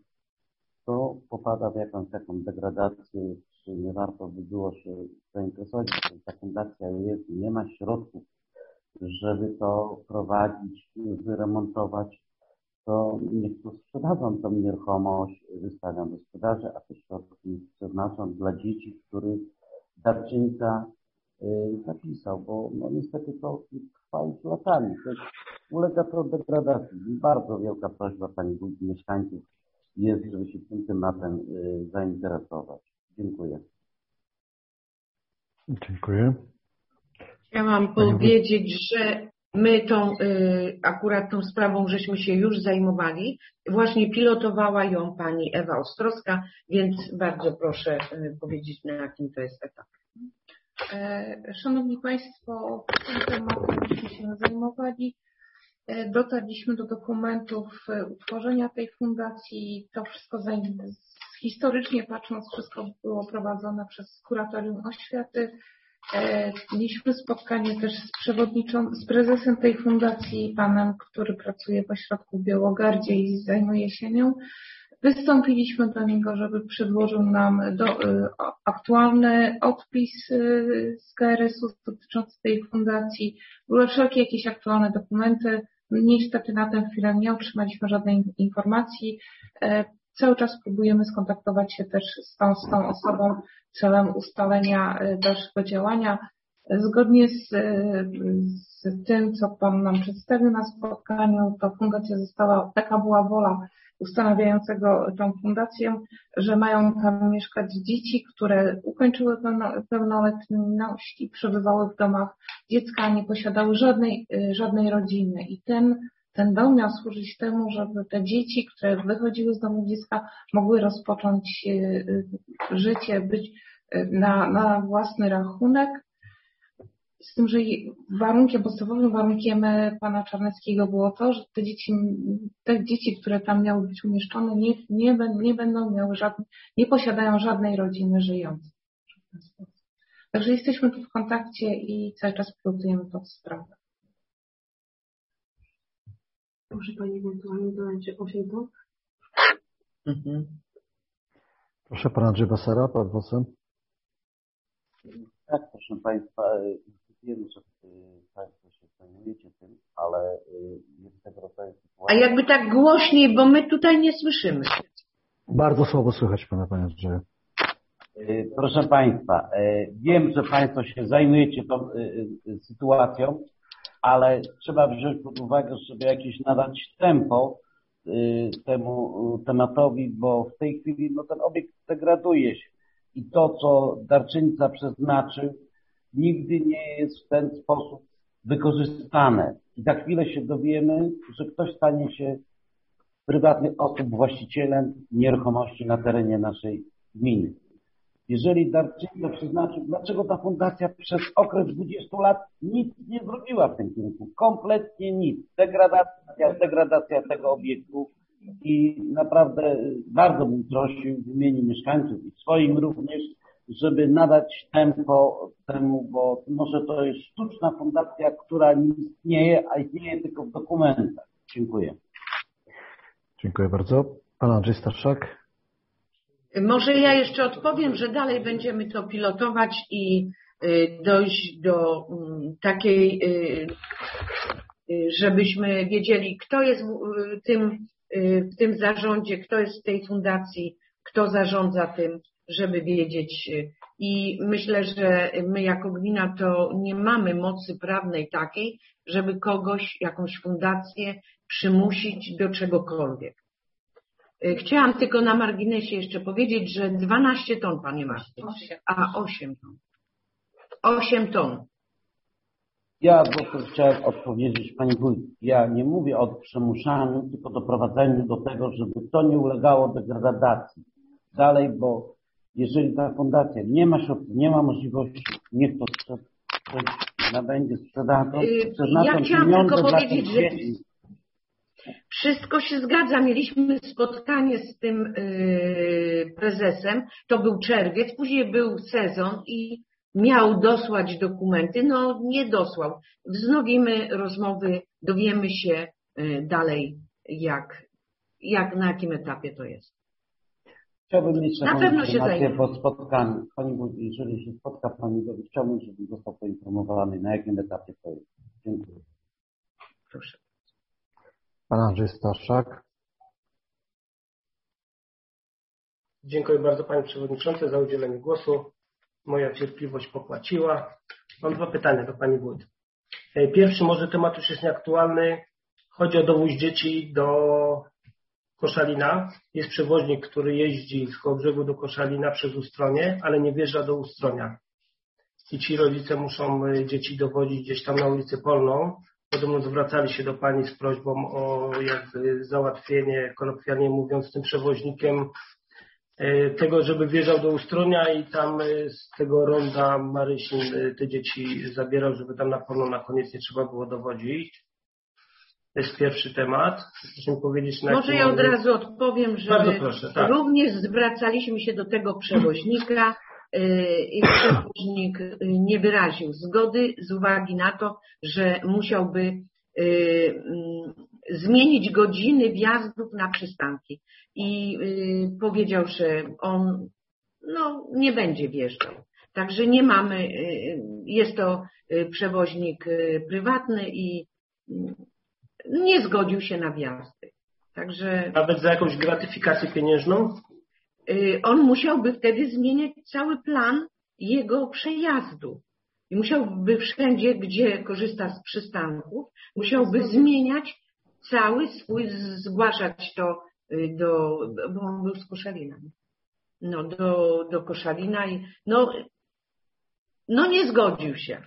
to popada w jakąś taką degradację, czy nie warto by było się zainteresować, że ta fundacja jest, nie ma środków, żeby to prowadzić, wyremontować, to niech to sprzedadzą tą nieruchomość, wystawią do sprzedaży, a te środki przeznaczą dla dzieci, których darczyńca y, zapisał, bo no, niestety to trwa już latami, to ulega to degradacji. Bardzo wielka prośba pani wójt mieszkańców jest, żeby się tym tematem y, zainteresować. Dziękuję. Dziękuję. Chciałam powiedzieć, że my tą y, akurat tą sprawą żeśmy się już zajmowali. Właśnie pilotowała ją pani Ewa Ostrowska, więc bardzo proszę y, powiedzieć, na jakim to jest etapie. Szanowni Państwo, tym tematem myśmy się zajmowali. Dotarliśmy do dokumentów utworzenia tej fundacji. To wszystko historycznie patrząc, wszystko było prowadzone przez Kuratorium Oświaty. Mieliśmy spotkanie też z przewodniczącym, z prezesem tej fundacji, panem, który pracuje w ośrodku w Białogardzie i zajmuje się nią. Wystąpiliśmy do niego, żeby przedłożył nam do, y, aktualny odpis y, z K R S u dotyczący tej fundacji. Były wszelkie jakieś aktualne dokumenty. Niestety na tę chwilę nie otrzymaliśmy żadnej informacji. E, cały czas próbujemy skontaktować się też z tą, z tą osobą celem ustalenia dalszego działania. Zgodnie z, z tym, co Pan nam przedstawił na spotkaniu, to fundacja została, taka była wola ustanawiającego tą fundację, że mają tam mieszkać dzieci, które ukończyły pełnoletność i przebywały w domach dziecka, nie posiadały żadnej, żadnej rodziny. I ten, ten dom miał służyć temu, żeby te dzieci, które wychodziły z domu dziecka, mogły rozpocząć życie, być na, na własny rachunek. z tym, że warunkiem, podstawowym warunkiem pana Czarneckiego było to, że te dzieci, te dzieci, które tam miały być umieszczone, nie, nie, nie będą miały żadnej, nie posiadają żadnej rodziny żyjącej. Także jesteśmy tu w kontakcie i cały czas pilotujemy tą sprawę. Proszę Pani ewentualnie dodać osiem ton? Mhm. Proszę Pana Andrzej Basera, Pan poseł. Tak, proszę Państwa, wiem, że Państwo się zajmujecie tym, ale jest tego rodzaju sytuacja. A jakby tak głośniej, bo my tutaj nie słyszymy. Bardzo słabo słychać Pana, Panie Andrzeju. Proszę Państwa, wiem, że Państwo się zajmujecie tą sytuacją, ale trzeba wziąć pod uwagę, żeby jakieś nadać tempo temu tematowi, bo w tej chwili no, ten obiekt degraduje się i to, co darczyńca przeznaczył, nigdy nie jest w ten sposób wykorzystane. I za chwilę się dowiemy, że ktoś stanie się prywatnych osób właścicielem nieruchomości na terenie naszej gminy. Jeżeli darczyńca przeznaczył, dlaczego ta fundacja przez okres dwudziestu lat nic nie zrobiła w tym kierunku? Kompletnie nic. Degradacja, degradacja tego obiektu i naprawdę bardzo bym prosił w imieniu mieszkańców i swoim również, żeby nadać tempo temu, bo może to jest sztuczna fundacja, która nie istnieje, a istnieje tylko w dokumentach. Dziękuję. Dziękuję bardzo. Pan Andrzej Staszak. Może ja jeszcze odpowiem, że dalej będziemy to pilotować i dojść do takiej, żebyśmy wiedzieli, kto jest w tym, w tym zarządzie, kto jest w tej fundacji, kto zarządza tym, żeby wiedzieć. I myślę, że my jako gmina to nie mamy mocy prawnej takiej, żeby kogoś, jakąś fundację przymusić do czegokolwiek. Chciałam tylko na marginesie jeszcze powiedzieć, że dwanaście ton, panie Marku, a osiem ton. osiem ton. Ja po prostu chciałem odpowiedzieć pani wójt. Ja nie mówię o przymuszaniu, tylko doprowadzeniu do tego, żeby to nie ulegało degradacji. Dalej, bo jeżeli ta fundacja nie ma środków, nie ma możliwości, niech to będzie sprzedane. Ja chciałam tylko powiedzieć, że wszystko się zgadza. Mieliśmy spotkanie z tym yy, prezesem, to był czerwiec, później był sezon i miał dosłać dokumenty, no nie dosłał. Wznowimy rozmowy, dowiemy się yy, dalej, jak, jak, na jakim etapie to jest. Chciałbym mieć na pewno się zajmie. Po spotkaniu. Pani, jeżeli się spotka Pani, to chciałbym, żeby został poinformowany, na jakim etapie to jest. Dziękuję. Proszę. Pan Andrzej Staszak. Dziękuję bardzo Panie Przewodniczący za udzielenie głosu. Moja cierpliwość popłaciła. Mam dwa pytania do Pani Wójt. Pierwszy, może temat już jest nieaktualny. Chodzi o dowóz dzieci do Koszalina. Jest przewoźnik, który jeździ z Kołobrzegu do Koszalina przez Ustronie, ale nie wjeżdża do Ustronia. I ci rodzice muszą dzieci dowozić gdzieś tam na ulicę Polną. Podobno zwracali się do Pani z prośbą o jakby załatwienie, kolokwialnie mówiąc, tym przewoźnikiem tego, żeby wjeżdżał do Ustronia i tam z tego ronda Marysin te dzieci zabierał, żeby tam na Polną na koniec nie trzeba było dowodzić. To jest pierwszy temat. Chcę powiedzieć, na Może ja od razu odpowiem, że proszę, tak. również zwracaliśmy się do tego przewoźnika i przewoźnik nie wyraził zgody z uwagi na to, że musiałby zmienić godziny wjazdów na przystanki i powiedział, że on no, nie będzie wjeżdżał. Także nie mamy, jest to przewoźnik prywatny i nie zgodził się na wjazdy. Także nawet za jakąś gratyfikację pieniężną? On musiałby wtedy zmieniać cały plan jego przejazdu. I musiałby wszędzie, gdzie korzysta z przystanków, musiałby zmieniać cały swój, zgłaszać to do, bo on był z Koszalina. No, do, do Koszalina i no, no nie zgodził się.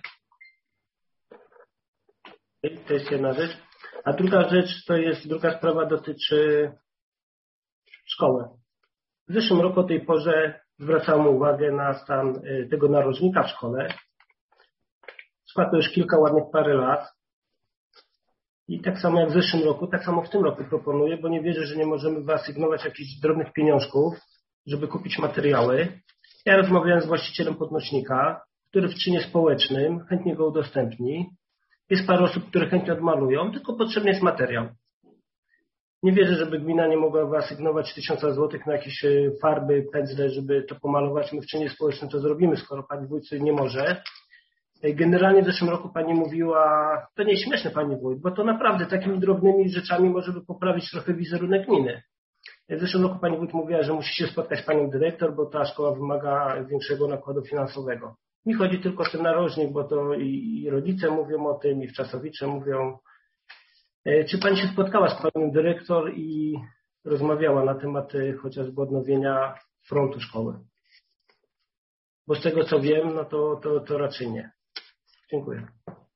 To jest jedna rzecz. A druga rzecz to jest, druga sprawa dotyczy szkoły. W zeszłym roku o tej porze zwracałem uwagę na stan tego narożnika w szkole. Trwa to już kilka ładnych parę lat. I tak samo jak w zeszłym roku, tak samo w tym roku proponuję, bo nie wierzę, że nie możemy wyasygnować jakichś drobnych pieniążków, żeby kupić materiały. Ja rozmawiałem z właścicielem podnośnika, który w czynie społecznym chętnie go udostępni. Jest parę osób, które chętnie odmalują, tylko potrzebny jest materiał. Nie wierzę, żeby gmina nie mogła wyasygnować tysiąca złotych na jakieś farby, pędzle, żeby to pomalować. My w czynie społecznym to zrobimy, skoro pani wójt nie może. Generalnie w zeszłym roku pani mówiła, to nie jest śmieszne pani wójt, bo to naprawdę takimi drobnymi rzeczami może by poprawić trochę wizerunek gminy. W zeszłym roku pani wójt mówiła, że musi się spotkać z panią dyrektor, bo ta szkoła wymaga większego nakładu finansowego. Mi chodzi tylko o ten narożnik, bo to i, i rodzice mówią o tym, i wczasowicze mówią. Czy pani się spotkała z panią dyrektor i rozmawiała na temat chociażby odnowienia frontu szkoły? Bo z tego co wiem, no to, to, to raczej nie. Dziękuję.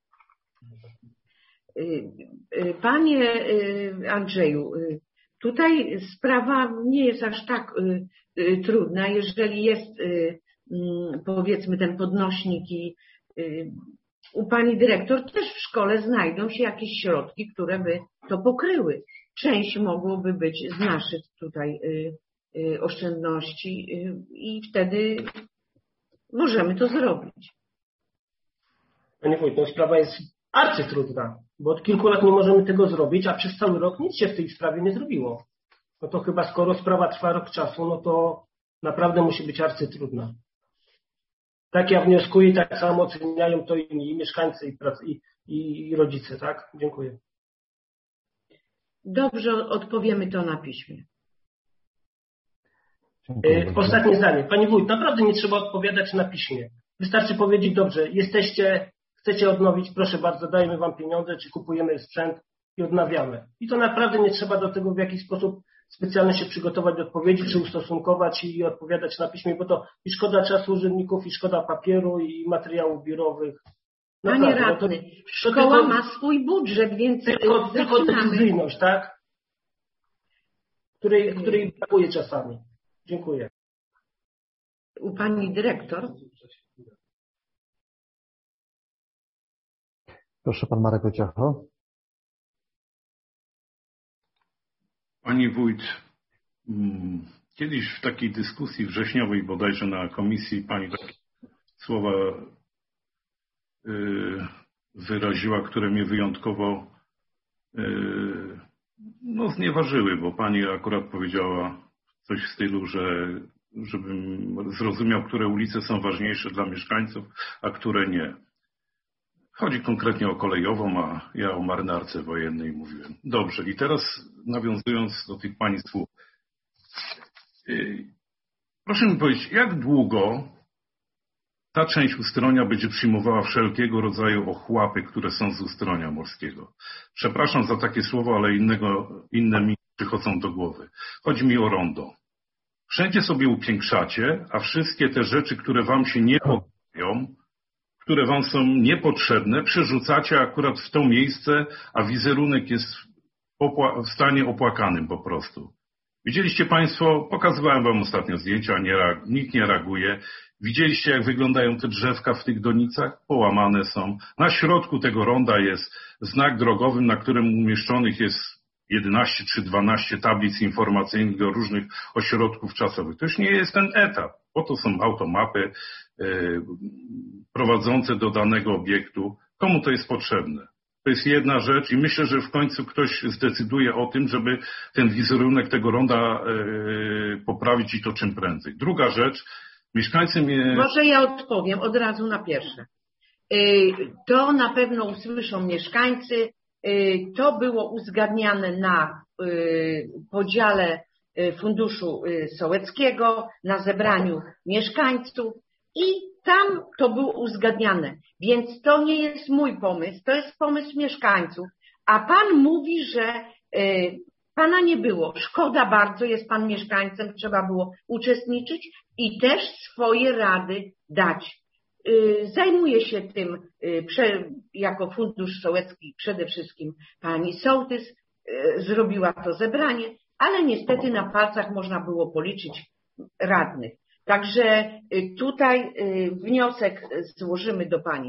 Panie Andrzeju, tutaj sprawa nie jest aż tak trudna, jeżeli jest powiedzmy ten podnośnik i u pani dyrektor też w szkole znajdą się jakieś środki, które by to pokryły. Część mogłoby być z naszych tutaj oszczędności i wtedy możemy to zrobić. Panie wójt, no sprawa jest arcytrudna, bo od kilku lat nie możemy tego zrobić, a przez cały rok nic się w tej sprawie nie zrobiło. No to chyba skoro sprawa trwa rok czasu, no to naprawdę musi być arcytrudna. Tak ja wnioskuję, tak samo oceniają to inni, i mieszkańcy, i, pracy, i, i, i rodzice, tak? Dziękuję. Dobrze, odpowiemy to na piśmie. Dziękuję. Ostatnie zdanie. Pani wójt, naprawdę nie trzeba odpowiadać na piśmie. Wystarczy powiedzieć, dobrze, jesteście, chcecie odnowić, proszę bardzo, dajemy wam pieniądze, czy kupujemy sprzęt i odnawiamy. I to naprawdę nie trzeba do tego w jakiś sposób specjalnie się przygotować do odpowiedzi, czy ustosunkować i odpowiadać na piśmie, bo to i szkoda czasu urzędników, i szkoda papieru, i materiałów biurowych. Panie radny, no to, szkoła to, ma swój budżet, więc tylko, tylko decyzyjność, tak? Której, której brakuje czasami. Dziękuję. U pani dyrektor? Proszę, pan Marek Ociacho. Pani wójt, kiedyś w takiej dyskusji wrześniowej bodajże na komisji pani takie słowa wyraziła, które mnie wyjątkowo no, znieważyły, bo pani akurat powiedziała coś w stylu, że żebym zrozumiał, które ulice są ważniejsze dla mieszkańców, a które nie. Chodzi konkretnie o kolejową, a ja o marynarce wojennej mówiłem. Dobrze, i teraz nawiązując do tych pani słów. Proszę mi powiedzieć, jak długo ta część Ustronia będzie przyjmowała wszelkiego rodzaju ochłapy, które są z Ustronia Morskiego? Przepraszam za takie słowo, ale innego, inne mi przychodzą do głowy. Chodzi mi o rondo. Wszędzie sobie upiększacie, a wszystkie te rzeczy, które wam się nie podobają, które wam są niepotrzebne, przerzucacie akurat w to miejsce, a wizerunek jest w stanie opłakanym po prostu. Widzieliście państwo, pokazywałem wam ostatnio zdjęcia, nie, nikt nie reaguje. Widzieliście, jak wyglądają te drzewka w tych donicach? Połamane są. Na środku tego ronda jest znak drogowy, na którym umieszczonych jest jedenaście czy dwanaście tablic informacyjnych do różnych ośrodków czasowych. To już nie jest ten etap. Po to są automapy yy, prowadzące do danego obiektu. Komu to jest potrzebne? To jest jedna rzecz i myślę, że w końcu ktoś zdecyduje o tym, żeby ten wizerunek tego ronda yy, poprawić i to czym prędzej. Druga rzecz, mieszkańcy mnie... Może ja odpowiem od razu na pierwsze. To na pewno usłyszą mieszkańcy. To było uzgadniane na podziale Funduszu Sołeckiego, na zebraniu mieszkańców i tam to było uzgadniane. Więc to nie jest mój pomysł, to jest pomysł mieszkańców. A pan mówi, że pana nie było. Szkoda bardzo, jest pan mieszkańcem, trzeba było uczestniczyć i też swoje rady dać. Zajmuje się tym jako Fundusz Sołecki przede wszystkim pani sołtys, zrobiła to zebranie, ale niestety na palcach można było policzyć radnych. Także tutaj wniosek złożymy do pani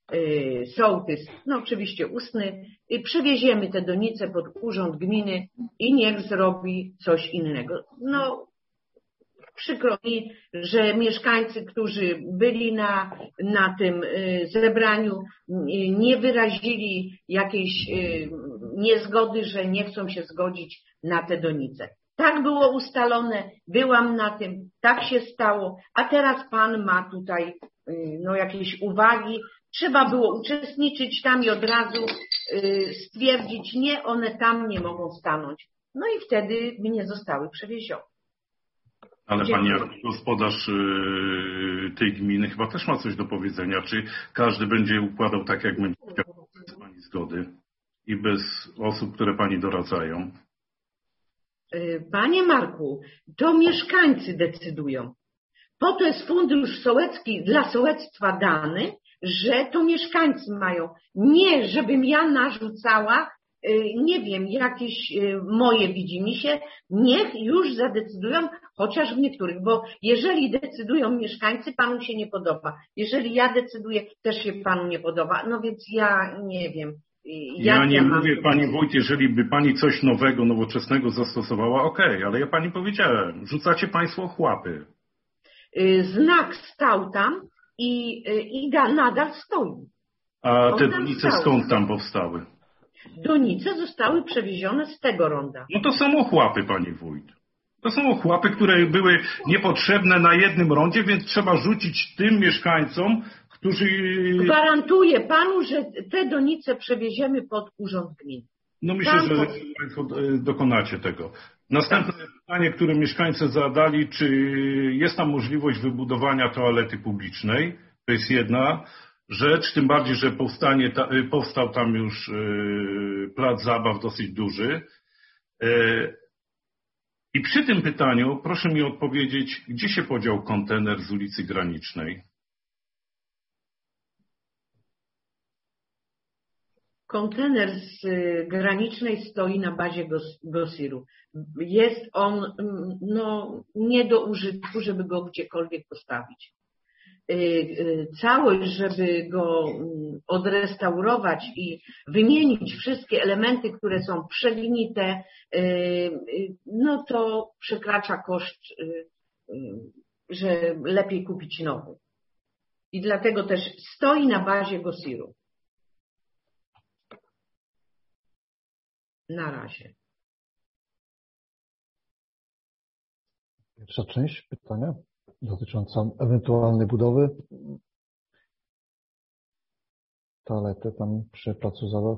sołtys, no oczywiście ustny, przewieziemy te donice pod urząd gminy i niech zrobi coś innego. No przykro mi, że mieszkańcy, którzy byli na, na tym zebraniu, nie wyrazili jakiejś niezgody, że nie chcą się zgodzić na te donice. Tak było ustalone, byłam na tym, tak się stało, a teraz pan ma tutaj no, jakieś uwagi. Trzeba było uczestniczyć tam i od razu stwierdzić, nie, one tam nie mogą stanąć. No i wtedy nie zostały przewiezione. Ale pani gospodarz tej gminy chyba też ma coś do powiedzenia. Czy każdy będzie układał tak, jak będzie chciał, bez pani zgody i bez osób, które pani doradzają? Panie Marku, to mieszkańcy decydują. Po to jest fundusz sołecki dla sołectwa dany, że to mieszkańcy mają. Nie, żebym ja narzucała, nie wiem, jakieś moje widzimisię, niech już zadecydują, chociaż w niektórych, bo jeżeli decydują mieszkańcy, panu się nie podoba. Jeżeli ja decyduję, też się panu nie podoba. No więc ja nie wiem. Ja nie ja mówię, pani wójt, jeżeli by pani coś nowego, nowoczesnego zastosowała, okej, okay, ale ja pani powiedziałem, rzucacie państwo ochłapy. Znak stał tam i, i nadal stoi. A te donice skąd tam powstały? Donice zostały przewiezione z tego ronda. No to są ochłapy, pani wójt. To są ochłapy, które były niepotrzebne na jednym rondzie, więc trzeba rzucić tym mieszkańcom, którzy... Gwarantuję panu, że te donice przewieziemy pod urząd gminy. No myślę, że państwo dokonacie tego. Następne tak. pytanie, które mieszkańcy zadali, czy jest tam możliwość wybudowania toalety publicznej? To jest jedna rzecz, tym bardziej, że powstanie, powstał tam już plac zabaw dosyć duży. I przy tym pytaniu proszę mi odpowiedzieć, gdzie się podział kontener z ulicy Granicznej? Kontener z Granicznej stoi na bazie Gosiru. Jest on no, nie do użytku, żeby go gdziekolwiek postawić. Całość, żeby go odrestaurować i wymienić wszystkie elementy, które są przegnite, no to przekracza koszt, że lepiej kupić nowy. I dlatego też stoi na bazie Gosiru. Na razie. Pierwsza część pytania dotycząca ewentualnej budowy toalety tam przy placu zabaw.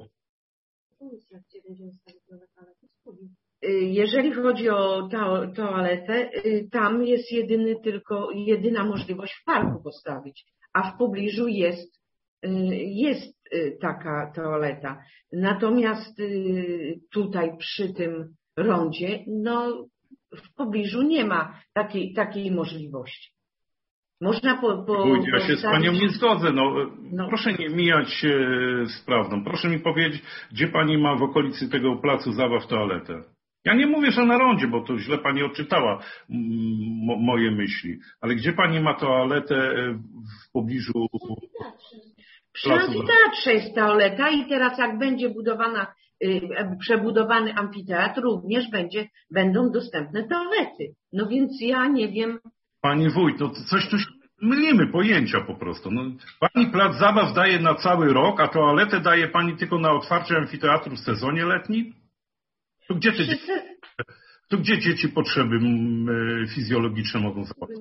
Jeżeli chodzi o to, toaletę, tam jest jedyny tylko, jedyna możliwość w parku postawić, a w pobliżu jest, jest taka toaleta. Natomiast tutaj przy tym rondzie, no w pobliżu nie ma takiej, takiej możliwości. Można po, po, ja postawić... się z panią nie zgodzę. No, no. Proszę nie mijać się z prawdą. Proszę mi powiedzieć, gdzie pani ma w okolicy tego placu zabaw toaletę. Ja nie mówię, że na rondzie, bo to źle pani odczytała moje myśli. Ale gdzie pani ma toaletę w pobliżu... Przy amfiteatrze jest toaleta i teraz jak będzie budowana, przebudowany amfiteatr, również będzie, będą dostępne toalety. No więc ja nie wiem... Pani wójt, no coś tu się mylimy pojęcia po prostu. No, pani plac zabaw daje na cały rok, a toaletę daje pani tylko na otwarcie amfiteatru w sezonie letnim? To gdzie, te dzieci, to gdzie dzieci potrzeby fizjologiczne mogą zabawić?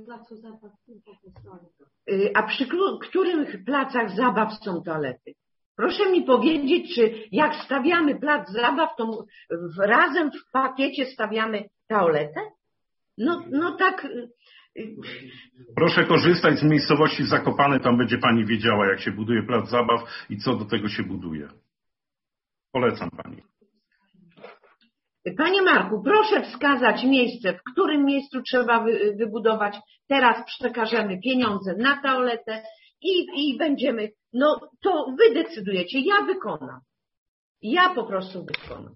A przy których placach zabaw są toalety? Proszę mi powiedzieć, czy jak stawiamy plac zabaw, to razem w pakiecie stawiamy toaletę? No, no tak... Proszę korzystać z miejscowości Zakopane, tam będzie pani wiedziała, jak się buduje plac zabaw i co do tego się buduje. Polecam pani. Panie Marku, proszę wskazać miejsce, w którym miejscu trzeba wy, wybudować. Teraz przekażemy pieniądze na toaletę i, i będziemy, no to wy decydujecie, ja wykonam. Ja po prostu wykonam.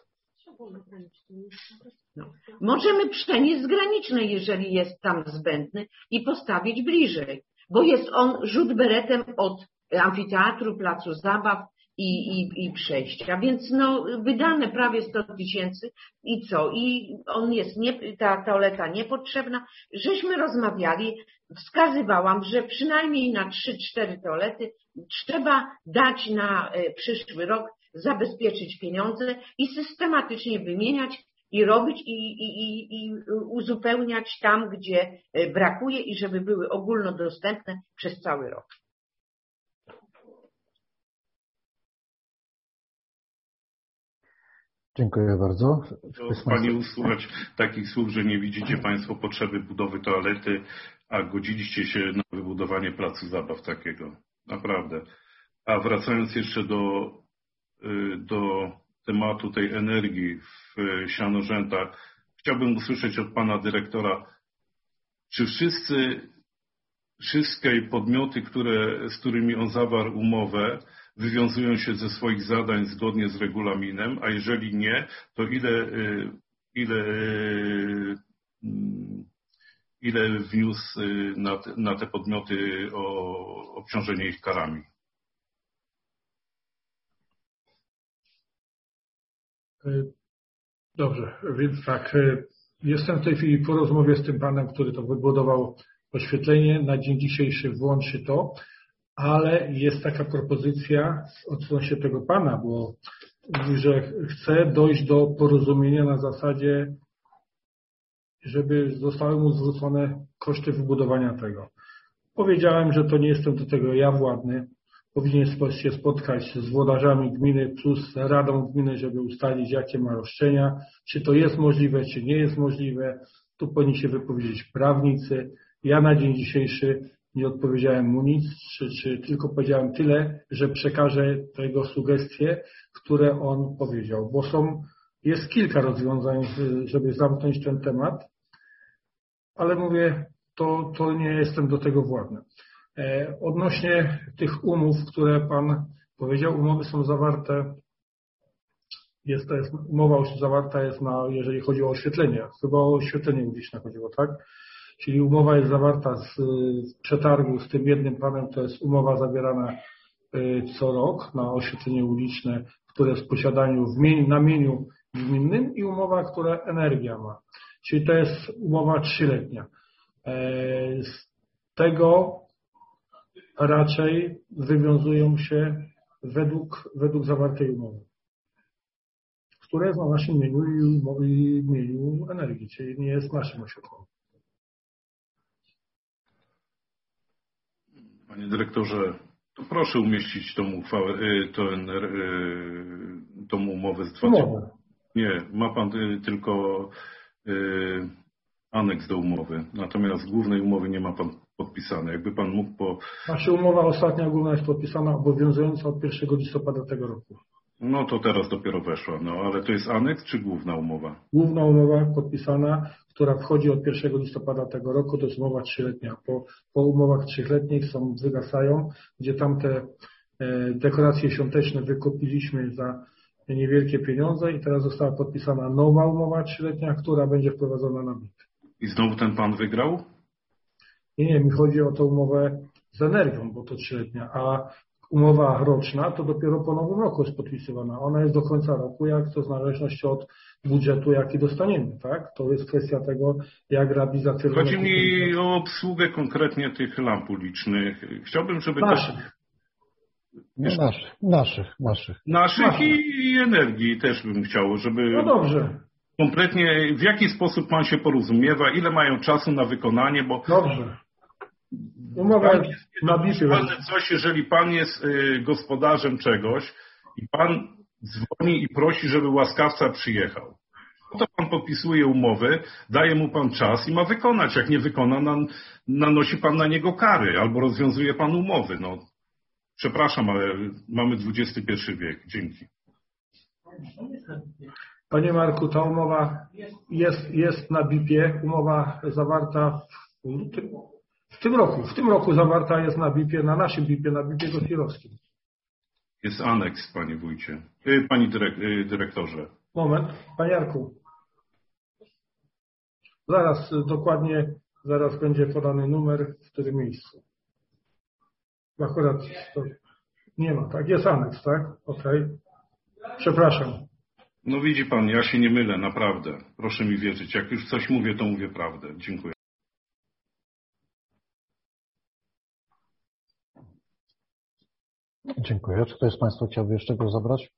No. Możemy przenieść z Granicznej, jeżeli jest tam zbędny i postawić bliżej, bo jest on rzut beretem od amfiteatru, placu zabaw i, i, i przejścia. Więc no, wydane prawie sto tysięcy i co? I on jest, nie, ta toaleta niepotrzebna. Żeśmy rozmawiali, wskazywałam, że przynajmniej na trzy cztery toalety trzeba dać na przyszły rok, zabezpieczyć pieniądze i systematycznie wymieniać i robić i, i, i, i uzupełniać tam, gdzie brakuje i żeby były ogólnodostępne przez cały rok. Dziękuję bardzo. To Pani usłuchać takich słów, że nie widzicie Państwo potrzeby budowy toalety, a godziliście się na wybudowanie placu zabaw takiego. Naprawdę. A wracając jeszcze do, do tematu tej energii w Sianorzętach, chciałbym usłyszeć od Pana Dyrektora, czy wszyscy, wszystkie podmioty, które, z którymi on zawarł umowę, wywiązują się ze swoich zadań zgodnie z regulaminem, a jeżeli nie, to ile, ile, ile wniósł na te, na te podmioty o obciążenie ich karami? Dobrze, więc tak, jestem w tej chwili po rozmowie z tym panem, który to wybudował oświetlenie. Na dzień dzisiejszy włączy to, ale jest taka propozycja odnośnie tego pana, bo mówi, że chce dojść do porozumienia na zasadzie, żeby zostały mu zwrócone koszty wybudowania tego. Powiedziałem, że to nie jestem do tego ja władny. Powinien się spotkać z włodarzami gminy plus radą gminy, żeby ustalić, jakie ma roszczenia, czy to jest możliwe, czy nie jest możliwe. Tu powinni się wypowiedzieć prawnicy. Ja na dzień dzisiejszy nie odpowiedziałem mu nic, czy, czy tylko powiedziałem tyle, że przekażę tego sugestie, które on powiedział, bo są, jest kilka rozwiązań, żeby zamknąć ten temat, ale mówię, to, to nie jestem do tego władny. Odnośnie tych umów, które Pan powiedział, umowy są zawarte, jest, to jest, umowa zawarta jest na, jeżeli chodzi o oświetlenie, chyba o oświetlenie uliczne chodziło, tak? Czyli umowa jest zawarta z, z przetargu z tym jednym Panem, to jest umowa zawierana y, co rok na oświetlenie uliczne, które jest w posiadaniu w mieniu, na mieniu gminnym i umowa, która Energia ma. Czyli to jest umowa trzyletnia. E, z tego raczej wywiązują się według, według zawartej umowy, która jest na naszym mieniu i mieniu Energii, czyli nie jest naszym oświetleniem. Panie dyrektorze, to proszę umieścić tą uchwałę, tą, tą umowę z dwa tysiące. Nie, ma Pan tylko aneks do umowy, natomiast głównej umowy nie ma Pan podpisane. Jakby Pan mógł po... Nasza umowa ostatnia główna jest podpisana, obowiązująca od pierwszego listopada tego roku. No to teraz dopiero weszła, no ale to jest aneks czy główna umowa? Główna umowa podpisana, która wchodzi od pierwszego listopada tego roku, to jest umowa trzyletnia. Po, po umowach trzyletnich są, wygasają, gdzie tamte e, dekoracje świąteczne wykupiliśmy za niewielkie pieniądze i teraz została podpisana nowa umowa trzyletnia, która będzie wprowadzona na B I T. I znowu ten Pan wygrał? Nie, nie, mi chodzi o tą umowę z Energią, bo to trzyletnia, a umowa roczna to dopiero po nowym roku jest podpisywana. Ona jest do końca roku, jak to w zależności od budżetu, jaki dostaniemy, tak? To jest kwestia tego, jak radni zatwierdzają. Chodzi mi o obsługę konkretnie tych lamp ulicznych. Chciałbym, żeby... Naszych. Nie naszych, naszych, naszych. Naszych, naszych. I, i energii też bym chciał, żeby... No dobrze. Kompletnie, w jaki sposób Pan się porozumiewa, ile mają czasu na wykonanie, bo... Dobrze. Umowa na bicie. Coś, jeżeli Pan jest y, gospodarzem czegoś i Pan dzwoni i prosi, żeby łaskawca przyjechał. To Pan podpisuje umowy, daje mu Pan czas i ma wykonać. Jak nie wykona, na, nanosi Pan na niego kary albo rozwiązuje Pan umowy. No, przepraszam, ale mamy dwudziesty pierwszy wiek. Dzięki. Panie Marku, ta umowa jest, jest na B I P-ie. Umowa zawarta w lutym. W tym roku, w tym roku zawarta jest na B I P-ie, na naszym B I P-ie, na B I P-ie Goślirowskim. Jest aneks, Panie Wójcie. Y, Panie dyrek, y, Dyrektorze. Moment, Panie Jarku. Zaraz, dokładnie, zaraz będzie podany numer, w którym miejscu. Akurat to... Nie ma, tak? Jest aneks, tak? Okej. Okay. Przepraszam. No widzi pan, ja się nie mylę, naprawdę. Proszę mi wierzyć. Jak już coś mówię, to mówię prawdę. Dziękuję. Dziękuję. Czy ktoś z Państwa chciałby jeszcze go zabrać?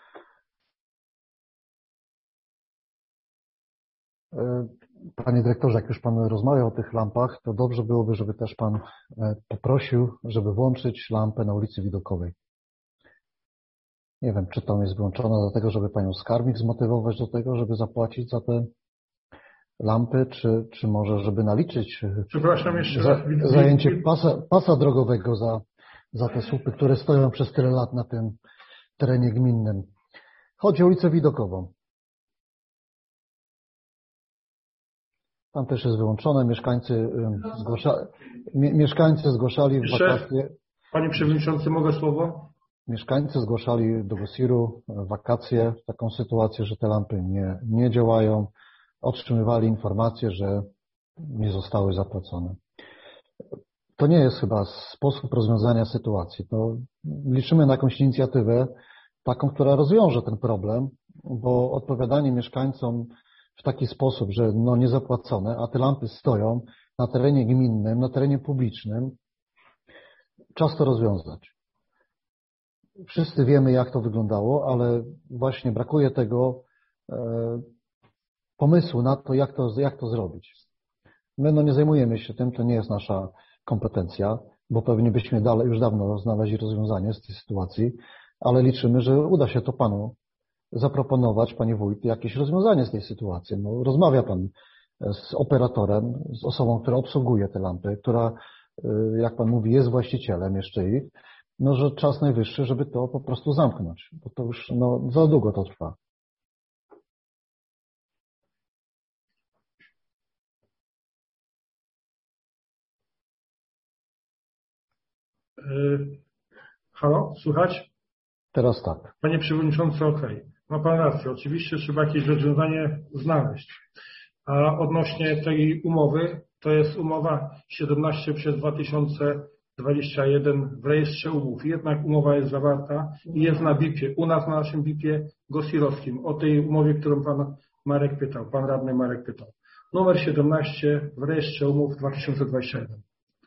Panie dyrektorze, jak już Pan rozmawiał o tych lampach, to dobrze byłoby, żeby też Pan poprosił, żeby włączyć lampę na ulicy Widokowej. Nie wiem, czy to jest wyłączone dlatego, żeby Panią skarbnik zmotywować do tego, żeby zapłacić za te lampy, czy, czy może, żeby naliczyć Przepraszam jeszcze za, raz. zajęcie pasa, pasa drogowego za, za te słupy, które stoją przez tyle lat na tym terenie gminnym. Chodzi o ulicę Widokową. Tam też jest wyłączone. Mieszkańcy, zgłasza, mieszkańcy zgłaszali w wakacje. Panie Przewodniczący, mogę słowo? Mieszkańcy zgłaszali do GOSiR-u w wakacje taką sytuację, że te lampy nie, nie działają. Otrzymywali informację, że nie zostały zapłacone. To nie jest chyba sposób rozwiązania sytuacji. To liczymy na jakąś inicjatywę taką, która rozwiąże ten problem, bo odpowiadanie mieszkańcom w taki sposób, że no niezapłacone, a te lampy stoją na terenie gminnym, na terenie publicznym, czas to rozwiązać. Wszyscy wiemy, jak to wyglądało, ale właśnie brakuje tego e, pomysłu na to, jak to, jak to zrobić. My no nie zajmujemy się tym, to nie jest nasza kompetencja, bo pewnie byśmy dalej, już dawno znaleźli rozwiązanie z tej sytuacji, ale liczymy, że uda się to Panu zaproponować, Panie Wójt, jakieś rozwiązanie z tej sytuacji. No, rozmawia Pan z operatorem, z osobą, która obsługuje te lampy, która, jak Pan mówi, jest właścicielem jeszcze ich, no, że czas najwyższy, żeby to po prostu zamknąć, bo to już no, za długo to trwa. Halo, słychać? Teraz tak. Panie Przewodniczący, okej. Okay. Ma Pan rację. Oczywiście trzeba jakieś rozwiązanie znaleźć. A odnośnie tej umowy, to jest umowa siedemnaście przez dwa tysiące dwadzieścia jeden w rejestrze umów. Jednak umowa jest zawarta i jest na B I P-ie. U nas na naszym B I P-ie gosirowskim. O tej umowie, którą Pan Marek pytał. Pan Radny Marek pytał. Numer siedemnaście w rejestrze umów dwa tysiące dwadzieścia jeden.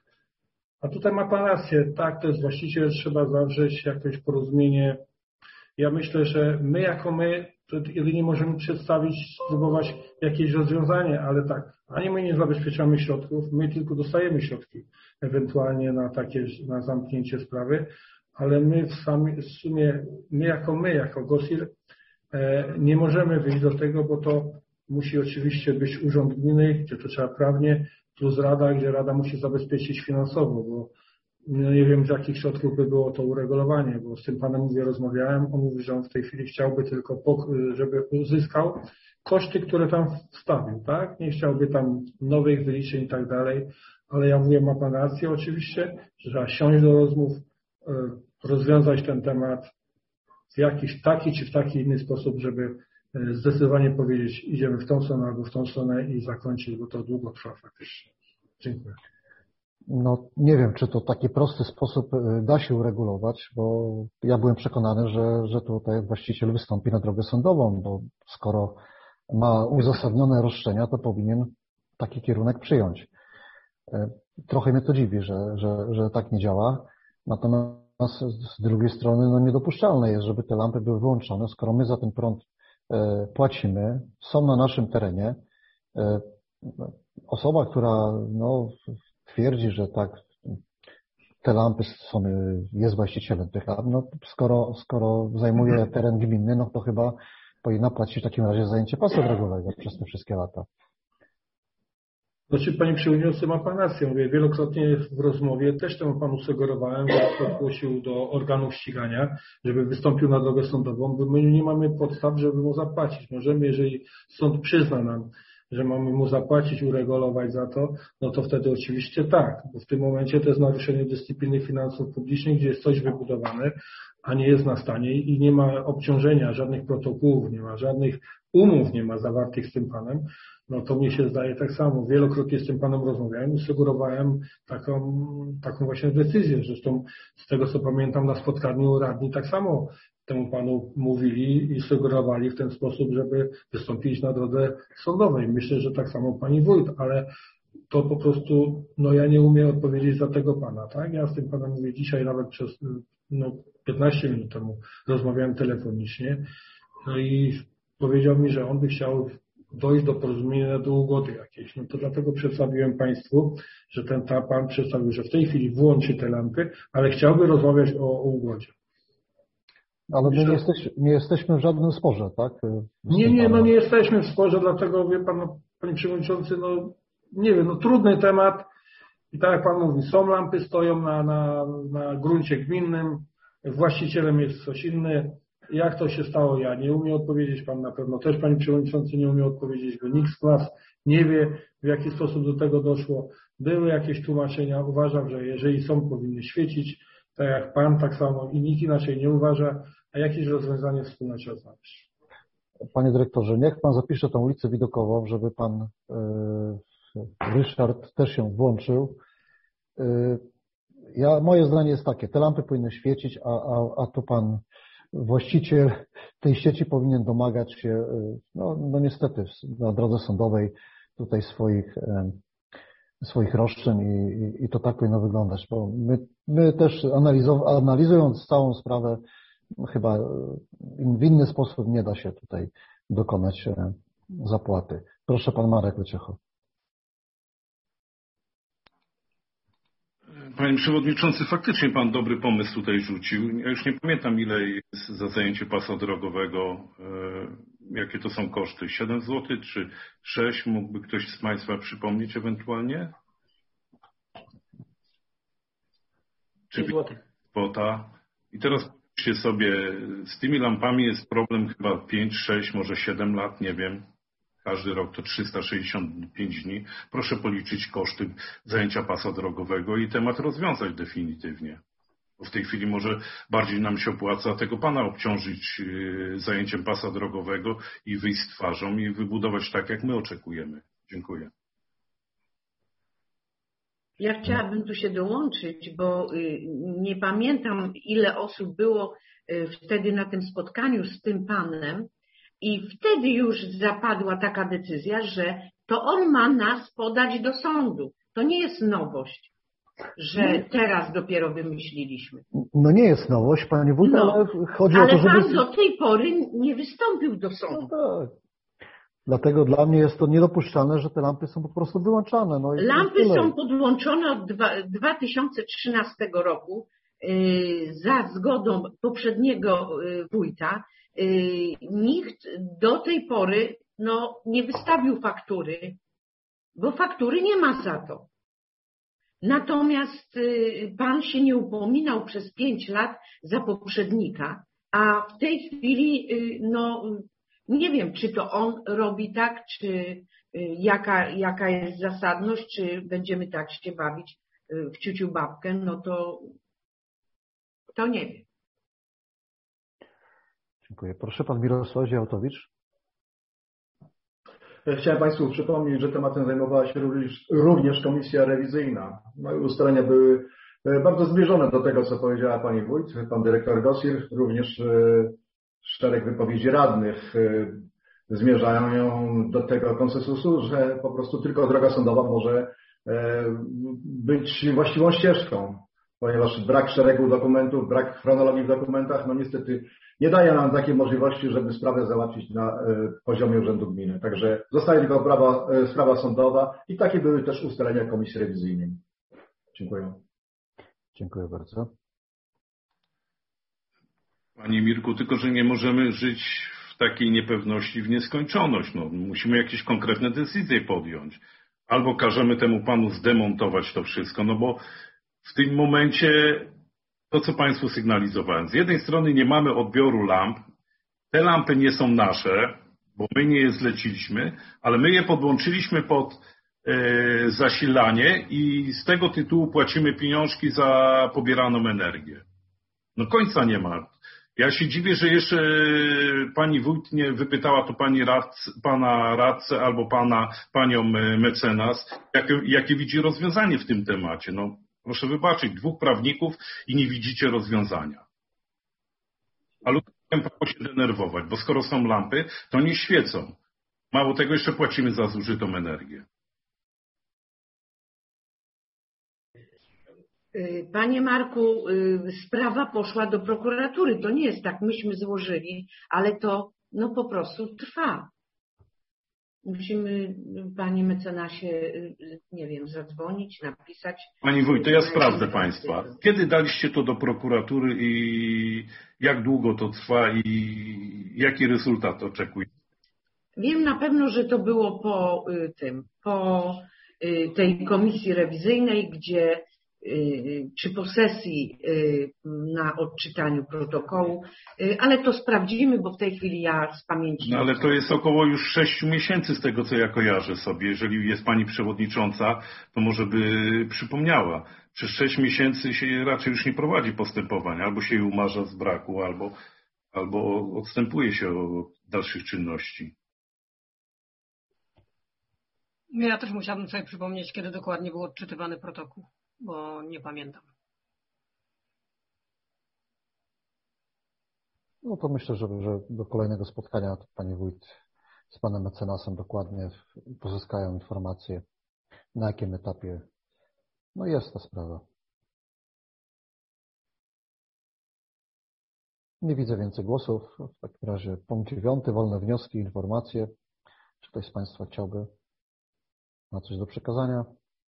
A tutaj ma Pan rację. Tak, to jest właściciel. Trzeba zawrzeć jakieś porozumienie. Ja myślę, że my jako my, to jedynie możemy przedstawić, spróbować jakieś rozwiązanie, ale tak, ani my nie zabezpieczamy środków, my tylko dostajemy środki ewentualnie na takie, na zamknięcie sprawy, ale my w, sami, w sumie, my jako my, jako GOSiR, e, nie możemy wyjść do tego, bo to musi oczywiście być urząd gminy, gdzie to trzeba prawnie, plus rada, gdzie rada musi zabezpieczyć finansowo, bo no nie wiem, z jakich środków by było to uregulowanie, bo z tym panem mówię, rozmawiałem, on mówi, że on w tej chwili chciałby tylko, żeby uzyskał koszty, które tam wstawił, tak? Nie chciałby tam nowych wyliczeń i tak dalej, ale ja mówię, ma pan rację oczywiście, że trzeba siąść do rozmów, rozwiązać ten temat w jakiś taki czy w taki inny sposób, żeby zdecydowanie powiedzieć, idziemy w tą stronę albo w tą stronę i zakończyć, bo to długo trwa faktycznie. Dziękuję. No nie wiem, czy to w taki prosty sposób da się uregulować, bo ja byłem przekonany, że, że tutaj właściciel wystąpi na drogę sądową, bo skoro ma uzasadnione roszczenia, to powinien taki kierunek przyjąć. Trochę mnie to dziwi, że, że, że tak nie działa, natomiast z drugiej strony no niedopuszczalne jest, żeby te lampy były wyłączone, skoro my za ten prąd płacimy, są na naszym terenie. Osoba, która no, twierdzi, że tak, te lampy są, jest właścicielem tych lamp, no skoro, skoro zajmuje teren gminny, no to chyba powinna płacić w takim razie zajęcie pasa drogowego przez te wszystkie lata. Znaczy, Panie Przewodniczący, ma Pan rację. Mówię, wielokrotnie w rozmowie też temu Panu sugerowałem, że zgłosił do organów ścigania, żeby wystąpił na drogę sądową, bo my nie mamy podstaw, żeby mu zapłacić. Możemy, jeżeli sąd przyzna nam, że mamy mu zapłacić, uregulować za to, no to wtedy oczywiście tak, bo w tym momencie to jest naruszenie dyscypliny finansów publicznych, gdzie jest coś wybudowane, a nie jest na stanie i nie ma obciążenia żadnych protokołów, nie ma żadnych umów nie ma zawartych z tym panem, no to mi się zdaje tak samo. Wielokrotnie z tym panem rozmawiałem i sugerowałem taką, taką właśnie decyzję. Zresztą z tego, co pamiętam, na spotkaniu radni tak samo temu panu mówili i sugerowali w ten sposób, żeby wystąpić na drodze sądowej. Myślę, że tak samo pani wójt, ale to po prostu, no ja nie umiem odpowiedzieć za tego pana, tak? Ja z tym panem mówię dzisiaj nawet przez no, piętnaście minut temu rozmawiałem telefonicznie, no i powiedział mi, że on by chciał dojść do porozumienia, do ugody jakiejś. No to dlatego przedstawiłem państwu, że ten ta pan przedstawił, że w tej chwili włączy te lampy, ale chciałby rozmawiać o, o ugodzie. Ale my nie, jesteś, nie jesteśmy w żadnym sporze, tak? Nie, nie, no nie jesteśmy w sporze, dlatego wie pan, no, panie przewodniczący, no nie wiem, no trudny temat i tak jak pan mówi, są lampy, stoją na, na, na gruncie gminnym, właścicielem jest ktoś inny. Jak to się stało, ja nie umiem odpowiedzieć, pan na pewno też, panie przewodniczący, nie umie odpowiedzieć, bo nikt z nas nie wie, w jaki sposób do tego doszło. Były jakieś tłumaczenia, uważam, że jeżeli są, powinny świecić, tak jak pan, tak samo i nikt inaczej nie uważa, a jakieś rozwiązanie wspólne trzeba znaleźć. Panie dyrektorze, niech pan zapisze tą ulicę widokową, żeby pan y, Ryszard też się włączył. Y, ja, moje zdanie jest takie, te lampy powinny świecić, a, a, a tu pan właściciel tej sieci powinien domagać się, no, no niestety na drodze sądowej tutaj swoich, swoich roszczeń i, i to tak powinno wyglądać, bo my, my też analizując całą sprawę chyba w inny sposób nie da się tutaj dokonać zapłaty. Proszę pan Marek Wojciechow. Panie Przewodniczący, faktycznie Pan dobry pomysł tutaj rzucił. Ja już nie pamiętam, ile jest za zajęcie pasa drogowego, jakie to są koszty. siedem złotych czy sześć? Mógłby ktoś z Państwa przypomnieć ewentualnie? Czy kwota? I teraz powiedzcie sobie, z tymi lampami jest problem chyba pięć, sześć, może siedem lat, nie wiem. Każdy rok to trzysta sześćdziesiąt pięć dni. Proszę policzyć koszty zajęcia pasa drogowego i temat rozwiązać definitywnie. Bo w tej chwili może bardziej nam się opłaca tego pana obciążyć zajęciem pasa drogowego i wyjść z twarzą i wybudować tak, jak my oczekujemy. Dziękuję. Ja chciałabym tu się dołączyć, bo nie pamiętam, ile osób było wtedy na tym spotkaniu z tym panem. I wtedy już zapadła taka decyzja, że to on ma nas podać do sądu. To nie jest nowość, że teraz dopiero wymyśliliśmy. No nie jest nowość, panie wójt, no, ale chodzi ale o to, żeby... pan do tej pory nie wystąpił do sądu. No tak. Dlatego dla mnie jest to niedopuszczalne, że te lampy są po prostu wyłączane. No i lampy są podłączone od dwa tysiące trzynastego roku yy, za zgodą poprzedniego yy, wójta. Nikt do tej pory no, nie wystawił faktury, bo faktury nie ma za to. Natomiast pan się nie upominał przez pięć lat za poprzednika, a w tej chwili no nie wiem, czy to on robi tak, czy jaka, jaka jest zasadność, czy będziemy tak się bawić w ciuciu babkę, no to, to nie wiem. Dziękuję. Proszę pan Mirosław Ziałtowicz. Chciałem Państwu przypomnieć, że tematem zajmowała się również, również komisja rewizyjna. No i ustalenia były bardzo zbliżone do tego, co powiedziała pani wójt, pan dyrektor Gosir, również szereg wypowiedzi radnych zmierzają do tego konsensusu, że po prostu tylko droga sądowa może być właściwą ścieżką, ponieważ brak szeregu dokumentów, brak chronologii w dokumentach, no niestety nie daje nam takiej możliwości, żeby sprawę załatwić na poziomie Urzędu Gminy. Także zostaje tylko sprawa, sprawa sądowa i takie były też ustalenia komisji rewizyjnej. Dziękuję. Dziękuję bardzo. Panie Mirku, tylko że nie możemy żyć w takiej niepewności w nieskończoność. No, musimy jakieś konkretne decyzje podjąć. Albo każemy temu panu zdemontować to wszystko, no bo w tym momencie to, co Państwu sygnalizowałem. Z jednej strony nie mamy odbioru lamp. Te lampy nie są nasze, bo my nie je zleciliśmy, ale my je podłączyliśmy pod e, zasilanie i z tego tytułu płacimy pieniążki za pobieraną energię. No końca nie ma. Ja się dziwię, że jeszcze pani wójt nie wypytała to pani radc, pana radcę albo pana, panią mecenas, jakie, jakie widzi rozwiązanie w tym temacie. No, proszę wybaczyć, dwóch prawników i nie widzicie rozwiązania. A ludzie mają prawo się denerwować, bo skoro są lampy, to nie świecą. Mało tego, jeszcze płacimy za zużytą energię. Panie Marku, sprawa poszła do prokuratury. To nie jest tak, myśmy złożyli, ale to no po prostu trwa. Musimy, panie mecenasie, nie wiem, zadzwonić, napisać. Pani wójt, to ja sprawdzę państwa. Kiedy daliście to do prokuratury i jak długo to trwa i jaki rezultat oczekuje? Wiem na pewno, że to było po tym, po tej komisji rewizyjnej, gdzie czy po sesji na odczytaniu protokołu, ale to sprawdzimy, bo w tej chwili ja z pamięci... No ale to jest około już sześciu miesięcy z tego, co ja kojarzę sobie. Jeżeli jest pani przewodnicząca, to może by przypomniała. Przez sześć miesięcy się raczej już nie prowadzi postępowań. Albo się je umarza z braku, albo, albo odstępuje się od dalszych czynności. Ja też musiałabym sobie przypomnieć, kiedy dokładnie był odczytywany protokół, bo nie pamiętam. No to myślę, że, że do kolejnego spotkania pani wójt z panem mecenasem dokładnie pozyskają informacje, na jakim etapie no jest ta sprawa. Nie widzę więcej głosów. W takim razie punkt dziewiąty, wolne wnioski, informacje. Czy ktoś z państwa chciałby ma coś do przekazania?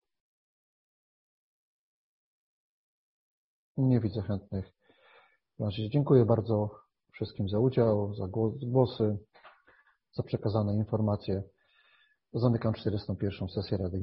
Nie widzę chętnych. W razie dziękuję bardzo wszystkim za udział, za głosy, za przekazane informacje. Zamykam czterdziestą pierwszą sesję Rady.